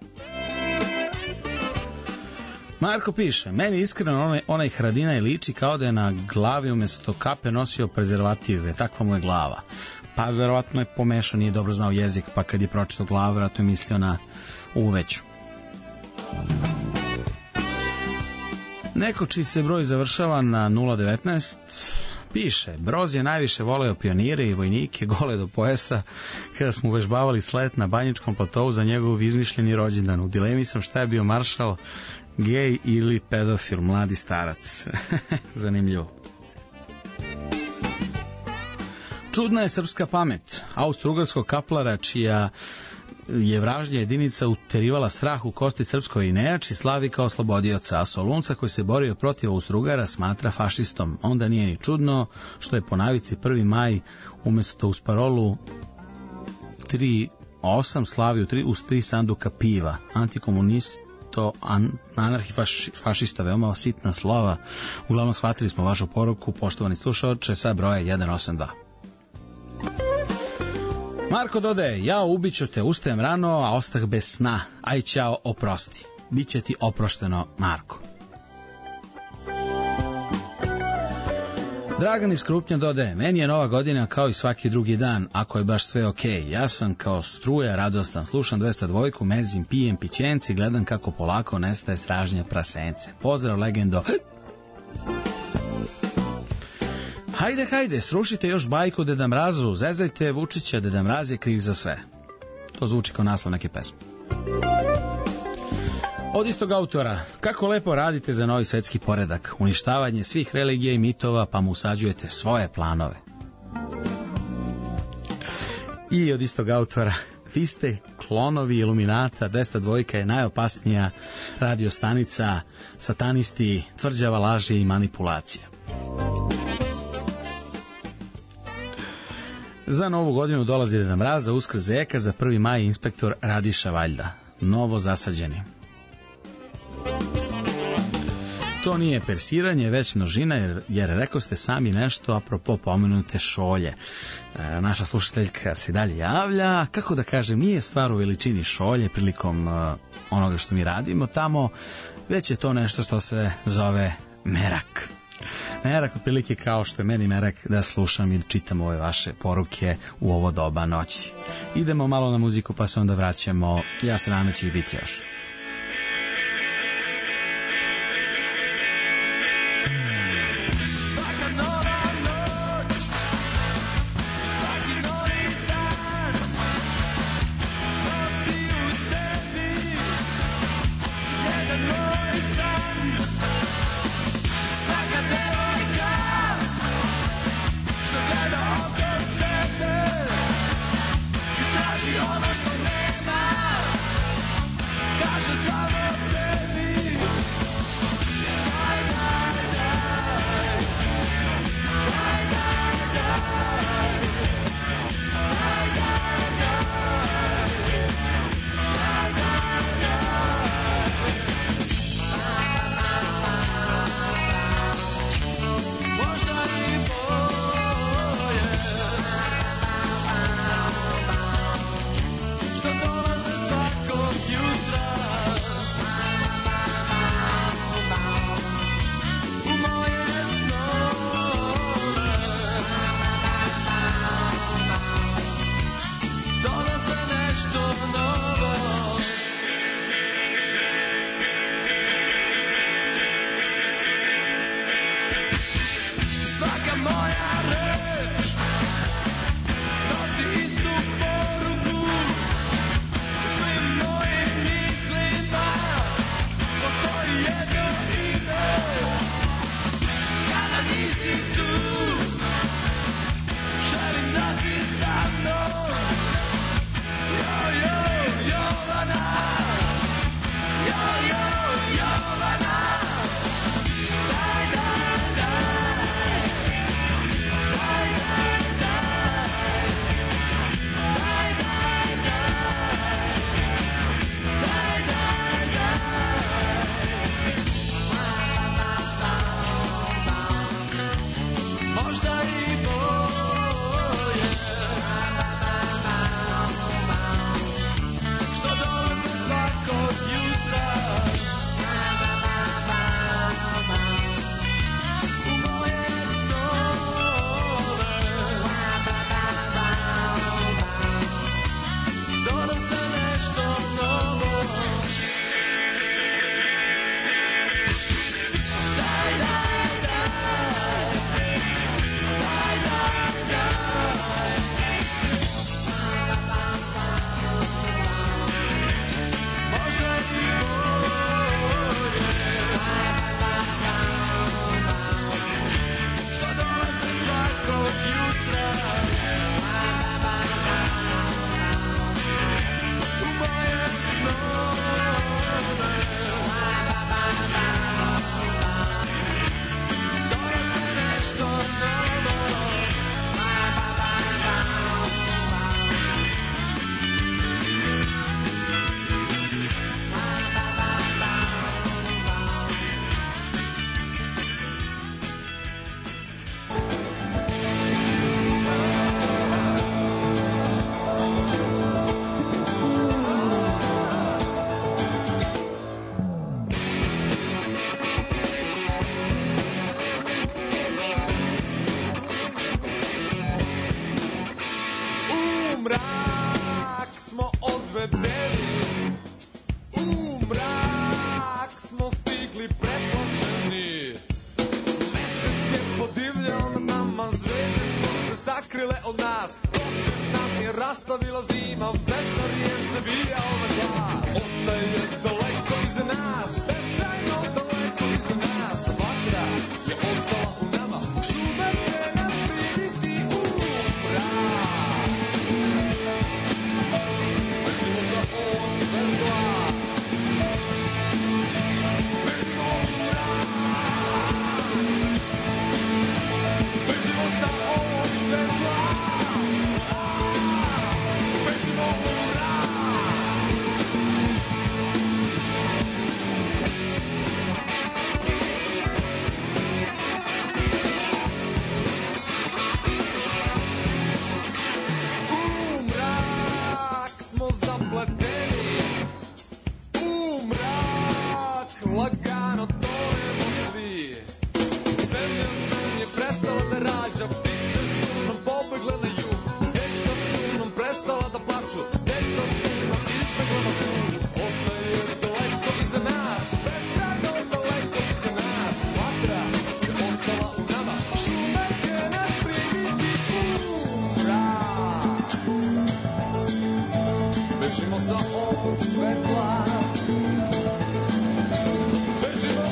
Marko piše: meni iskreno onaj Haradinaj liči kao da je na glavi umjesto kape nosio prezervative, takva mu je glava. Pa verovatno je pomešao, nije dobro znao jezik, pa kad je pročitao glavu, verovatno je mislio na uveću. Neko čiji se broj završava na 019 piše: Broz je najviše voleo pionire i vojnike gole do pojasa kada smo uvežbavali slet na Banjičkom platovu za njegov izmišljeni rođendan. U dilemi sam šta je bio maršal, gej ili pedofil, mladi starac. Zanimljivo. Čudna je srpska pamet. Austro-ugarskog kaplara čija je vraždja jedinica uterivala strah u kosti srpskoj i nejači slavi kao slobodioca, a Solunca koji se borio protiv Austro-ugara smatra fašistom. Onda nije ni čudno što je po navici 1. maj umjesto uz parolu 3.8 slavio uz 3 sanduka piva. Antikomunisto, anarhifašista, veoma sitna slova. Uglavnom shvatili smo vašu poruku, poštovani slušaoče, sa broja 182. Marko dodaje: ja ubiću te, ustajem rano, a ostah bez sna. Aj ćao, oprosti. Biće ti oprošteno, Marko. Dragan iz Krupnja dodaje: meni je nova godina kao i svaki drugi dan, ako je baš sve okej. Ja sam kao struja radostan, slušam 202, mezim, pijem pićenci, gledam kako polako nestaje stražnja prasence. Pozdrav, legendo. Hajde, srušite još bajku Deda Mrazu, zezajte Vučića, Deda Mraz je kriv za sve. To zvuči kao naslov neke pesme. Od istog autora: kako lepo radite za novi svetski poredak, uništavanje svih religija i mitova, pa mu usađujete svoje planove. I od istog autora Vi ste klonovi Iluminata, 202 je najopasnija radio stanica, satanisti, tvrđava, laži i manipulacija. Za novu godinu dolazi Deda Mraz, za Uskrs zeka, za 1. maj inspektor Radiša valjda. Novo zasađeni. To nije persiranje, već množina, jer rekao ste sami nešto apropo pomenute šolje. Naša slušateljka se dalje javlja. Kako da kažem, nije stvar u veličini šolje prilikom onoga što mi radimo tamo, već je to nešto što se zove merak. Merak otprilike kao što je meni merak da slušam i da čitam ove vaše poruke u ovo doba noći. Idemo malo na muziku pa se onda vraćamo. Ja se nadam da će ih biti još. bežimo sa ovog svetla. Bežimo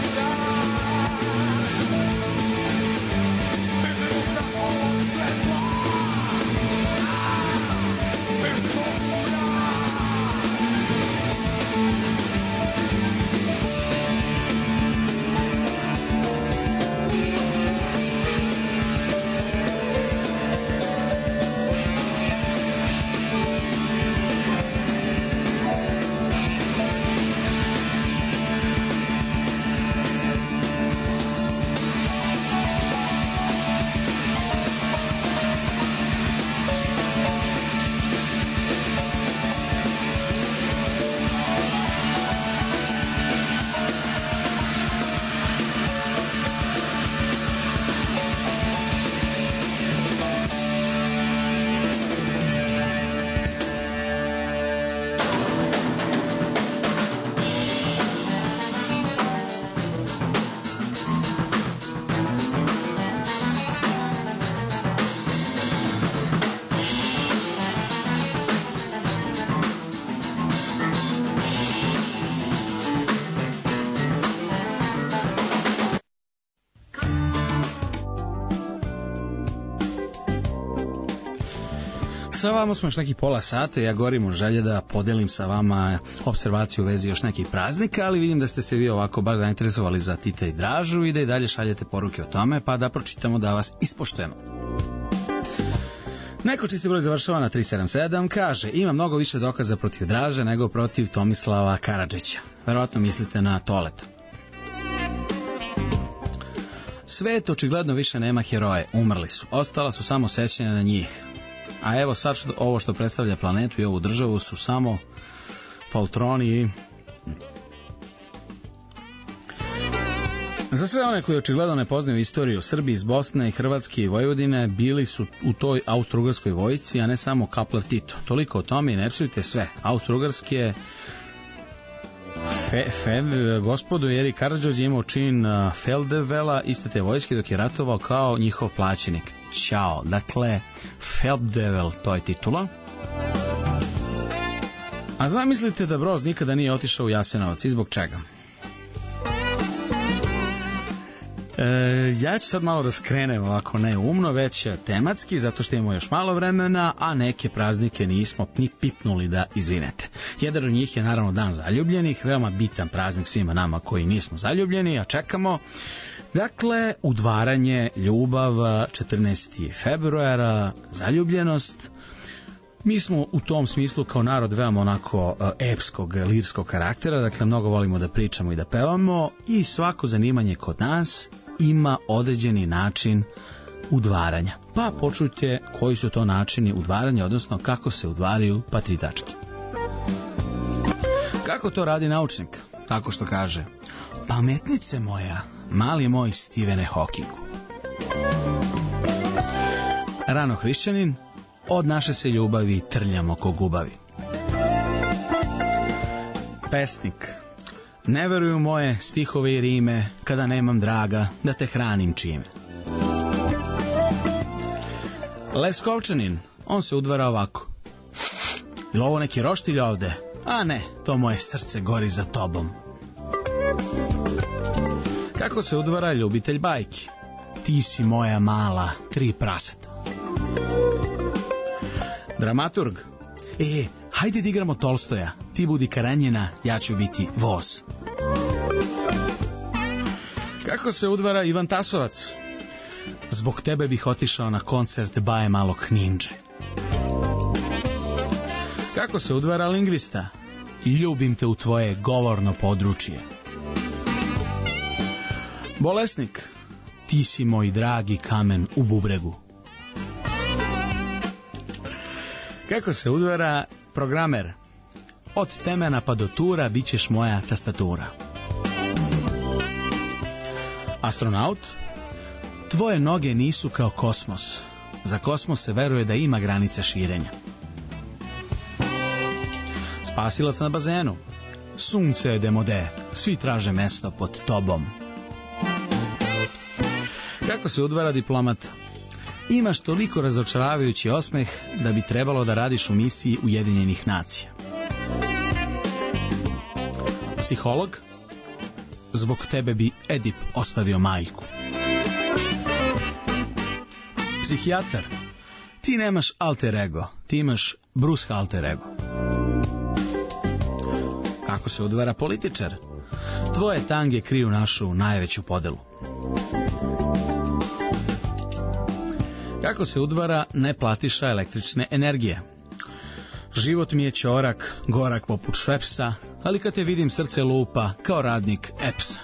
bežimo sa ovog svetla. Bežimo Sa vama smo još nekih pola sata, ja gorim u želje da podelim sa vama observaciju u vezi još nekih praznika, ali vidim da ste se vi ovako baš zainteresovali za Tita i Dražu i da i dalje šaljete poruke o tome, pa da pročitamo da vas ispoštujemo. Neko čisti broj završava na 377, kaže, ima mnogo više dokaza protiv Draže nego protiv Tomislava Karadžića. Verovatno mislite na Toleta. Svet očigledno više nema heroje, umrli su, ostala su samo sećanja na njih. A evo sad ovo što predstavlja planetu i ovu državu su samo poltroni i... Za sve one koji očigledno ne poznaju istoriju, Srbi iz Bosne i Hrvatske i Vojvodine bili su u toj austro-ugarskoj vojsci, a ne samo Kaplar Tito. Toliko o tome i ne psujte sve. Austro-ugarske gospodu Erik Karađorđe imao čin Feldevela iste te vojske dok je ratovao kao njihov plaćenik. Ćao. Dakle, Feldevel, to je titula. A zamislite da Broz nikada nije otišao u Jasenovac i zbog čega? Ja ću sad malo da skrenem ovako ne umno, već tematski, zato što imamo još malo vremena, a neke praznike nismo ni pipnuli da izvinete. Jedan od njih je naravno Dan zaljubljenih, veoma bitan praznik svima nama koji nismo zaljubljeni, a čekamo. Dakle, udvaranje, ljubav, 14. februara, zaljubljenost. Mi smo u tom smislu kao narod veoma onako epskog, lirskog karaktera, dakle mnogo volimo da pričamo i da pevamo i svako zanimanje kod nas ima određeni način udvaranja. Pa počujte koji su to načini udvaranja, odnosno kako se udvaraju patritački. Kako to radi naučnik? Tako što kaže: pametnice moja, mali moj Stevene Hawkingu. Rano hrišćanin: od naše se ljubavi trljamo ko gubavi. Pesnik: ne veruju moje stihove i rime kada nemam draga da te hranim čime. Leskovčanin: on se udvara ovako: ili ovo neki roštilj ovde? A ne, to moje srce gori za tobom. Kako se udvara ljubitelj bajki? Ti si moja mala 3 praseta. Dramaturg: hajde da igramo Tolstoja, ti budi Karanjina, ja ću biti voz. Kako se udvara Ivan Tasovac? Zbog tebe bih otišao na koncert Baje malog ninđe. Kako se udvara lingvista? Ljubim te u tvoje govorno područje. Bolesnik: ti si moj dragi kamen u bubregu. Kako se udvara programer? Od temena pa do tura bit ćeš moja tastatura. Astronaut: tvoje noge nisu kao kosmos. Za kosmos se veruje da ima granice širenja. Spasilac na bazenu: sunce je demode, svi traže mesto pod tobom. Kako se udvara diplomat? Imaš toliko razočaravajući osmeh da bi trebalo da radiš u misiji Ujedinjenih nacija. Psiholog, zbog tebe bi Edip ostavio majku. Psihijatar, ti nemaš alter ego, ti imaš Bruce alter ego. Kako se udvara političar? Tvoje tange kriju našu najveću podelu. Kako se udvara neplatiša električne energije? Život mi je ćorak, gorak poput Švepsa, ali kad te vidim srce lupa kao radnik EPS-a.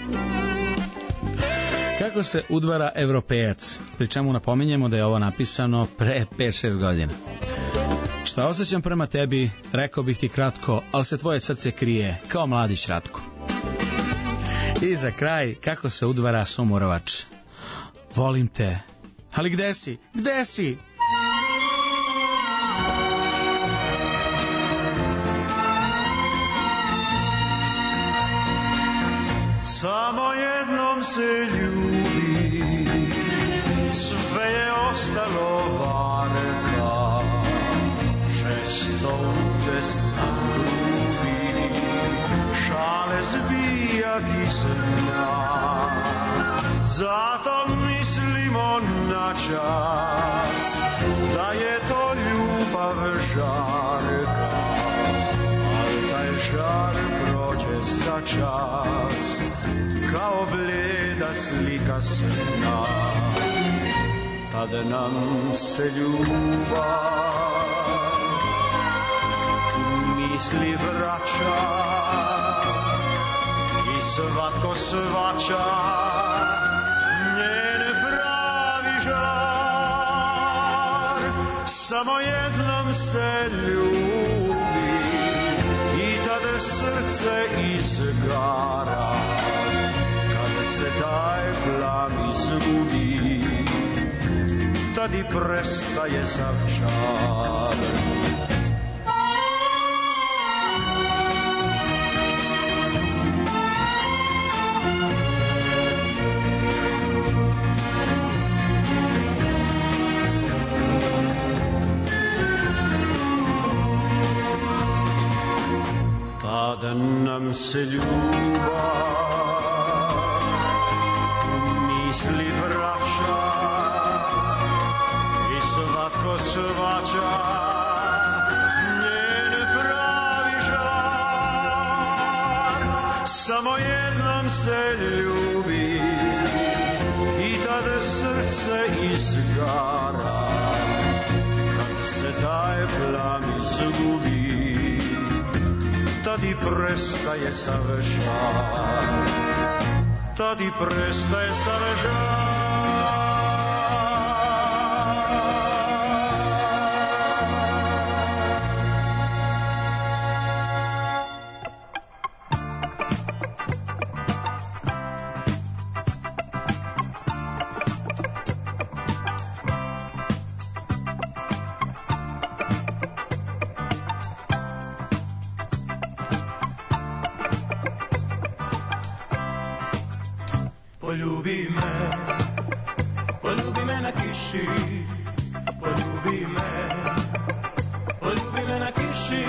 Kako se udvara evropejac? Pri čemu napominjemo da je ovo napisano pre 5-6 godina. Šta osjećam prema tebi, rekao bih ti kratko, ali se tvoje srce krije kao mladić Ratko. I za kraj, kako se udvara Sumorovač? Volim te, ali gde si? Gde si? Samo jednom se ljubi, sve je ostalo varka, često udesna grubi, šale zbijati zna. Zato mislimo na čas, da je to ljubav žarka, ali taj žar prođe za čas, kao bljeda slika sna. Tad nam se ljubav misli vraća i svatko svača njen pravi žar. Samo jednom se ljubi i tada srce izgara, kada se taj plam izgubi, tad i prestaje sav čar. Tad nam se ljubav misli vraća i svatko svača njen pravi žar. Samo jednom se ljubi i tad srce izgara, kad se taj plam izgubi, tad i prestaje sav žar, tad i prestaje sav žar. Poljubi me na kiši, poljubi me na kiši,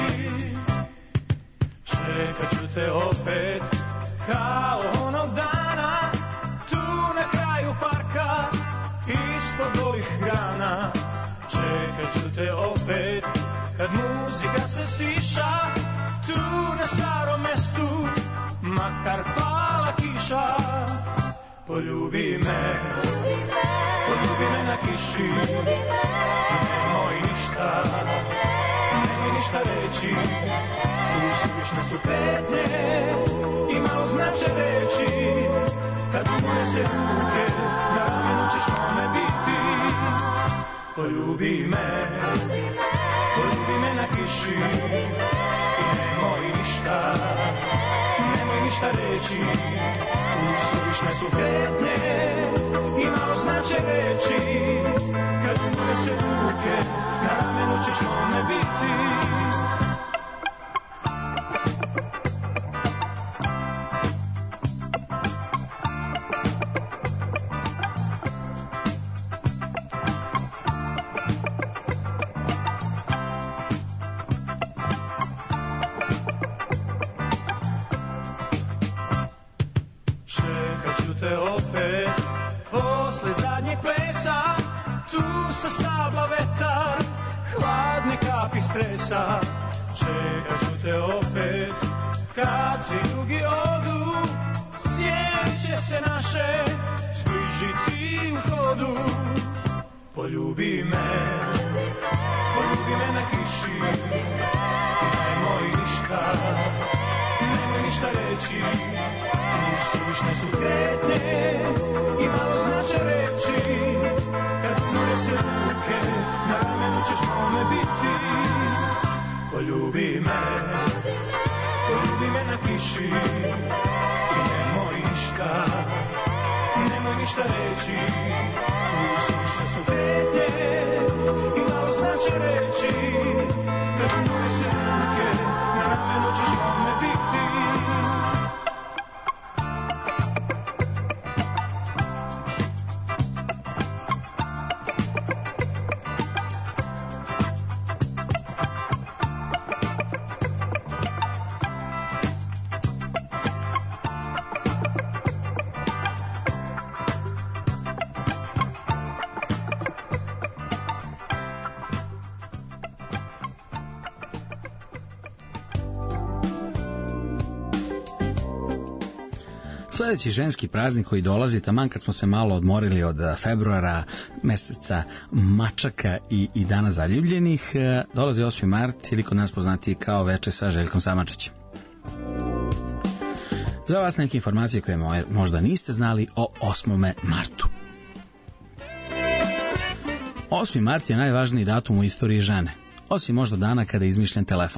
čekat ću te opet kao onog dana, tu na kraju parka, ispod ovih grana, čekat ću te opet kad muzika se stiša, tu na starom mestu, makar pala kiša. Poljubi me na kiši, nemoj ništa reći, suvišne su petnje i malo znače reći, kad unese ruke, na ramenu ćeš mome biti. Poljubi me na kiši i nemoj ništa reći, suvišne su petnje i malo znače reći, kad unese ruke, na ramenu ćeš mome biti. takvih stresa, čekaš te opet, kad svi drugi odu, sjenit će se naše, zbližiti u hodu. Poljubi me na kiši, nemoj ništa reći, suvišne su kretnje i malo znače reči, kad čuje se ruke, na ramenu ćeš mome biti. Poljubi me na kiši i nemoj ništa reći, suvišne su kretnje i malo znače reči, kad čuje se ruke, na ramenu ćeš mome biti. Sljedeći ženski praznik koji dolazi, taman kad smo se malo odmorili od februara, meseca mačaka i dana zaljubljenih, dolazi 8. mart ili kod nas poznatiji kao Veče sa Željkom Samačićem. Za vas neke informacije koje možda niste znali o 8. martu. 8. mart je najvažniji datum u istoriji žene, osim možda dana kada je izmišljen telefon.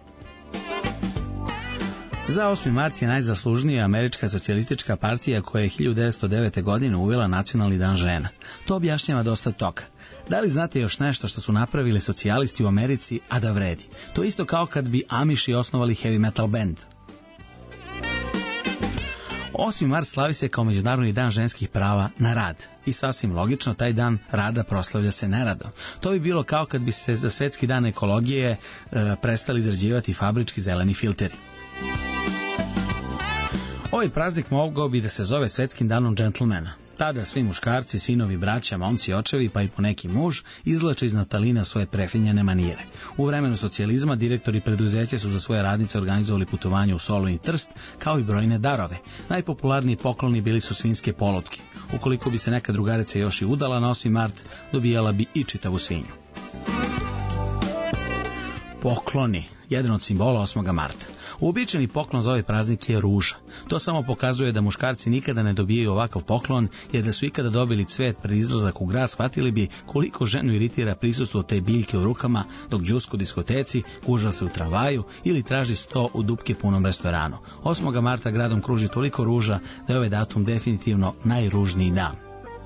Za 8. mart je najzaslužnija Američka socijalistička partija koja je 1909. godine uvela Nacionalni dan žena. To objašnjava dosta toga. Da li znate još nešto što su napravili socijalisti u Americi, a da vredi? To isto kao kad bi Amiši osnovali heavy metal band. 8. mart slavi se kao Međunarodni dan ženskih prava na rad. I sasvim logično, taj dan rada proslavlja se neradom. To bi bilo kao kad bi se za Svetski dan ekologije prestali izrađivati fabrički zeleni filteri. Ovaj praznik mogao bi da se zove Svetskim danom džentlmena. Tada svi muškarci, sinovi, braća, momci, očevi, pa i poneki muž izvlače iz natalina svoje prefinjene manire. U vremenu socijalizma direktori preduzeća su za svoje radnice organizovali putovanje u Solun i Trst, kao i brojne darove. Najpopularniji pokloni bili su svinjske polutke. Ukoliko bi se neka drugarica još i udala na 8. mart, dobijala bi i čitavu svinju. Pokloni, jedan od simbola 8. marta. Uobičajeni poklon za ovaj praznik je ruža. To samo pokazuje da muškarci nikada ne dobijaju ovakav poklon, jer da su ikada dobili cvet pred izlazak u grad, shvatili bi koliko ženu iritira prisustvo te biljke u rukama dok đuska u diskoteci, kuža se u tramvaju ili traži sto u dupke punom restoranu. 8. marta gradom kruži toliko ruža da je ovaj datum definitivno najružniji dan.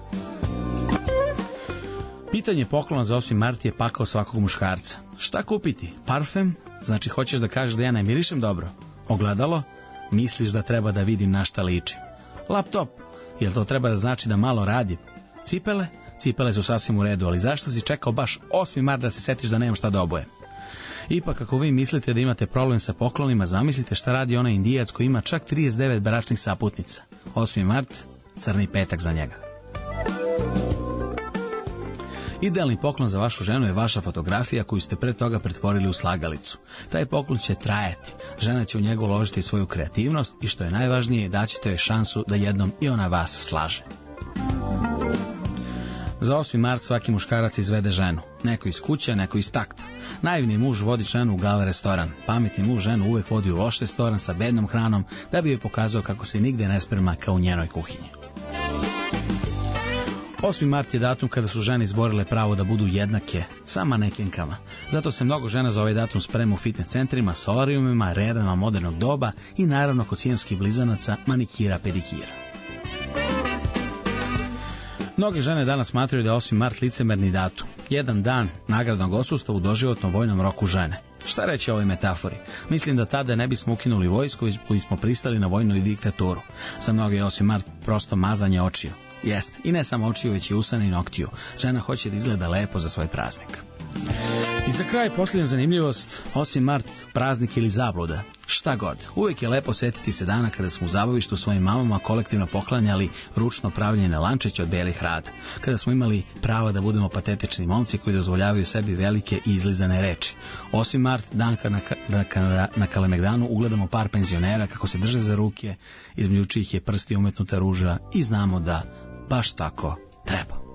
Pitanje poklona za 8. mart je pakao svakog muškarca. Šta kupiti? Parfem? Znači hoćeš da kažeš da ja ne mirišem dobro? Ogledalo? Misliš da treba da vidim na šta ličim? Laptop? Jel to treba da znači da malo radim? Cipele? Cipele su sasvim u redu, ali zašto si čekao baš 8. mart da se setiš da nemam šta da obujem? Ipak ako vi mislite da imate problem sa poklonima, zamislite šta radi onaj Indijac koji ima čak 39 bračnih saputnica. 8. mart, crni petak za njega. Idealni poklon za vašu ženu je vaša fotografija koju ste pre toga pretvorili u slagalicu. Taj poklon će trajati, žena će u njegu uložiti svoju kreativnost i što je najvažnije, daćete joj šansu da jednom i ona vas slaže. Za 8. mart svaki muškarac izvede ženu, neko iz kuće, neko iz takta. Naivni muž vodi ženu u gale restoran, pametni muž ženu uvek vodi u loš restoran sa bednom hranom da bi joj pokazao kako se nigde ne sprema kao u njenoj kuhinji. 8. mart je datum kada su žene izborile pravo da budu jednake sa manekenkama. Zato se mnogo žena za ovaj datum sprema u fitness centrima, solarijumima, redama modernog doba i naravno kod siamskih blizanaca, manikira, pedikira. Mnoge žene danas smatraju da je 8. mart licemerni datum. Jedan dan nagradnog odsustva u doživotnom vojnom roku žene. Šta reći o ovoj metafori? Mislim da tada ne bismo ukinuli vojsku koji smo pristali na vojnu i diktaturu. Za mnoge je 8. mart prosto mazanje očiju. Jeste, i ne samo očiju, već i usana i noktiju. Žena hoće da izgleda lepo za svoj praznik. I za kraj posljednja zanimljivost, 8. mart, praznik ili zabluda. Šta god, uvijek je lepo setiti se dana kada smo u zabavištu svojim mamama kolektivno poklanjali ručno pravljene lančiće od belih rada. Kada smo imali prava da budemo patetični momci koji dozvoljavaju sebi velike i izlizane reči. 8. mart, dan kada na Kalemegdanu ugledamo par penzionera kako se drže za ruke, između čijih je prsti umetnuta ruža i znamo da baš tako treba.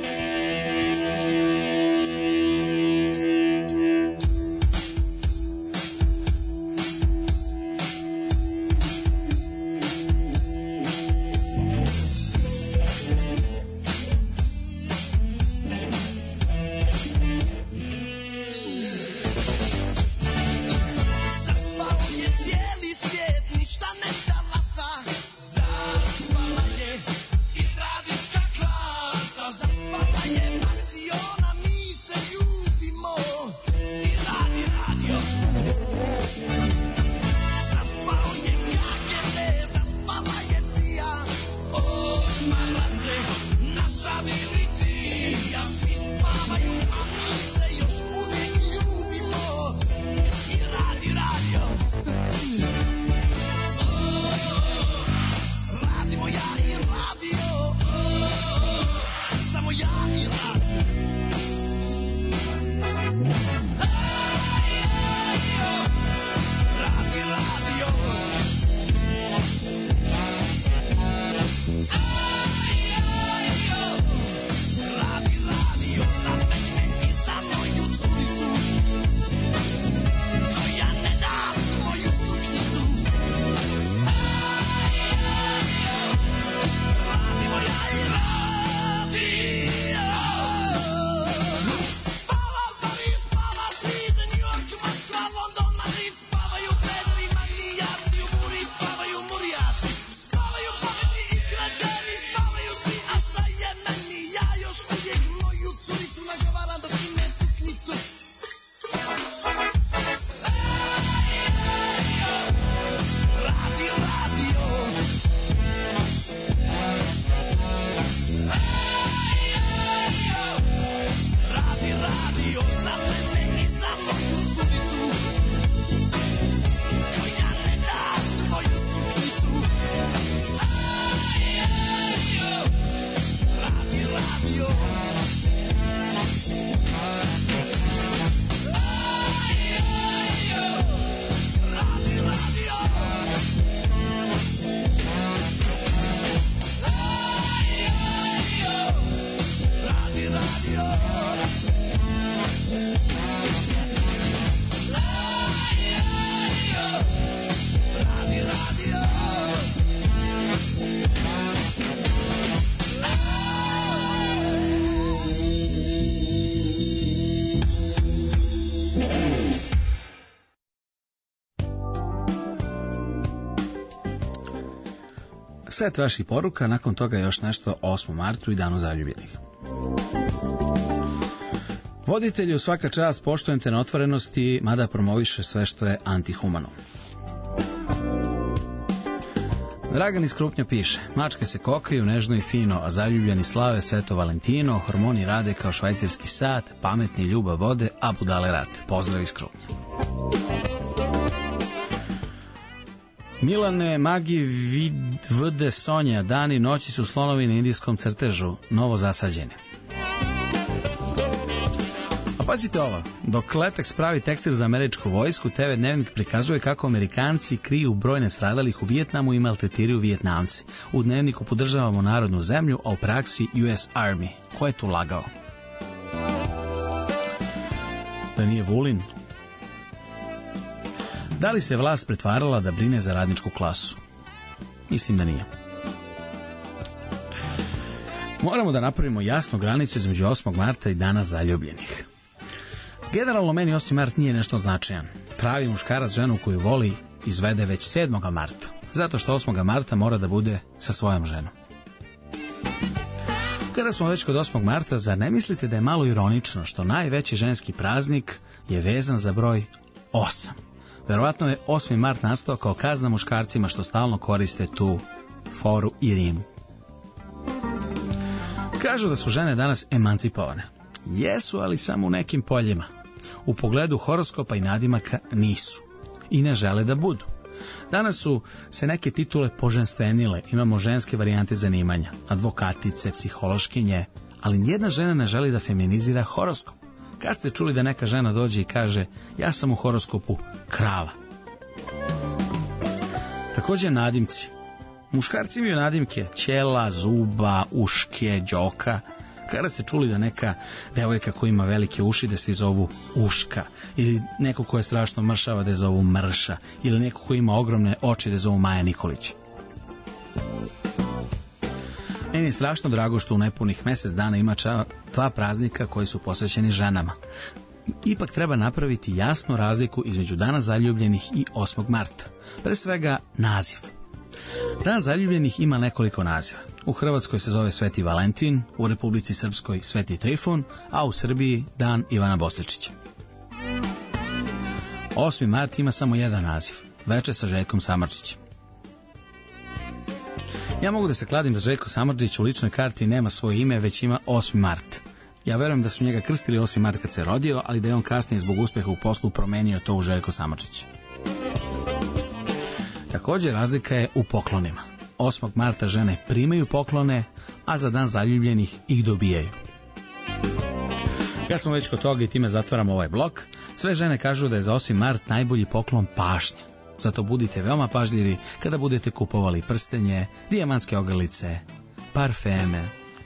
Set vaših poruka, nakon toga još nešto o 8. martu i danu zaljubljenih. Voditelju, svaka čast, poštujem te na otvorenosti, mada promoviše sve što je antihumano. Dragan iz Krupnja piše: mačke se kokaju nežno i fino, a zaljubljeni slave Sveto Valentino, hormoni rade kao švajcarski sat, pametni ljubav vode, a budale rate. Pozdrav iz Krupnja. Milane, Magi, Vde, Sonja, dani, noći su slonovi na indijskom crtežu, novo zasađene. A pazite ovo, dok Letex pravi tekstil za američku vojsku, TV Dnevnik prikazuje kako Amerikanci kriju broj nastradalih u Vijetnamu i maltretiraju Vijetnamci. U Dnevniku podržavamo narodnu zemlju, a u praksi US Army. Ko je tu lagao? Da nije Vulin? Da li se vlast pretvarala da brine za radničku klasu? Mislim da nije. Moramo da napravimo jasnu granicu između 8. marta i dana zaljubljenih. Generalno meni 8. mart nije nešto značajan. Pravi muškarac ženu koju voli izvede već 7. marta. Zato što 8. marta mora da bude sa svojom ženom. Kada smo već kod 8. marta, zar ne mislite da je malo ironično što najveći ženski praznik je vezan za broj 8? Verovatno je 8. mart nastao kao kazna muškarcima što stalno koriste tu foru i rimu. Kažu da su žene danas emancipovane. Jesu, ali samo u nekim poljima. u pogledu horoskopa i nadimaka nisu i ne žele da budu. Danas su se neke titule poženstvenile, imamo ženske varijante zanimanja, advokatice, psihološkinje, ali nijedna žena ne želi da feminizira horoskop. Kad ste čuli da neka žena dođe i kaže ja sam u horoskopu krava? Također nadimci. Muškarci imaju nadimke ćela, zuba, uške, đoka. Kada ste čuli da neka devojka koja ima velike uši da se zovu uška, ili neko ko je strašno mršava da je zovu mrša, ili neko ko ima ogromne oči da je zovu Maja Nikolić. Meni je strašno drago što u nepunih mjesec dana ima 2 praznika koji su posvećeni ženama. Ipak treba napraviti jasnu razliku između Dana zaljubljenih i 8. marta. Pre svega naziv. Dan zaljubljenih ima nekoliko naziva. U Hrvatskoj se zove Sveti Valentin, u Republici Srpskoj Sveti Trifun, a u Srbiji Dan Ivana Bosličića. 8. mart ima samo jedan naziv, Veče sa Željkom Samardžićem. Ja mogu da se kladim da Željko Samardžić u ličnoj karti nema svoje ime, već ima 8. mart. Ja verujem da su njega krstili 8. mart kad se rodio, ali da je on kasnije zbog uspeha u poslu promenio to u Željko Samardžić. Također razlika je u poklonima. 8. marta žene primaju poklone, a za Dan zaljubljenih ih dobijaju. Kad smo već kod toga i time zatvaramo ovaj blok, sve žene kažu da je za 8. mart najbolji poklon pašnja. Zato budite veoma pažljivi kada budete kupovali prstenje, dijamantske ogrlice, parfeme.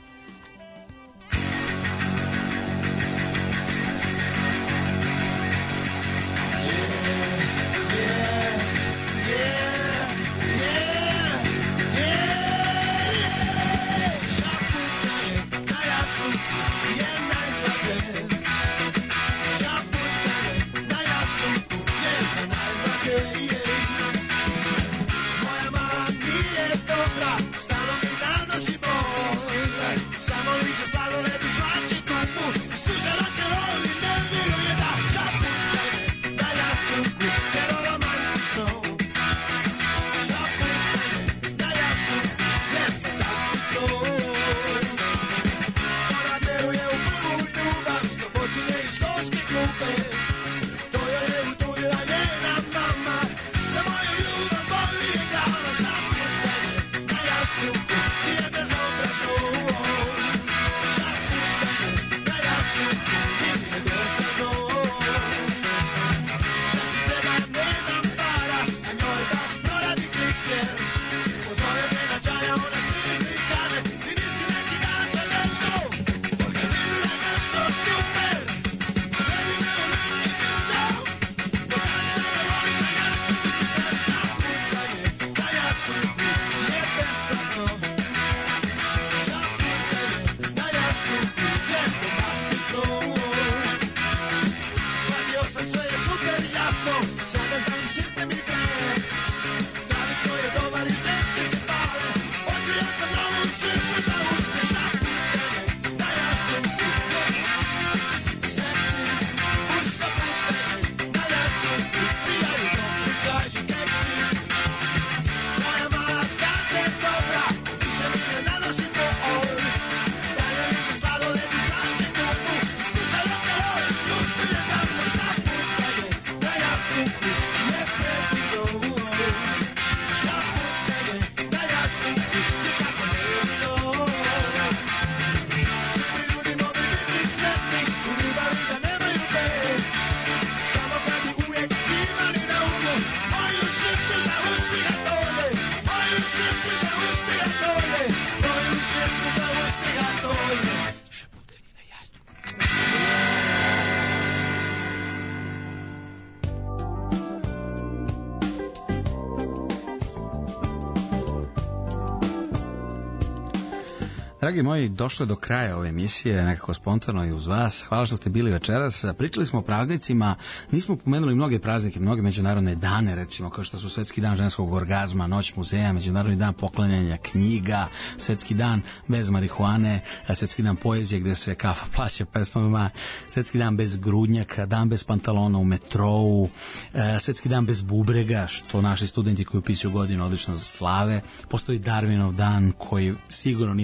Dragi moji, došlo je do kraja ove emisije, nekako spontano i uz vas. Hvala što ste bili večeras. Pričali smo o praznicima, nismo pomenuli mnoge praznike, mnoge međunarodne dane, recimo kao što su Svetski dan ženskog orgazma, Noć muzeja, Međunarodni dan poklanjanja knjiga, Svetski dan bez marihuane, Svetski dan poezije gdje se kafa plaća pesmama, Svetski dan bez grudnjaka, Dan bez pantalona u metrou, Svetski dan bez bubrega, što naši studenti koji upisuju godinu odlično slave. Postoji Darwinov dan koji sigurno nije crkveni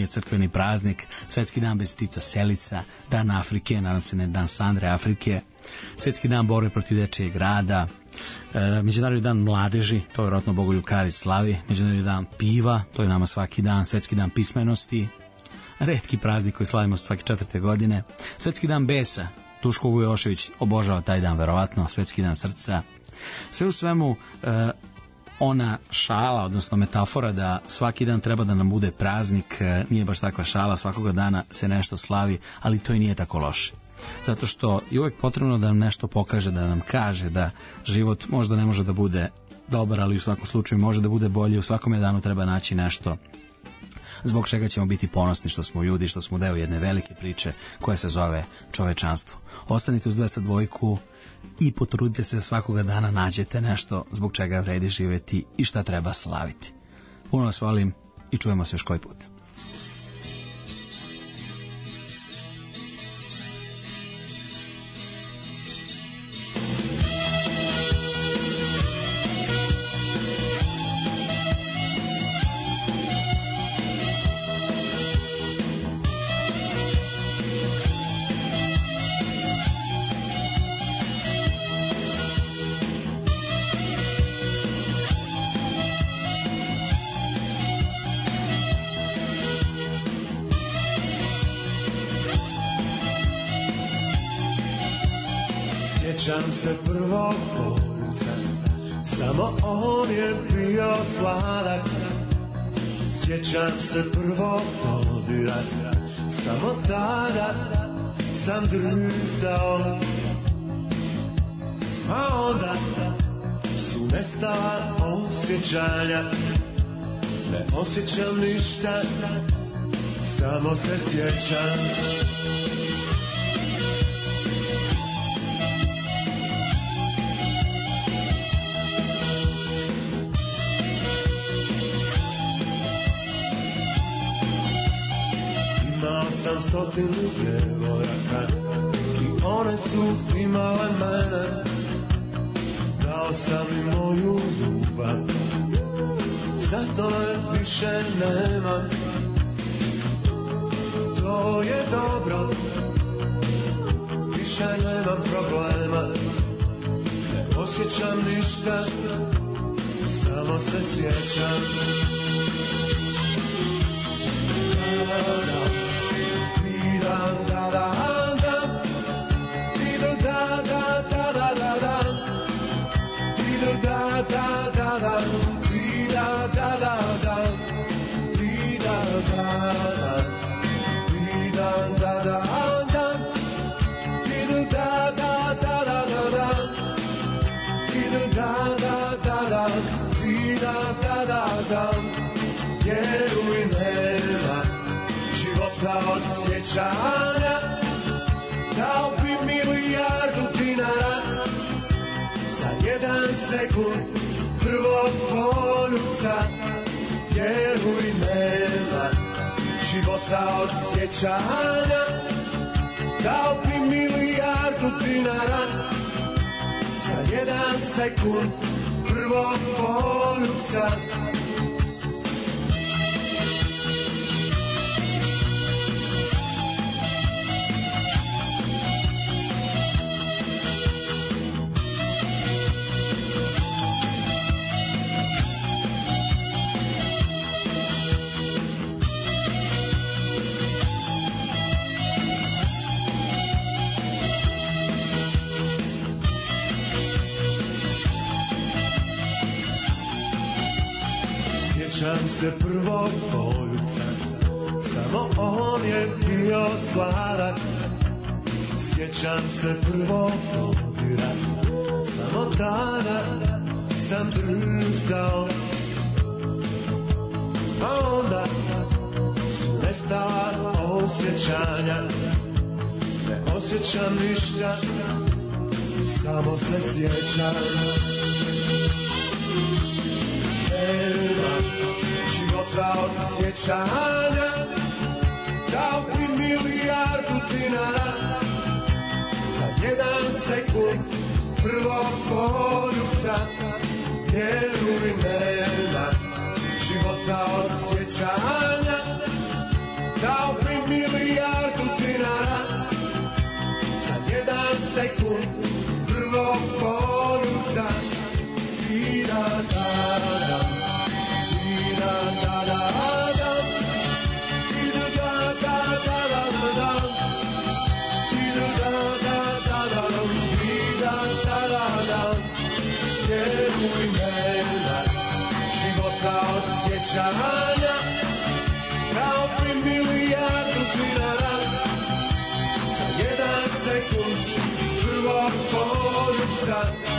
nacionalni praznik, Svetski dan bez ptica selica, Dan Afrike, nadam se ne dan Sandre Afrike, Svetski dan borbe protiv dečijeg rada, Međunarodni dan mladeži, to je vjerojatno Bogoljub Karić slavi, Međunarodni dan piva, to je nama svaki dan, Svetski dan pismenosti, retki praznik koji slavimo svake 4. godine, Svetski dan besa, Duško Vujošević obožava taj dan verovatno, Svetski dan srca. Sve u svemu ona šala, odnosno metafora da svaki dan treba da nam bude praznik, nije baš takva šala, svakoga dana se nešto slavi, ali to i nije tako loše. Zato što je uvek potrebno da nam nešto pokaže, da nam kaže da život možda ne može da bude dobar, ali u svakom slučaju može da bude bolji, u svakome danu treba naći nešto zbog čega ćemo biti ponosni što smo ljudi, što smo deo jedne velike priče koja se zove čovečanstvo. Ostanite uz 202 i potrudite se da svakoga dana nađete nešto zbog čega vredi živjeti i šta treba slaviti. Puno vas volim i čujemo se još koji put. Sjećam se prvog poljuca, samo on je bio sladak. Sjećam se prvog dodira, samo tada sam drhtao. A onda su nestala osjećanja, ne osjećam ništa, samo se sjećam. Sam 100 djevojaka i one su imale mene. Dao sam im moju ljubav, zato me više nema. To je dobro, više nemam problema. Ne osjećam ništa, samo se sjećam. Da da da da, dido da da da da da da, dido da da da da, dida da da da, dida da da, dida da da da, dido da da da da da da, dido da da da da, dida da da da, vjeruj nema života od sjećanja, dao bi milijardu dinara za 1 sekund prvog poljubca. Vjeruj nema života od sjećanja, dao bi milijardu dinara za 1 sekund prvog poljubca. Sjećam se prvog poljubca, samo on je bio sladak. Sjećam se prvog dodira, samo tada sam drhtao. A onda su nestala osjećanja, ne osjećam ništa, samo se sjećam. Nema života od sjećanja, dao bi milijardu dinara za 1 sekund prvog poljubca. Vjeruj nema života od sjećanja, Kao pri milijardu dinara za jedan sekund prvog poljuca i da zadam i da zadam i da zadam i da zadam i da zadam vjeruj me na životna osjećanja kao pri milijardu dinara za jedan sekund prvog poljuca